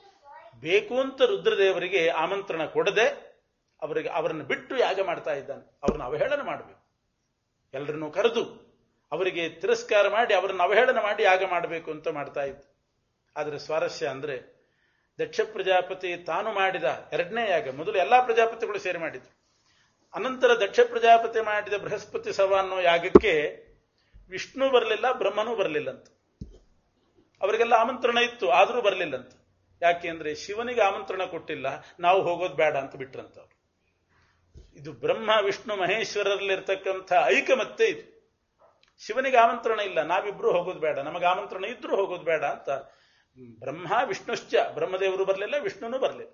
ಬೇಕು ಅಂತ ರುದ್ರದೇವರಿಗೆ ಆಮಂತ್ರಣ ಕೊಡದೆ ಅವರಿಗೆ ಅವರನ್ನು ಬಿಟ್ಟು ಯಾಗ ಮಾಡ್ತಾ ಇದ್ದಾನೆ. ಅವ್ರನ್ನ ಅವಹೇಳನ ಮಾಡಬೇಕು, ಎಲ್ಲರನ್ನೂ ಕರೆದು ಅವರಿಗೆ ತಿರಸ್ಕಾರ ಮಾಡಿ ಅವರನ್ನು ಅವಹೇಳನ ಮಾಡಿ ಯಾಗ ಮಾಡಬೇಕು ಅಂತ ಮಾಡ್ತಾ ಇದ್ದ. ಆದರೆ ಸ್ವಾರಸ್ಯ ಅಂದ್ರೆ ದಕ್ಷ ಪ್ರಜಾಪತಿ ತಾನು ಮಾಡಿದ ಎರಡನೇ ಯಾಗ, ಮೊದಲು ಎಲ್ಲಾ ಪ್ರಜಾಪತಿಗಳು ಸೇರಿ ಮಾಡಿದ್ರು. ಅನಂತರ ದಕ್ಷ ಪ್ರಜಾಪತಿ ಮಾಡಿದ ಬೃಹಸ್ಪತಿ ಸಭಾ ಅನ್ನೋ ಯಾಗಕ್ಕೆ ವಿಷ್ಣು ಬರಲಿಲ್ಲ, ಬ್ರಹ್ಮನೂ ಬರಲಿಲ್ಲಂತ. ಅವರಿಗೆಲ್ಲ ಆಮಂತ್ರಣ ಇತ್ತು, ಆದರೂ ಬರಲಿಲ್ಲಂತ. ಯಾಕೆ ಅಂದ್ರೆ ಶಿವನಿಗೆ ಆಮಂತ್ರಣ ಕೊಟ್ಟಿಲ್ಲ, ನಾವು ಹೋಗೋದು ಬೇಡ ಅಂತ ಬಿಟ್ರಂತವ್ರು. ಇದು ಬ್ರಹ್ಮ ವಿಷ್ಣು ಮಹೇಶ್ವರರಲ್ಲಿರ್ತಕ್ಕಂಥ ಐಕಮತ್ಯ ಇದು. ಶಿವನಿಗೆ ಆಮಂತ್ರಣ ಇಲ್ಲ, ನಾವಿಬ್ರು ಹೋಗೋದು ಬೇಡ, ನಮಗೆ ಆಮಂತ್ರಣ ಇದ್ರೂ ಹೋಗೋದು ಬೇಡ ಅಂತ ಬ್ರಹ್ಮ ವಿಷ್ಣುಶ್ಚ, ಬ್ರಹ್ಮದೇವರು ಬರಲಿಲ್ಲ, ವಿಷ್ಣುನೂ ಬರಲಿಲ್ಲ.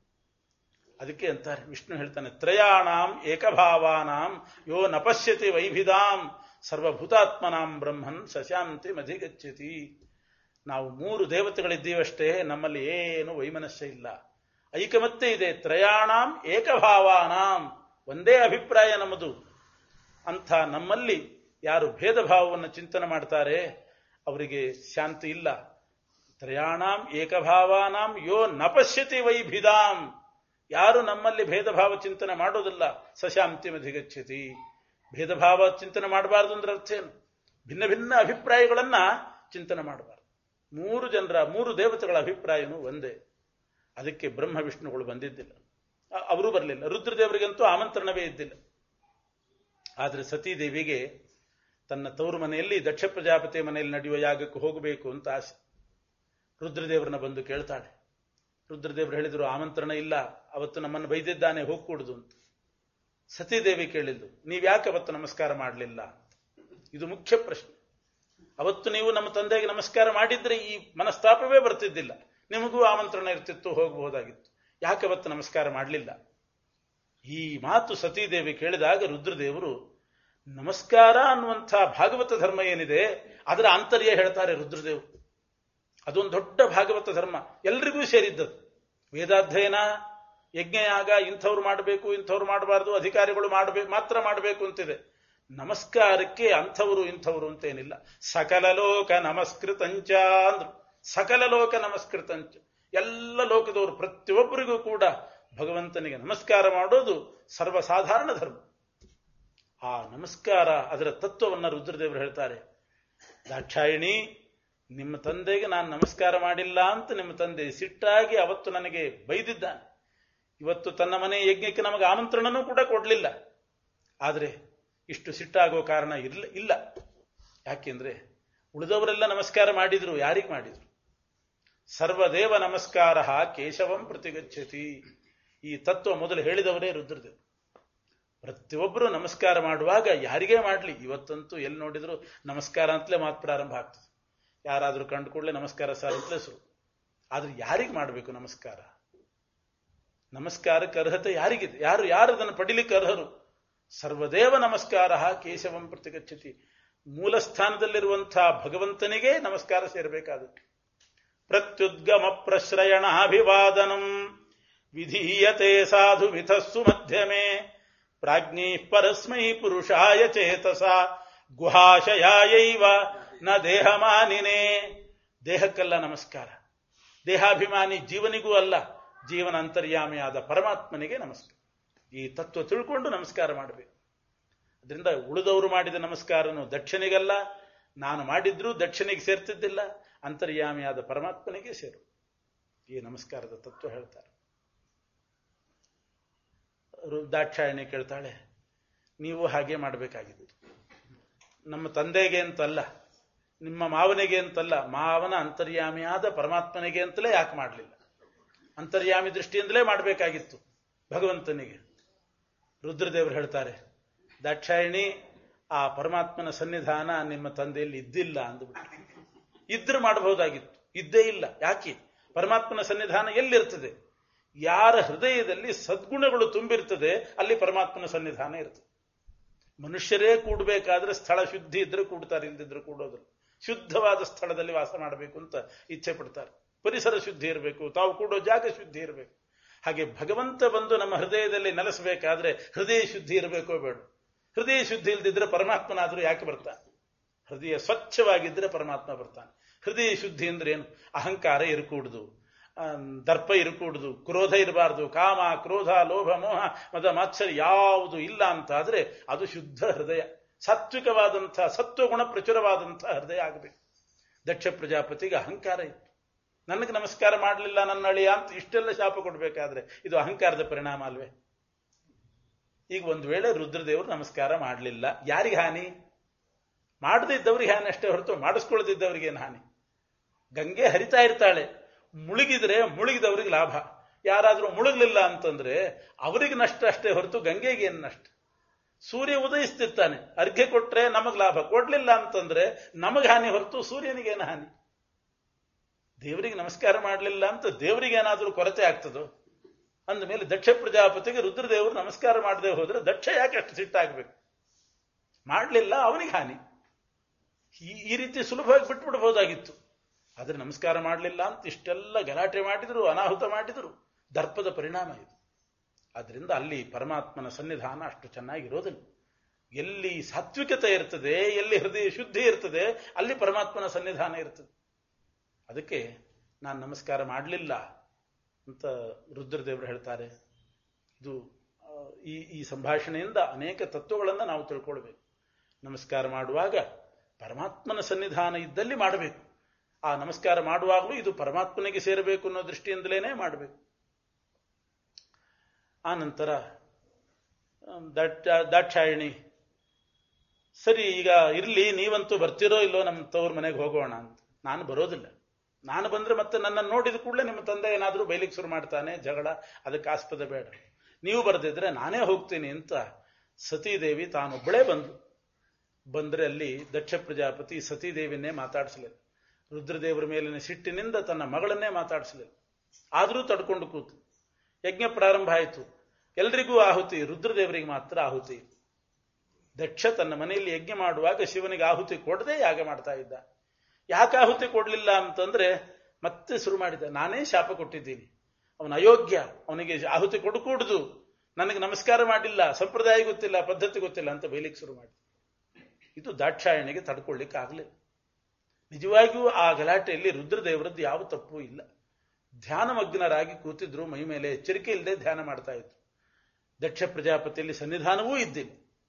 ಅದಕ್ಕೆ ಅಂತಾರೆ, ವಿಷ್ಣು ಹೇಳ್ತಾನೆ, ತ್ರಯಾಣಾಂ ಏಕಭಾವಾನಾಂ ಯೋ ನಪಶ್ಯತಿ ವೈಭಿದಾಂ ಸರ್ವಭೂತಾತ್ಮನಾಂ ಬ್ರಹ್ಮನ್ ಸಶಾಂತಿ ಮಧಿಗಚ್ಚತಿ. ನಾವು ಮೂರು ದೇವತೆಗಳಿದ್ದೀವಷ್ಟೇ, ನಮ್ಮಲ್ಲಿ ಏನು ವೈಮನಸ್ಯ ಇಲ್ಲ, ಐಕಮತ್ಯ ಇದೆ. ತ್ರಯಾಣಾಂ ಏಕಭಾವಾನಾಂ, ಒಂದೇ ಅಭಿಪ್ರಾಯ ನಮ್ಮದು. ಅಂಥ ನಮ್ಮಲ್ಲಿ ಯಾರು ಭೇದ ಭಾವವನ್ನು ಚಿಂತನೆ ಮಾಡ್ತಾರೆ ಅವರಿಗೆ ಶಾಂತಿ ಇಲ್ಲ. ತ್ರಯಾಣಾಂ ಏಕಭಾವಾನಾಂ ಯೋ ನಪಶ್ಯತಿ ವೈಭಿದಾಂ, ಯಾರು ನಮ್ಮಲ್ಲಿ ಭೇದ ಭಾವ ಚಿಂತನೆ ಮಾಡೋದಿಲ್ಲ ಸಶಾಂತಿ ಮಧಿಗಚ್ಚತಿ. ಭೇದ ಭಾವ ಚಿಂತನೆ ಮಾಡಬಾರ್ದು ಅಂದ್ರೆ ಅರ್ಥ ಏನು? ಭಿನ್ನ ಭಿನ್ನ ಅಭಿಪ್ರಾಯಗಳನ್ನ ಚಿಂತನೆ ಮಾಡಬಾರ್ದು. ಮೂರು ಜನರ ಮೂರು ದೇವತೆಗಳ ಅಭಿಪ್ರಾಯನೂ ಒಂದೇ. ಅದಕ್ಕೆ ಬ್ರಹ್ಮ ವಿಷ್ಣುಗಳು ಬಂದಿದ್ದಿಲ್ಲ, ಅವರೂ ಬರಲಿಲ್ಲ. ರುದ್ರದೇವರಿಗಂತೂ ಆಮಂತ್ರಣವೇ ಇದ್ದಿಲ್ಲ. ಆದರೆ ಸತೀದೇವಿಗೆ ತನ್ನ ತವರು ಮನೆಯಲ್ಲಿ ದಕ್ಷ ಪ್ರಜಾಪತಿ ಮನೆಯಲ್ಲಿ ನಡೆಯುವ ಯಾಗಕ್ಕೆ ಹೋಗಬೇಕು ಅಂತ ಆಸೆ. ರುದ್ರದೇವರನ್ನ ಬಂದು ಕೇಳ್ತಾಳೆ. ರುದ್ರದೇವರು ಹೇಳಿದ್ರು, ಆಮಂತ್ರಣ ಇಲ್ಲ, ಅವತ್ತು ನಮ್ಮನ್ನು ಬೈದಿದ್ದಾನೆ, ಹೋಗ್ಕೂಡುದು ಅಂತ. ಸತೀದೇವಿ ಕೇಳಿದ್ದು, ನೀವ್ಯಾಕೆ ಅವತ್ತು ನಮಸ್ಕಾರ ಮಾಡಲಿಲ್ಲ? ಇದು ಮುಖ್ಯ ಪ್ರಶ್ನೆ. ಅವತ್ತು ನೀವು ನಮ್ಮ ತಂದೆಗೆ ನಮಸ್ಕಾರ ಮಾಡಿದ್ರೆ ಈ ಮನಸ್ತಾಪವೇ ಬರ್ತಿದ್ದಿಲ್ಲ, ನಿಮಗೂ ಆಮಂತ್ರಣ ಇರ್ತಿತ್ತು, ಹೋಗಬಹುದಾಗಿತ್ತು. ಯಾಕೆ ಅವತ್ತು ನಮಸ್ಕಾರ ಮಾಡಲಿಲ್ಲ? ಈ ಮಾತು ಸತೀದೇವಿ ಕೇಳಿದಾಗ ರುದ್ರದೇವರು ನಮಸ್ಕಾರ ಅನ್ನುವಂಥ ಭಾಗವತ ಧರ್ಮ ಏನಿದೆ ಅದರ ಆಂತರ್ಯ ಹೇಳ್ತಾರೆ ರುದ್ರದೇವರು. ಅದೊಂದು ದೊಡ್ಡ ಭಾಗವತ ಧರ್ಮ, ಎಲ್ರಿಗೂ ಸೇರಿದ್ದದು. ವೇದಾಧ್ಯಯನ, ಯಜ್ಞಯಾಗ ಇಂಥವ್ರು ಮಾಡಬೇಕು, ಇಂಥವ್ರು ಮಾಡಬಾರ್ದು, ಅಧಿಕಾರಿಗಳು ಮಾಡಬೇಕು ಮಾತ್ರ ಮಾಡಬೇಕು ಅಂತಿದೆ. ನಮಸ್ಕಾರಕ್ಕೆ ಅಂಥವರು ಇಂಥವ್ರು ಅಂತೇನಿಲ್ಲ. ಸಕಲ ಲೋಕ ನಮಸ್ಕೃತಂಚ ಅಂದ್ರು. ಸಕಲ ಲೋಕ ನಮಸ್ಕೃತಂಚ, ಎಲ್ಲ ಲೋಕದವರು ಪ್ರತಿಯೊಬ್ಬರಿಗೂ ಕೂಡ ಭಗವಂತನಿಗೆ ನಮಸ್ಕಾರ ಮಾಡೋದು ಸರ್ವಸಾಧಾರಣ ಧರ್ಮ. ಆ ನಮಸ್ಕಾರ ಅದರ ತತ್ವವನ್ನು ರುದ್ರದೇವರು ಹೇಳ್ತಾರೆ. ದಾಕ್ಷಾಯಿಣಿ, ನಿಮ್ಮ ತಂದೆಗೆ ನಾನು ನಮಸ್ಕಾರ ಮಾಡಿಲ್ಲ ಅಂತ ನಿಮ್ಮ ತಂದೆ ಸಿಟ್ಟಾಗಿ ಅವತ್ತು ನನಗೆ ಬೈದಿದ್ದಾನೆ. ಇವತ್ತು ತನ್ನ ಮನೆ ಯಜ್ಞಕ್ಕೆ ನಮಗೆ ಆಮಂತ್ರಣನೂ ಕೂಡ ಕೊಡಲಿಲ್ಲ. ಆದರೆ ಇಷ್ಟು ಸಿಟ್ಟಾಗೋ ಕಾರಣ ಇರ್ಲ ಇಲ್ಲ ಯಾಕೆಂದ್ರೆ ಉಳಿದವರೆಲ್ಲ ನಮಸ್ಕಾರ ಮಾಡಿದ್ರು. ಯಾರಿಗೆ ಮಾಡಿದ್ರು? ಸರ್ವದೇವ ನಮಸ್ಕಾರ ಕೇಶವಂ ಪ್ರತಿಗಚ್ಚತಿ. ಈ ತತ್ವ ಮೊದಲು ಹೇಳಿದವರೇ ರುದ್ರದೇವರು. ಪ್ರತಿಯೊಬ್ಬರು ನಮಸ್ಕಾರ ಮಾಡುವಾಗ ಯಾರಿಗೇ ಮಾಡಲಿ, ಇವತ್ತಂತೂ ಎಲ್ಲಿ ನೋಡಿದ್ರು ನಮಸ್ಕಾರ ಅಂತಲೇ ಮಾತು ಪ್ರಾರಂಭ ಆಗ್ತದೆ. ಯಾರಾದರೂ ಕಂಡು ಕೂಡಲೇ ನಮಸ್ಕಾರ ಸರ್ ಅಂತಲೇ ಶುರು. ಆದ್ರೆ ಯಾರಿಗೆ ಮಾಡಬೇಕು ನಮಸ್ಕಾರ? ನಮಸ್ಕಾರಕ್ಕೆ ಅರ್ಹತೆ ಯಾರಿಗಿದೆ? ಯಾರು ಯಾರು ಅದನ್ನು ಪಡಿಲಿಕ್ಕೆ ಅರ್ಹರು? ಸರ್ವದೇವ ನಮಸ್ಕಾರ ಕೇಶವಂ ಪ್ರತಿಗಚ್ಚತಿ. ಮೂಲ ಸ್ಥಾನದಲ್ಲಿರುವಂತಹ ಭಗವಂತನಿಗೆ ನಮಸ್ಕಾರ ಸೇರಬೇಕಾದದ್ದು. ಪ್ರತ್ಯುದ್ಗಮ ಪ್ರಶ್ರಯಣಾಭಿವಾದನಂ ವಿಧೀಯತೆ ಸಾಧು ವಿಧಸ್ಸು ಮಧ್ಯಮೇ ಪ್ರಾಜ್ಞಿ ಪರಸ್ಮೈ ಪುರುಷಾಯ ಚೇತಸ ಗುಹಾಶಯಾಯೈವ ನ ದೇಹಮಾನಿನೇ. ದೇಹಕ್ಕಲ್ಲ ನಮಸ್ಕಾರ, ದೇಹಾಭಿಮಾನಿ ಜೀವನಿಗೂ ಅಲ್ಲ, ಜೀವನ ಅಂತರ್ಯಾಮಿಯಾದ ಪರಮಾತ್ಮನಿಗೆ ನಮಸ್ಕಾರ. ಈ ತತ್ವ ತಿಳ್ಕೊಂಡು ನಮಸ್ಕಾರ ಮಾಡಬೇಕು. ಅದರಿಂದ ಉಳಿದವರು ಮಾಡಿದ ನಮಸ್ಕಾರನು ದಕ್ಷಿಣಿಗಲ್ಲ, ನಾನು ಮಾಡಿದ್ರೂ ದಕ್ಷಿಣಿಗೆ ಸೇರ್ತಿದ್ದಿಲ್ಲ, ಅಂತರ್ಯಾಮಿಯಾದ ಪರಮಾತ್ಮನಿಗೆ ಸೇರು. ಈ ನಮಸ್ಕಾರದ ತತ್ವ ಹೇಳ್ತಾರೆ. ದಾಕ್ಷಾಯಣಿ ಕೇಳ್ತಾಳೆ, ನೀವು ಹಾಗೆ ಮಾಡಬೇಕಾಗಿತ್ತು. ನಮ್ಮ ತಂದೆಗೆ ಅಂತಲ್ಲ, ನಿಮ್ಮ ಮಾವನಿಗೆ ಅಂತಲ್ಲ, ಮಾವನ ಅಂತರ್ಯಾಮಿಯಾದ ಪರಮಾತ್ಮನಿಗೆ ಅಂತಲೇ ಯಾಕೆ ಮಾಡಲಿಲ್ಲ? ಅಂತರ್ಯಾಮಿ ದೃಷ್ಟಿಯಿಂದಲೇ ಮಾಡಬೇಕಾಗಿತ್ತು ಭಗವಂತನಿಗೆ. ರುದ್ರದೇವರು ಹೇಳ್ತಾರೆ, ದಾಕ್ಷಾಯಣಿ, ಆ ಪರಮಾತ್ಮನ ಸನ್ನಿಧಾನ ನಿಮ್ಮ ತಂದೆಯಲ್ಲಿ ಇದ್ದಿಲ್ಲ ಅಂದ್ಬಿಟ್ಟು. ಇದ್ರೆ ಮಾಡಬಹುದಾಗಿತ್ತು, ಇದ್ದೇ ಇಲ್ಲ. ಯಾಕೆ? ಪರಮಾತ್ಮನ ಸನ್ನಿಧಾನ ಎಲ್ಲಿರ್ತದೆ? ಯಾರ ಹೃದಯದಲ್ಲಿ ಸದ್ಗುಣಗಳು ತುಂಬಿರ್ತದೆ ಅಲ್ಲಿ ಪರಮಾತ್ಮನ ಸನ್ನಿಧಾನ ಇರ್ತದೆ. ಮನುಷ್ಯರೇ ಕೂಡಬೇಕಾದ್ರೆ ಸ್ಥಳ ಶುದ್ಧಿ ಇದ್ರೆ ಕೂಡ್ತಾರೆ, ಇಲ್ದಿದ್ರೆ ಕೂಡೋದಿಲ್ಲ. ಶುದ್ಧವಾದ ಸ್ಥಳದಲ್ಲಿ ವಾಸ ಮಾಡಬೇಕು ಅಂತ ಇಚ್ಛೆ ಪಡ್ತಾರೆ. ಪರಿಸರ ಶುದ್ಧಿ ಇರಬೇಕು, ತಾವು ಕೂಡೋ ಜಾಗ ಶುದ್ಧಿ ಇರಬೇಕು. ಹಾಗೆ ಭಗವಂತ ಬಂದು ನಮ್ಮ ಹೃದಯದಲ್ಲಿ ನೆಲೆಸಬೇಕಾದ್ರೆ ಹೃದಯ ಶುದ್ಧಿ ಇರಬೇಕೋ ಬೇಡ? ಹೃದಯ ಶುದ್ಧಿ ಇಲ್ದಿದ್ರೆ ಪರಮಾತ್ಮನಾದ್ರೂ ಯಾಕೆ ಬರ್ತಾನೆ? ಹೃದಯ ಸ್ವಚ್ಛವಾಗಿದ್ರೆ ಪರಮಾತ್ಮ ಬರ್ತಾನೆ. ಹೃದಯ ಶುದ್ಧಿ ಅಂದ್ರೆ ಏನು? ಅಹಂಕಾರ ಇರಕೂಡುದು, ದರ್ಪ ಇರಕೂಡುದು, ಕ್ರೋಧ ಇರಬಾರ್ದು, ಕಾಮ ಕ್ರೋಧ ಲೋಭ ಮೋಹ ಮದ ಮಾತ್ಸರ್ಯ ಯಾವುದು ಇಲ್ಲ ಅಂತ ಆದ್ರೆ ಅದು ಶುದ್ಧ ಹೃದಯ, ಸಾತ್ವಿಕವಾದಂಥ ಸತ್ವಗುಣ ಪ್ರಚುರವಾದಂಥ ಹೃದಯ ಆಗಬೇಕು. ದಕ್ಷ ಪ್ರಜಾಪತಿಗೆ ಅಹಂಕಾರ ಇತ್ತು. ನನಗೆ ನಮಸ್ಕಾರ ಮಾಡಲಿಲ್ಲ ನನ್ನ ಅಳಿಯ ಅಂತ ಇಷ್ಟೆಲ್ಲ ಶಾಪ ಕೊಡಬೇಕಾದ್ರೆ ಇದು ಅಹಂಕಾರದ ಪರಿಣಾಮ ಅಲ್ವೇ? ಈಗ ಒಂದು ವೇಳೆ ರುದ್ರದೇವರು ನಮಸ್ಕಾರ ಮಾಡಲಿಲ್ಲ, ಯಾರಿಗೆ ಹಾನಿ? ಮಾಡದಿದ್ದವ್ರಿಗೆ ಹಾನಿ ಅಷ್ಟೇ ಹೊರತು ಮಾಡಿಸ್ಕೊಳ್ಳದಿದ್ದವ್ರಿಗೇನು ಹಾನಿ? ಗಂಗೆ ಹರಿತಾ ಇರ್ತಾಳೆ, ಮುಳುಗಿದ್ರೆ ಮುಳುಗಿದವ್ರಿಗೆ ಲಾಭ. ಯಾರಾದ್ರೂ ಮುಳುಗಲಿಲ್ಲ ಅಂತಂದ್ರೆ ಅವರಿಗೆ ನಷ್ಟ ಅಷ್ಟೇ ಹೊರತು ಗಂಗೆಗೆ ಏನು ನಷ್ಟ? ಸೂರ್ಯ ಉದಯಿಸ್ತಿರ್ತಾನೆ, ಅರ್ಘ್ಯ ಕೊಟ್ರೆ ನಮಗ್ ಲಾಭ, ಕೊಡ್ಲಿಲ್ಲ ಅಂತಂದ್ರೆ ನಮಗ್ ಹಾನಿ ಹೊರತು ಸೂರ್ಯನಿಗೇನು ಹಾನಿ? ದೇವರಿಗೆ ನಮಸ್ಕಾರ ಮಾಡಲಿಲ್ಲ ಅಂತ ದೇವರಿಗೆ ಏನಾದ್ರೂ ಕೊರತೆ ಆಗ್ತದೋ? ಅಂದಮೇಲೆ ದಕ್ಷ ಪ್ರಜಾಪತಿಗೆ ರುದ್ರದೇವರು ನಮಸ್ಕಾರ ಮಾಡದೆ ಹೋದ್ರೆ ದಕ್ಷ ಯಾಕೆ ಅಷ್ಟು ಸಿಟ್ಟಾಗಬೇಕು? ಮಾಡಲಿಲ್ಲ, ಅವನಿಗೆ ಹಾನಿ. ಈ ರೀತಿ ಸುಲಭವಾಗಿ ಬಿಟ್ಬಿಡ್ಬೋದಾಗಿತ್ತು. ಆದ್ರೆ ನಮಸ್ಕಾರ ಮಾಡಲಿಲ್ಲ ಅಂತ ಇಷ್ಟೆಲ್ಲ ಗಲಾಟೆ ಮಾಡಿದ್ರು, ಅನಾಹುತ ಮಾಡಿದ್ರು. ದರ್ಪದ ಪರಿಣಾಮ ಇದು. ಆದ್ರಿಂದ ಅಲ್ಲಿ ಪರಮಾತ್ಮನ ಸನ್ನಿಧಾನ ಅಷ್ಟು ಚೆನ್ನಾಗಿರೋದಿಲ್ಲ. ಎಲ್ಲಿ ಸಾತ್ವಿಕತೆ ಇರ್ತದೆ, ಎಲ್ಲಿ ಹೃದಯ ಶುದ್ಧಿ ಇರ್ತದೆ, ಅಲ್ಲಿ ಪರಮಾತ್ಮನ ಸನ್ನಿಧಾನ ಇರ್ತದೆ. ಅದಕ್ಕೆ ನಾನು ನಮಸ್ಕಾರ ಮಾಡಲಿಲ್ಲ ಅಂತ ರುದ್ರದೇವರು ಹೇಳ್ತಾರೆ. ಇದು ಈ ಈ ಸಂಭಾಷಣೆಯಿಂದ ಅನೇಕ ತತ್ವಗಳನ್ನು ನಾವು ತಿಳ್ಕೊಳ್ಬೇಕು. ನಮಸ್ಕಾರ ಮಾಡುವಾಗ ಪರಮಾತ್ಮನ ಸನ್ನಿಧಾನ ಇದ್ದಲ್ಲಿ ಮಾಡಬೇಕು. ಆ ನಮಸ್ಕಾರ ಮಾಡುವಾಗಲೂ ಇದು ಪರಮಾತ್ಮನಿಗೆ ಸೇರಬೇಕು ಅನ್ನೋ ದೃಷ್ಟಿಯಿಂದಲೇ ಮಾಡಬೇಕು. ಆ ನಂತರ ದಾಕ್ಷಾಯಣಿ, ಸರಿ ಈಗ ಇರ್ಲಿ, ನೀವಂತೂ ಬರ್ತಿರೋ ಇಲ್ಲೋ ನಮ್ಮ ತವ್ರ ಮನೆಗೆ ಹೋಗೋಣ ಅಂತ. ನಾನು ಬರೋದಿಲ್ಲ. ನಾನು ಬಂದ್ರೆ ಮತ್ತೆ ನನ್ನನ್ನು ನೋಡಿದ ಕೂಡಲೇ ನಿಮ್ಮ ತಂದೆ ಏನಾದರೂ ಬೈಲಿಕ್ಕೆ ಶುರು ಮಾಡ್ತಾನೆ, ಜಗಳ, ಅದಕ್ಕೆ ಆಸ್ಪದ ಬೇಡ. ನೀವು ಬರೆದಿದ್ರೆ ನಾನೇ ಹೋಗ್ತೀನಿ ಅಂತ ಸತೀದೇವಿ ತಾನೊಬ್ಬಳೇ ಬಂದು ಬಂದ್ರೆ ಅಲ್ಲಿ ದಕ್ಷ ಪ್ರಜಾಪತಿ ಸತೀದೇವಿಯನ್ನೇ ಮಾತಾಡಿಸಲಿಲ್ಲ. ರುದ್ರದೇವರ ಮೇಲಿನ ಸಿಟ್ಟಿನಿಂದ ತನ್ನ ಮಗಳನ್ನೇ ಮಾತಾಡಿಸಲಿಲ್ಲ. ಆದರೂ ತಡ್ಕೊಂಡು ಕೂತು ಯಜ್ಞ ಪ್ರಾರಂಭ ಆಯಿತು. ಎಲ್ರಿಗೂ ಆಹುತಿ, ರುದ್ರದೇವರಿಗೆ ಮಾತ್ರ ಆಹುತಿ. ದಕ್ಷ ತನ್ನ ಮನೆಯಲ್ಲಿ ಯಜ್ಞ ಮಾಡುವಾಗ ಶಿವನಿಗೆ ಆಹುತಿ ಕೊಡದೆ ಯಾಗ ಮಾಡ್ತಾ ಇದ್ದ. ಯಾಕೆ ಆಹುತಿ ಕೊಡ್ಲಿಲ್ಲ ಅಂತಂದ್ರೆ ಮತ್ತೆ ಶುರು ಮಾಡಿದ, ನಾನೇ ಶಾಪ ಕೊಟ್ಟಿದ್ದೀನಿ, ಅವನ ಅಯೋಗ್ಯ, ಅವನಿಗೆ ಆಹುತಿ ಕೊಡಕೂಡುದು, ನನಗೆ ನಮಸ್ಕಾರ ಮಾಡಿಲ್ಲ, ಸಂಪ್ರದಾಯ ಗೊತ್ತಿಲ್ಲ, ಪದ್ಧತಿ ಗೊತ್ತಿಲ್ಲ ಅಂತ ಬೈಲಿಕ್ಕೆ ಶುರು ಮಾಡಿ. ಇದು ದಾಕ್ಷಾಯಣಿಗೆ ತಡ್ಕೊಳ್ಳಿಕ್ಕೆ ಆಗಲಿಲ್ಲ. ನಿಜವಾಗಿಯೂ ಆ ಗಲಾಟೆಯಲ್ಲಿ ರುದ್ರದೇವರದ್ದು ಯಾವ ತಪ್ಪು ಇಲ್ಲ. ಧ್ಯಾನಮಗ್ನರಾಗಿ ಕೂತಿದ್ರು, ಮೈ ಮೇಲೆ ಎಚ್ಚರಿಕೆ ಇಲ್ಲದೆ ಧ್ಯಾನ ಮಾಡ್ತಾ ಇದ್ರು. ದಕ್ಷ ಪ್ರಜಾಪತಿಯಲ್ಲಿ ಸನ್ನಿಧಾನವೂ ಇದ್ದಿಲ್ಲ.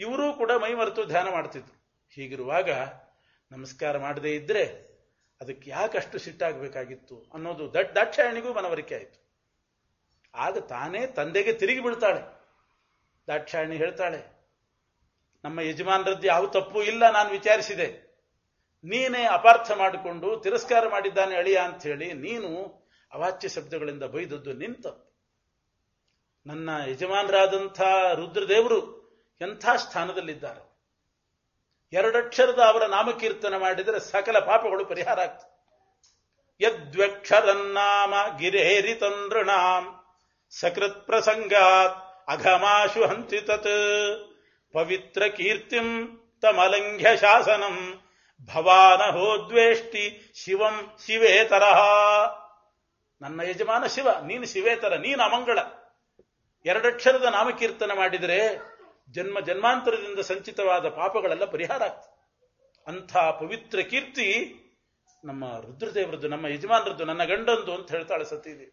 ಇವರೂ ಕೂಡ ಮೈ ಮರೆತು ಧ್ಯಾನ ಮಾಡ್ತಿದ್ರು. ಹೀಗಿರುವಾಗ ನಮಸ್ಕಾರ ಮಾಡದೇ ಇದ್ರೆ ಅದಕ್ಕೆ ಯಾಕಷ್ಟು ಸಿಟ್ಟಾಗಬೇಕಾಗಿತ್ತು ಅನ್ನೋದು ದಟ್ ದಾಕ್ಷಾಯಣಿಗೂ ಮನವರಿಕೆ ಆಯಿತು. ಆಗ ತಾನೇ ತಂದೆಗೆ ತಿರುಗಿ ಬಿಡ್ತಾಳೆ. ದಾಕ್ಷಾಯಣಿ ಹೇಳ್ತಾಳೆ, ನಮ್ಮ ಯಜಮಾನರದ್ದು ಯಾವ ತಪ್ಪು ಇಲ್ಲ, ನಾನು ವಿಚಾರಿಸಿದೆ, ನೀನೇ ಅಪಾರ್ಥ ಮಾಡಿಕೊಂಡು ತಿರಸ್ಕಾರ ಮಾಡಿದ್ದಾನೆ ಅಳಿಯ ಅಂತ ಹೇಳಿ ನೀನು ಅವಾಚ್ಯ ಶಬ್ದಗಳಿಂದ ಬೈದದ್ದು ನಿಂತ. ನನ್ನ ಯಜಮಾನರಾದಂಥ ರುದ್ರದೇವರು ಎಂಥ ಸ್ಥಾನದಲ್ಲಿದ್ದಾರೆ. ಎರಡಕ್ಷರದ ಅವರ ನಾಮಕೀರ್ತನ ಮಾಡಿದರೆ ಸಕಲ ಪಾಪಗಳು ಪರಿಹಾರ ಆಗ್ತದೆ. ಯದ್ವಕ್ಷರನ್ನಾಮ ಗಿರೇರಿತಂದೃಣಾಂ ಸಕೃತ್ ಪ್ರಸಂಗಾತ್ ಅಘಮಾಶು ಹಂತಿ ತತ್ ಪವಿತ್ರ ಕೀರ್ತಿಂ ತಮಲಂಘ್ಯ ಶಾಸನಂ ಭವಾನಹೋ ದ್ವೇಷ್ಟಿ ಶಿವಂ ಶಿವೇತರಃ. ನನ್ನ ಯಜಮಾನ ಶಿವ, ನೀನು ಶಿವೇತರ, ನೀನು ಅಮಂಗಳ. ಎರಡಕ್ಷರದ ನಾಮಕೀರ್ತನ ಮಾಡಿದರೆ ಜನ್ಮ ಜನ್ಮಾಂತರದಿಂದ ಸಂಚಿತವಾದ ಪಾಪಗಳೆಲ್ಲ ಪರಿಹಾರ ಆಗ್ತದೆ. ಅಂಥ ಪವಿತ್ರ ಕೀರ್ತಿ ನಮ್ಮ ರುದ್ರದೇವರದ್ದು, ನಮ್ಮ ಯಜಮಾನರದ್ದು, ನನ್ನ ಗಂಡಂದು ಅಂತ ಹೇಳ್ತಾಳೆ ಸತೀದೇವಿ.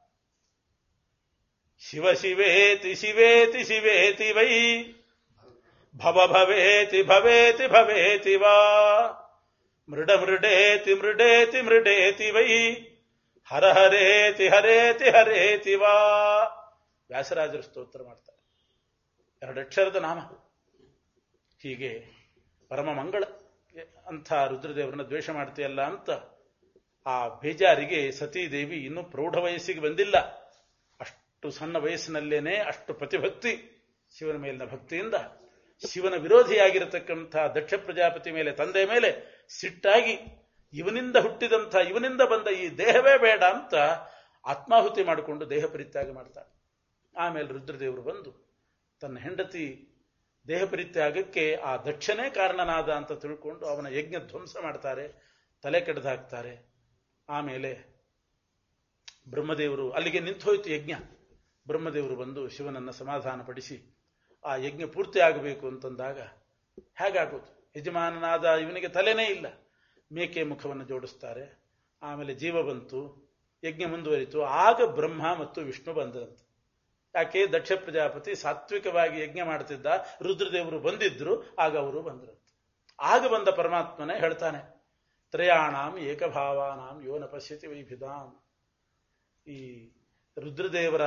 ಶಿವ ಶಿವೇತಿ ಶಿವೇತಿ ಶಿವೇತಿ ವೈ ಭವ ಭವೇತಿ ಭವೇತಿ ಭವೇತಿ ವಾ ಮೃಡ ಮೃಡೇತಿ ಮೃಡೇತಿ ಮೃಡೇತಿ ವೈ ಹರ ಹರೇತಿ ಹರೇತಿ ಹರೇತಿ ವಾ. ವ್ಯಾಸರಾಜರು ಸ್ತೋತ್ರ ಮಾಡ್ತಾರೆ. ಎರಡಕ್ಷರದ ನಾಮ. ಹೀಗೆ ಪರಮ ಮಂಗಳ ಅಂಥ ರುದ್ರದೇವರನ್ನ ದ್ವೇಷ ಮಾಡ್ತೀಯಲ್ಲ ಅಂತ ಆ ಬೇಜಾರಿಗೆ ಸತೀದೇವಿ ಇನ್ನೂ ಪ್ರೌಢ ವಯಸ್ಸಿಗೆ ಬಂದಿಲ್ಲ. ಅಷ್ಟು ಸಣ್ಣ ವಯಸ್ಸಿನಲ್ಲೇನೆ ಅಷ್ಟು ಪ್ರತಿಭಕ್ತಿ, ಶಿವನ ಮೇಲಿನ ಭಕ್ತಿಯಿಂದ ಶಿವನ ವಿರೋಧಿಯಾಗಿರತಕ್ಕಂಥ ದಕ್ಷ ಪ್ರಜಾಪತಿ ಮೇಲೆ, ತಂದೆ ಮೇಲೆ ಸಿಟ್ಟಾಗಿ ಇವನಿಂದ ಹುಟ್ಟಿದಂಥ, ಇವನಿಂದ ಬಂದ ಈ ದೇಹವೇ ಬೇಡ ಅಂತ ಆತ್ಮಾಹುತಿ ಮಾಡಿಕೊಂಡು ದೇಹ ಪರಿತ್ಯಾಗ ಮಾಡ್ತಾಳೆ. ಆಮೇಲೆ ರುದ್ರದೇವರು ಬಂದು ತನ್ನ ಹೆಂಡತಿ ದೇಹ ಪರಿತ್ಯಾಗಕ್ಕೆ ಆ ದಕ್ಷನೇ ಕಾರಣನಾದ ಅಂತ ತಿಳ್ಕೊಂಡು ಅವನ ಯಜ್ಞ ಧ್ವಂಸ ಮಾಡ್ತಾರೆ, ತಲೆ ಕೆಡ್ದು ಹಾಕ್ತಾರೆ. ಆಮೇಲೆ ಬ್ರಹ್ಮದೇವರು, ಅಲ್ಲಿಗೆ ನಿಂತೋಯ್ತು ಯಜ್ಞ. ಬ್ರಹ್ಮದೇವರು ಬಂದು ಶಿವನನ್ನು ಸಮಾಧಾನಪಡಿಸಿ ಆ ಯಜ್ಞ ಪೂರ್ತಿ ಆಗಬೇಕು ಅಂತಂದಾಗ ಹೇಗಾಗೋದು, ಯಜಮಾನನಾದ ಇವನಿಗೆ ತಲೆನೇ ಇಲ್ಲ. ಮೇಕೆ ಮುಖವನ್ನು ಜೋಡಿಸ್ತಾರೆ. ಆಮೇಲೆ ಜೀವ ಬಂತು, ಯಜ್ಞ ಮುಂದುವರಿತು. ಆಗ ಬ್ರಹ್ಮ ಮತ್ತು ವಿಷ್ಣು ಬಂದರಂತೆ. ಯಾಕೆ, ದಕ್ಷ ಪ್ರಜಾಪತಿ ಸಾತ್ವಿಕವಾಗಿ ಯಜ್ಞ ಮಾಡ್ತಿದ್ದ, ರುದ್ರದೇವರು ಬಂದಿದ್ರು, ಆಗ ಅವರು ಬಂದರಂತೆ. ಆಗ ಬಂದ ಪರಮಾತ್ಮನೇ ಹೇಳ್ತಾನೆ, ತ್ರಯಾಣಾಂ ಏಕಭಾವಾನಾಂ ಯೋ ನ ಪಶ್ಯತಿ ವೈಭಿಧಾಂ. ಈ ರುದ್ರದೇವರ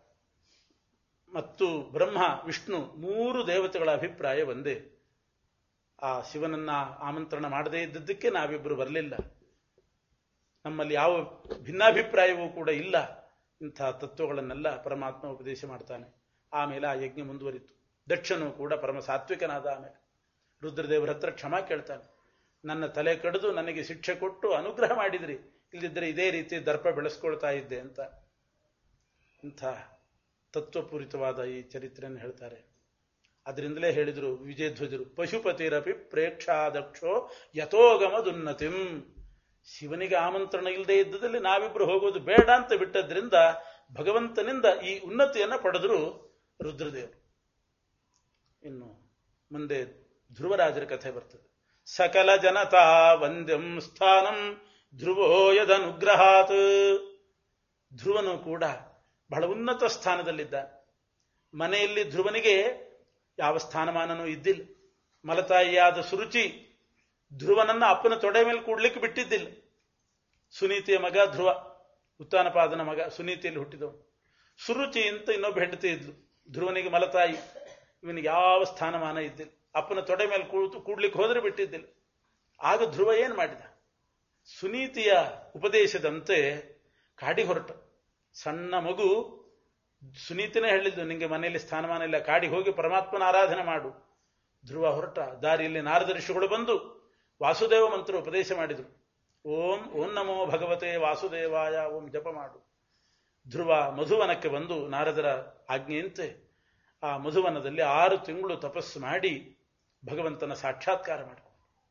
ಮತ್ತು ಬ್ರಹ್ಮ ವಿಷ್ಣು ಮೂರು ದೇವತೆಗಳ ಅಭಿಪ್ರಾಯ ಒಂದೇ. ಆ ಶಿವನನ್ನ ಆಮಂತ್ರಣ ಮಾಡದೇ ಇದ್ದದ್ದಕ್ಕೆ ನಾವಿಬ್ಬರು ಬರಲಿಲ್ಲ. ನಮ್ಮಲ್ಲಿ ಯಾವ ಭಿನ್ನಾಭಿಪ್ರಾಯವೂ ಕೂಡ ಇಲ್ಲ. ಇಂಥ ತತ್ವಗಳನ್ನೆಲ್ಲ ಪರಮಾತ್ಮ ಉಪದೇಶ ಮಾಡ್ತಾನೆ. ಆಮೇಲೆ ಆ ಯಜ್ಞ ಮುಂದುವರಿತು. ದಕ್ಷನು ಕೂಡ ಪರಮ ಸಾತ್ವಿಕನಾದ. ಆಮೇಲೆ ರುದ್ರದೇವರ ಹತ್ರ ಕ್ಷಮಾ ಕೇಳ್ತಾನೆ, ನನ್ನ ತಲೆ ಕಡಿದು ನನಗೆ ಶಿಕ್ಷೆ ಕೊಟ್ಟು ಅನುಗ್ರಹ ಮಾಡಿದ್ರಿ, ಇಲ್ಲದಿದ್ದರೆ ಇದೇ ರೀತಿ ದರ್ಪ ಬೆಳೆಸ್ಕೊಳ್ತಾ ಇದ್ದೆ ಅಂತ. ಇಂಥ ತತ್ವಪೂರಿತವಾದ ಈ ಚರಿತ್ರೆಯನ್ನು ಹೇಳ್ತಾರೆ. ಅದರಿಂದಲೇ ಹೇಳಿದರು ವಿಜಯಧ್ವಜರು, ಪಶುಪತಿರಪಿ ಪ್ರೇಕ್ಷಾದಕ್ಷೋ ಯಥೋಗಮದುನ್ನತಿಂ. ಶಿವನಿಗೆ ಆಮಂತ್ರಣ ಇಲ್ಲದೆ ಇದ್ದದಲ್ಲಿ ನಾವಿಬ್ರು ಹೋಗೋದು ಬೇಡ ಅಂತ ಬಿಟ್ಟದ್ರಿಂದ ಭಗವಂತನಿಂದ ಈ ಉನ್ನತಿಯನ್ನು ಪಡೆದರು ರುದ್ರದೇವರು. ಇನ್ನು ಮುಂದೆ ಧ್ರುವರಾಜರ ಕಥೆ ಬರ್ತದೆ. ಸಕಲ ಜನತಾ ವಂದ್ಯಂ ಸ್ಥಾನಂ ಧ್ರುವೋ ಯದನುಗ್ರಹಾತ್. ಧ್ರುವನು ಕೂಡ ಬಹಳ ಉನ್ನತ ಸ್ಥಾನದಲ್ಲಿದ್ದ. ಮನೆಯಲ್ಲಿ ಧ್ರುವನಿಗೆ ಯಾವ ಸ್ಥಾನಮಾನನೂ ಇದ್ದಿಲ್ಲ. ಮಲತಾಯಿಯಾದ ಸುರುಚಿ ಧ್ರುವನನ್ನ ಅಪ್ಪನ ತೊಡೆ ಮೇಲೆ ಕೂಡ್ಲಿಕ್ಕೆ ಬಿಟ್ಟಿದ್ದಿಲ್ಲ. ಸುನೀತಿಯ ಮಗ ಧ್ರುವ, ಉತ್ತಾನಪಾದನ ಮಗ, ಸುನೀತಿಯಲ್ಲಿ ಹುಟ್ಟಿದವನು. ಸುರುಚಿ ಅಂತ ಇನ್ನೊಬ್ಬ ಹೆಂಡತಿ ಇದ್ಲು. ಧ್ರುವನಿಗೆ ಮಲತಾಯಿ, ಇವನಿಗೆ ಯಾವ ಸ್ಥಾನಮಾನ ಇದ್ದಿಲ್ಲ. ಅಪ್ಪನ ತೊಡೆ ಮೇಲೆ ಕೂತು ಕೂಡ್ಲಿಕ್ಕೆ ಹೋದ್ರೆ ಬಿಟ್ಟಿದ್ದಿಲ್ಲ. ಆಗ ಧ್ರುವ ಏನ್ ಮಾಡಿದ, ಸುನೀತಿಯ ಉಪದೇಶದಂತೆ ಕಾಡಿ ಹೊರಟ. ಸಣ್ಣ ಮಗು, ಸುನೀತಿನೇ ಹೇಳಿದ್ದು ನಿಂಗೆ ಮನೆಯಲ್ಲಿ ಸ್ಥಾನಮಾನ ಇಲ್ಲ, ಕಾಡಿಗೆ ಹೋಗಿ ಪರಮಾತ್ಮನ ಆರಾಧನೆ ಮಾಡು. ಧ್ರುವ ಹೊರಟ. ದಾರಿಯಲ್ಲಿ ನಾರದ ಋಷಿಗಳು ಬಂದು ವಾಸುದೇವ ಮಂತ್ರ ಉಪದೇಶ ಮಾಡಿದರು. ಓಂ ಓಂ ನಮೋ ಭಗವತೆ ವಾಸುದೇವಾಯ ಓಂ ಜಪ ಮಾಡು. ಧ್ರುವ ಮಧುವನಕ್ಕೆ ಬಂದು ನಾರದರ ಆಜ್ಞೆಯಂತೆ ಆ ಮಧುವನದಲ್ಲಿ ಆರು ತಿಂಗಳು ತಪಸ್ಸು ಮಾಡಿ ಭಗವಂತನ ಸಾಕ್ಷಾತ್ಕಾರ ಮಾಡಿಕೊಂಡ.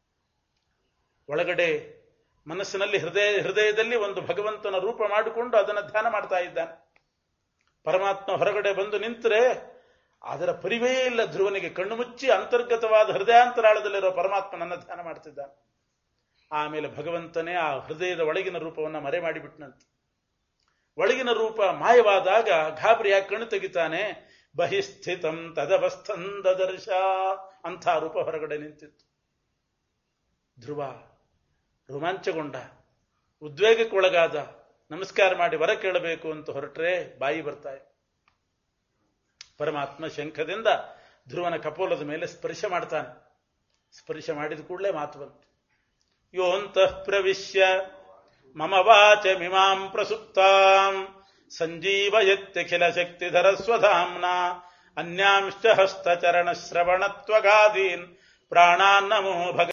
ಒಳಗಡೆ ಮನಸ್ಸಿನಲ್ಲಿ ಹೃದಯ ಹೃದಯದಲ್ಲಿ ಒಂದು ಭಗವಂತನ ರೂಪ ಮಾಡಿಕೊಂಡು ಅದನ್ನು ಧ್ಯಾನ ಮಾಡ್ತಾ ಇದ್ದಾನೆ. ಪರಮಾತ್ಮ ಹೊರಗಡೆ ಬಂದು ನಿಂತರೆ ಅದರ ಪರಿವೇ ಇಲ್ಲ ಧ್ರುವನಿಗೆ. ಕಣ್ಣು ಮುಚ್ಚಿ ಅಂತರ್ಗತವಾದ ಹೃದಯಾಂತರಾಳದಲ್ಲಿರೋ ಪರಮಾತ್ಮನನ್ನ ಧ್ಯಾನ ಮಾಡ್ತಿದ್ದಾನೆ. ಆಮೇಲೆ ಭಗವಂತನೇ ಆ ಹೃದಯದ ಒಳಗಿನ ರೂಪವನ್ನು ಮರೆ ಮಾಡಿಬಿಟ್ನಂತೆ. ಒಳಗಿನ ರೂಪ ಮಾಯವಾದಾಗ ಗಾಬರಿಯಾಗಿ ಕಣ್ಣು ತೆಗಿತಾನೆ. ಬಹಿಸ್ಥಿತಂ ತದವಸ್ಥಂದದರ್ಶ. ಅಂಥ ರೂಪ ಹೊರಗಡೆ ನಿಂತಿತ್ತು. ಧ್ರುವ ರೋಮಾಂಚಗೊಂಡ, ಉದ್ವೇಗಕ್ಕೊಳಗಾದ. ನಮಸ್ಕಾರ ಮಾಡಿ ವರ ಕೇಳಬೇಕು ಅಂತ ಹೊರಟ್ರೆ ಬಾಯಿ ಬರ್ತಾಯಿ. ಪರಮಾತ್ಮ ಶಂಖದಿಂದ ಧ್ರುವನ ಕಪೋಲದ ಮೇಲೆ ಸ್ಪರ್ಶ ಮಾಡ್ತಾನೆ. ಸ್ಪರ್ಶ ಮಾಡಿದ ಕೂಡಲೇ ಮಾತು ಬಂತು. ಯೋಂತಃ ಪ್ರವಿಶ್ಯ ಮಮ ವಾಚಮಿಮಾಂ ಪ್ರಸುಪ್ತಾಂ ಸಂಜೀವಯತ್ಯಖಿಲ ಶಕ್ತಿಧರ ಸ್ವಧಾಮ್ನ ಅನ್ಯಾಂಶ್ಚ ಹಸ್ತಚರಣ ಶ್ರವಣತ್ವಗಾದೀನ್ ಪ್ರಾಣಾನ್ನಮೋ ಭಗ